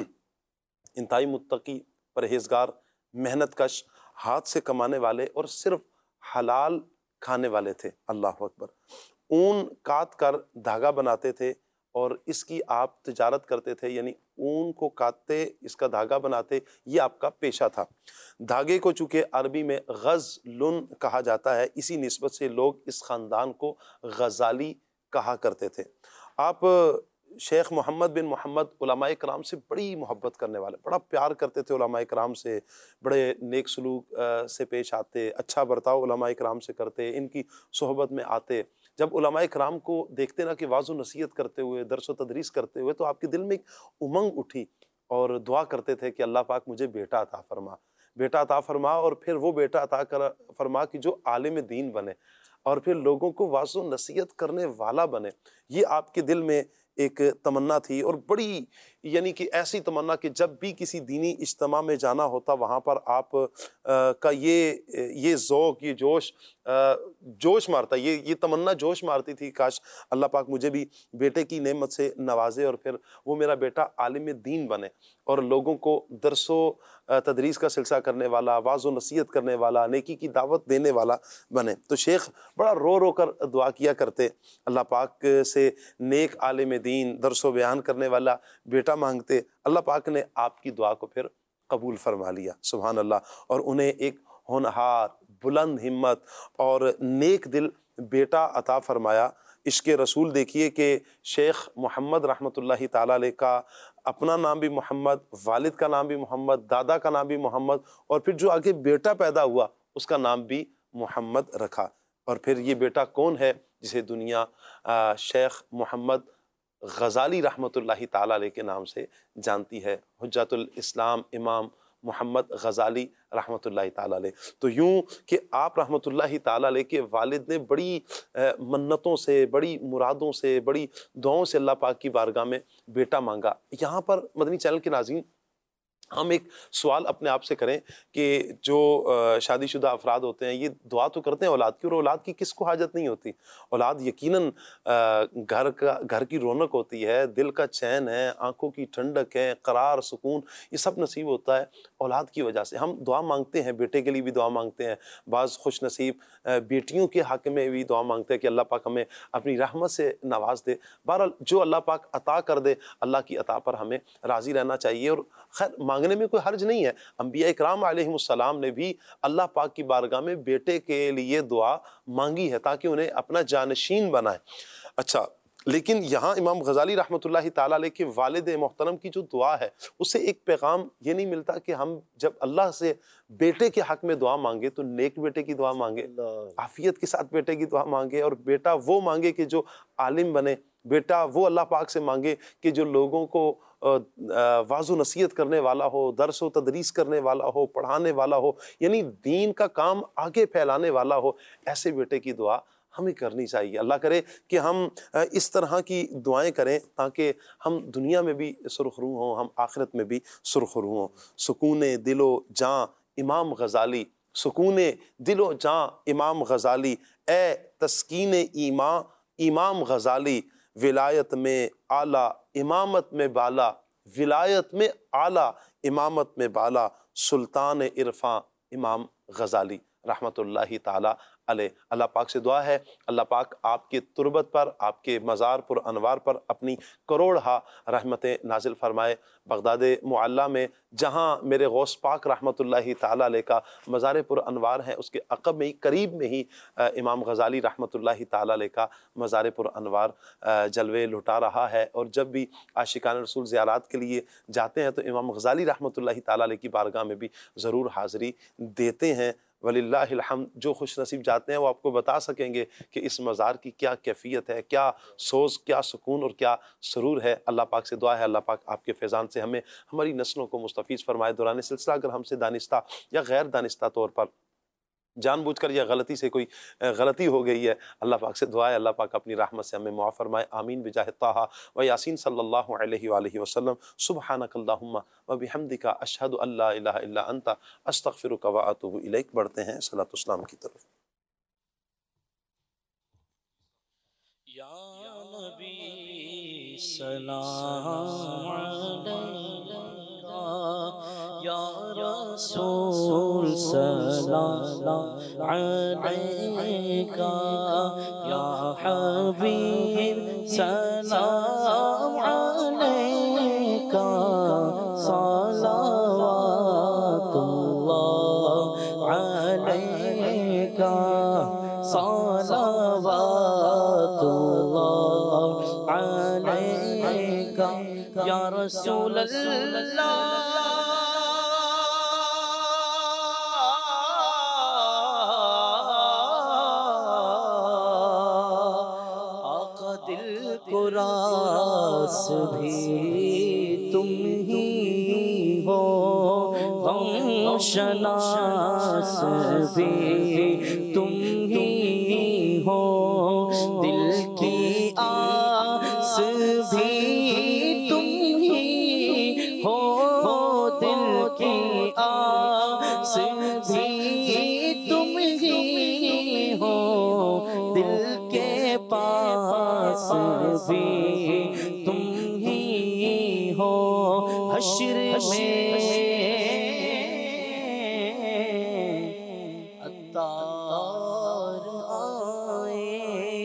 انتہائی متقی، پرہیزگار، محنت کش، ہاتھ سے کمانے والے اور صرف حلال کھانے والے تھے۔ اللہ اکبر۔ اون کاٹ کر دھاگا بناتے تھے، اور اس کی آپ تجارت کرتے تھے، یعنی اون کو کاٹتے، اس کا دھاگا بناتے، یہ آپ کا پیشہ تھا۔ دھاگے کو چونکہ عربی میں غزلن کہا جاتا ہے، اسی نسبت سے لوگ اس خاندان کو غزالی کہا کرتے تھے۔ آپ شیخ محمد بن محمد علماء کرام سے بڑی محبت کرنے والے، بڑا پیار کرتے تھے علماء کرام سے، بڑے نیک سلوک سے پیش آتے، اچھا برتاؤ علماء کرام سے کرتے، ان کی صحبت میں آتے۔ جب علماء کرام کو دیکھتے نا کہ واعظ و نصیحت کرتے ہوئے، درس و تدریس کرتے ہوئے، تو آپ کے دل میں ایک امنگ اٹھی، اور دعا کرتے تھے کہ اللہ پاک مجھے بیٹا عطا فرما، بیٹا عطا فرما، اور پھر وہ بیٹا عطا کر فرما کہ جو عالم دین بنے، اور پھر لوگوں کو واعظ و نصیحت کرنے والا بنے۔ یہ آپ کے دل میں ایک تمنا تھی، اور بڑی یعنی کہ ایسی تمنا کہ جب بھی کسی دینی اجتماع میں جانا ہوتا، وہاں پر آپ کا یہ یہ ذوق، یہ جوش جوش مارتا، یہ یہ تمنا جوش مارتی تھی، کاش اللہ پاک مجھے بھی بیٹے کی نعمت سے نوازے، اور پھر وہ میرا بیٹا عالم دین بنے، اور لوگوں کو درس و تدریس کا سلسلہ کرنے والا، واعظ و نصیحت کرنے والا، نیکی کی دعوت دینے والا بنے۔ تو شیخ بڑا رو رو کر دعا کیا کرتے، اللہ پاک سے نیک عالم دین، درس و بیان کرنے والا بیٹا مانگتے۔ اللہ پاک نے آپ کی دعا کو پھر قبول فرما لیا، سبحان اللہ، اور انہیں ایک ہونہار، بلند ہمت اور نیک دل بیٹا عطا فرمایا۔ عشق رسول دیکھیے کہ شیخ محمد رحمۃ اللہ تعالیٰ علیہ کا اپنا نام بھی محمد، والد کا نام بھی محمد، دادا کا نام بھی محمد، اور پھر جو آگے بیٹا پیدا ہوا اس کا نام بھی محمد رکھا۔ اور پھر یہ بیٹا کون ہے جسے دنیا شیخ محمد غزالی رحمۃ اللہ تعالیٰ علیہ کے نام سے جانتی ہے، حجت الاسلام امام محمد غزالی رحمۃ اللہ تعالیٰ علیہ۔ تو یوں کہ آپ رحمۃ اللہ تعالیٰ علیہ کے والد نے بڑی منتوں سے، بڑی مرادوں سے، بڑی دعاؤں سے اللہ پاک کی بارگاہ میں بیٹا مانگا۔ یہاں پر مدنی چینل کے ناظرین، ہم ایک سوال اپنے آپ سے کریں کہ جو شادی شدہ افراد ہوتے ہیں یہ دعا تو کرتے ہیں اولاد کی، اور اولاد کی کس کو حاجت نہیں ہوتی؟ اولاد یقیناً گھر کا گھر کی رونق ہوتی ہے، دل کا چین ہے، آنکھوں کی ٹھنڈک ہے، قرار، سکون، یہ سب نصیب ہوتا ہے اولاد کی وجہ سے۔ ہم دعا مانگتے ہیں، بیٹے کے لیے بھی دعا مانگتے ہیں، بعض خوش نصیب بیٹیوں کے حق میں بھی دعا مانگتے ہیں کہ اللہ پاک ہمیں اپنی رحمت سے نواز دے۔ بہرحال جو اللہ پاک عطا کر دے، اللہ کی عطا پر ہمیں راضی رہنا چاہیے، اور خیر مانگنے میں کوئی حرج نہیں ہے۔ انبیاء اکرام علیہ السلام نے بھی اللہ پاک کی بارگاہ میں بیٹے کے لیے دعا مانگی ہے تاکہ انہیں اپنا جانشین بنائے۔ اچھا، لیکن یہاں امام غزالی رحمۃ اللہ تعالیٰ علیہ کے والد محترم کی جو دعا ہے اس سے ایک پیغام یہ نہیں ملتا کہ ہم جب اللہ سے بیٹے کے حق میں دعا مانگے تو نیک بیٹے کی دعا مانگے، عافیت کے ساتھ بیٹے کی دعا مانگے، اور بیٹا وہ مانگے کہ جو عالم بنے، بیٹا وہ اللہ پاک سے مانگے کہ جو لوگوں کو واعظ و نصیحت کرنے والا ہو، درس و تدریس کرنے والا ہو، پڑھانے والا ہو، یعنی دین کا کام آگے پھیلانے والا ہو۔ ایسے بیٹے کی دعا ہمیں کرنی چاہیے۔ اللہ کرے کہ ہم اس طرح کی دعائیں کریں تاکہ ہم دنیا میں بھی سرخ رو ہوں، ہم آخرت میں بھی سرخ رو ہوں۔ سکون دل و جاں امام غزالی، سکون دل و جاں امام غزالی، اے تسکین ایمان امام غزالی، ولایت میں اعلیٰ امامت میں بالا، ولایت میں اعلیٰ، امامت میں بالا، سلطان عرفاں امام غزالی رحمۃ اللہ تعالی علیہ۔ اللہ پاک سے دعا ہے اللہ پاک آپ کے تربت پر، آپ کے مزار پر انوار پر اپنی کروڑہا رحمتیں نازل فرمائے۔ بغداد معلیٰ میں جہاں میرے غوث پاک رحمۃ اللہ تعالی علیہ کا مزار پر انوار ہے، اس کے عقب میں ہی قریب میں ہی امام غزالی رحمۃ اللہ تعالی علیہ کا مزار پر انوار جلوے لٹا رہا ہے۔ اور جب بھی عاشقان رسول زیارات کے لیے جاتے ہیں تو امام غزالی رحمۃ اللہ تعالی علیہ کی بارگاہ میں بھی ضرور حاضری دیتے ہیں۔ وللہ الحمد، جو خوش نصیب جاتے ہیں وہ آپ کو بتا سکیں گے کہ اس مزار کی کیا کیفیت ہے، کیا سوز، کیا سکون اور کیا سرور ہے۔ اللہ پاک سے دعا ہے اللہ پاک آپ کے فیضان سے ہمیں، ہماری نسلوں کو مستفیض فرمائے۔ دوران سلسلہ اگر ہم سے دانستہ یا غیر دانستہ طور پر جان بوجھ کر یا غلطی سے کوئی غلطی ہو گئی ہے، اللہ پاک سے دعا ہے اللہ پاک اپنی رحمت سے ہمیں معاف فرمائے۔ آمین بجاہ طٰہٰ و یاسین صلی اللہ علیہ وآلہ وسلم۔ سبحانک اللہم و بحمدک، اشہد ان لا الہ الا انت، استغفرک و اتوب الیک۔ بڑھتے ہیں صلاۃ والسلام کی طرف۔ یا نبی سلام علیکہ، یا رسول سلام علیکہ، یا حبیب سلام علیکہ، صلوات اللہ علیکہ، صلوات اللہ علیکہ، یا رسول اللہ۔ راس بھی تم ہی ہو، غم شناس بھی تم ہی ہو، دل کی آس بھی تم ہی ہو، دل کی آس بھی تم ہی ہو، دل کے پاس بھی تم ہی ہو، حشر میں عطار آئے،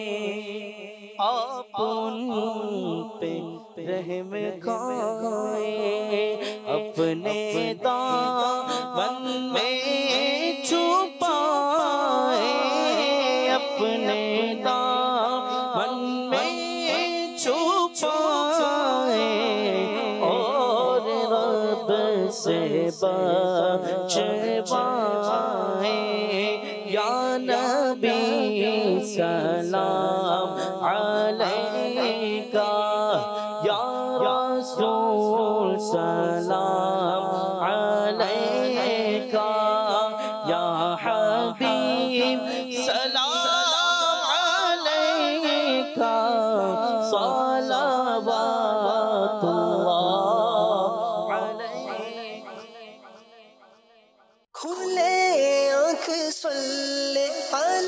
آپ ان پہ رحم کھائے، اپنے دامن میں چھپائے، اپنے دامن میں چھپائے، اور رب سے بچوائے۔ یا نبی سلام علیکہ، یا رسول سلام علیکہ، یا حبیب سلام علیکہ، صلوات اللہ علیکہ۔ کھلے آنکھ صلی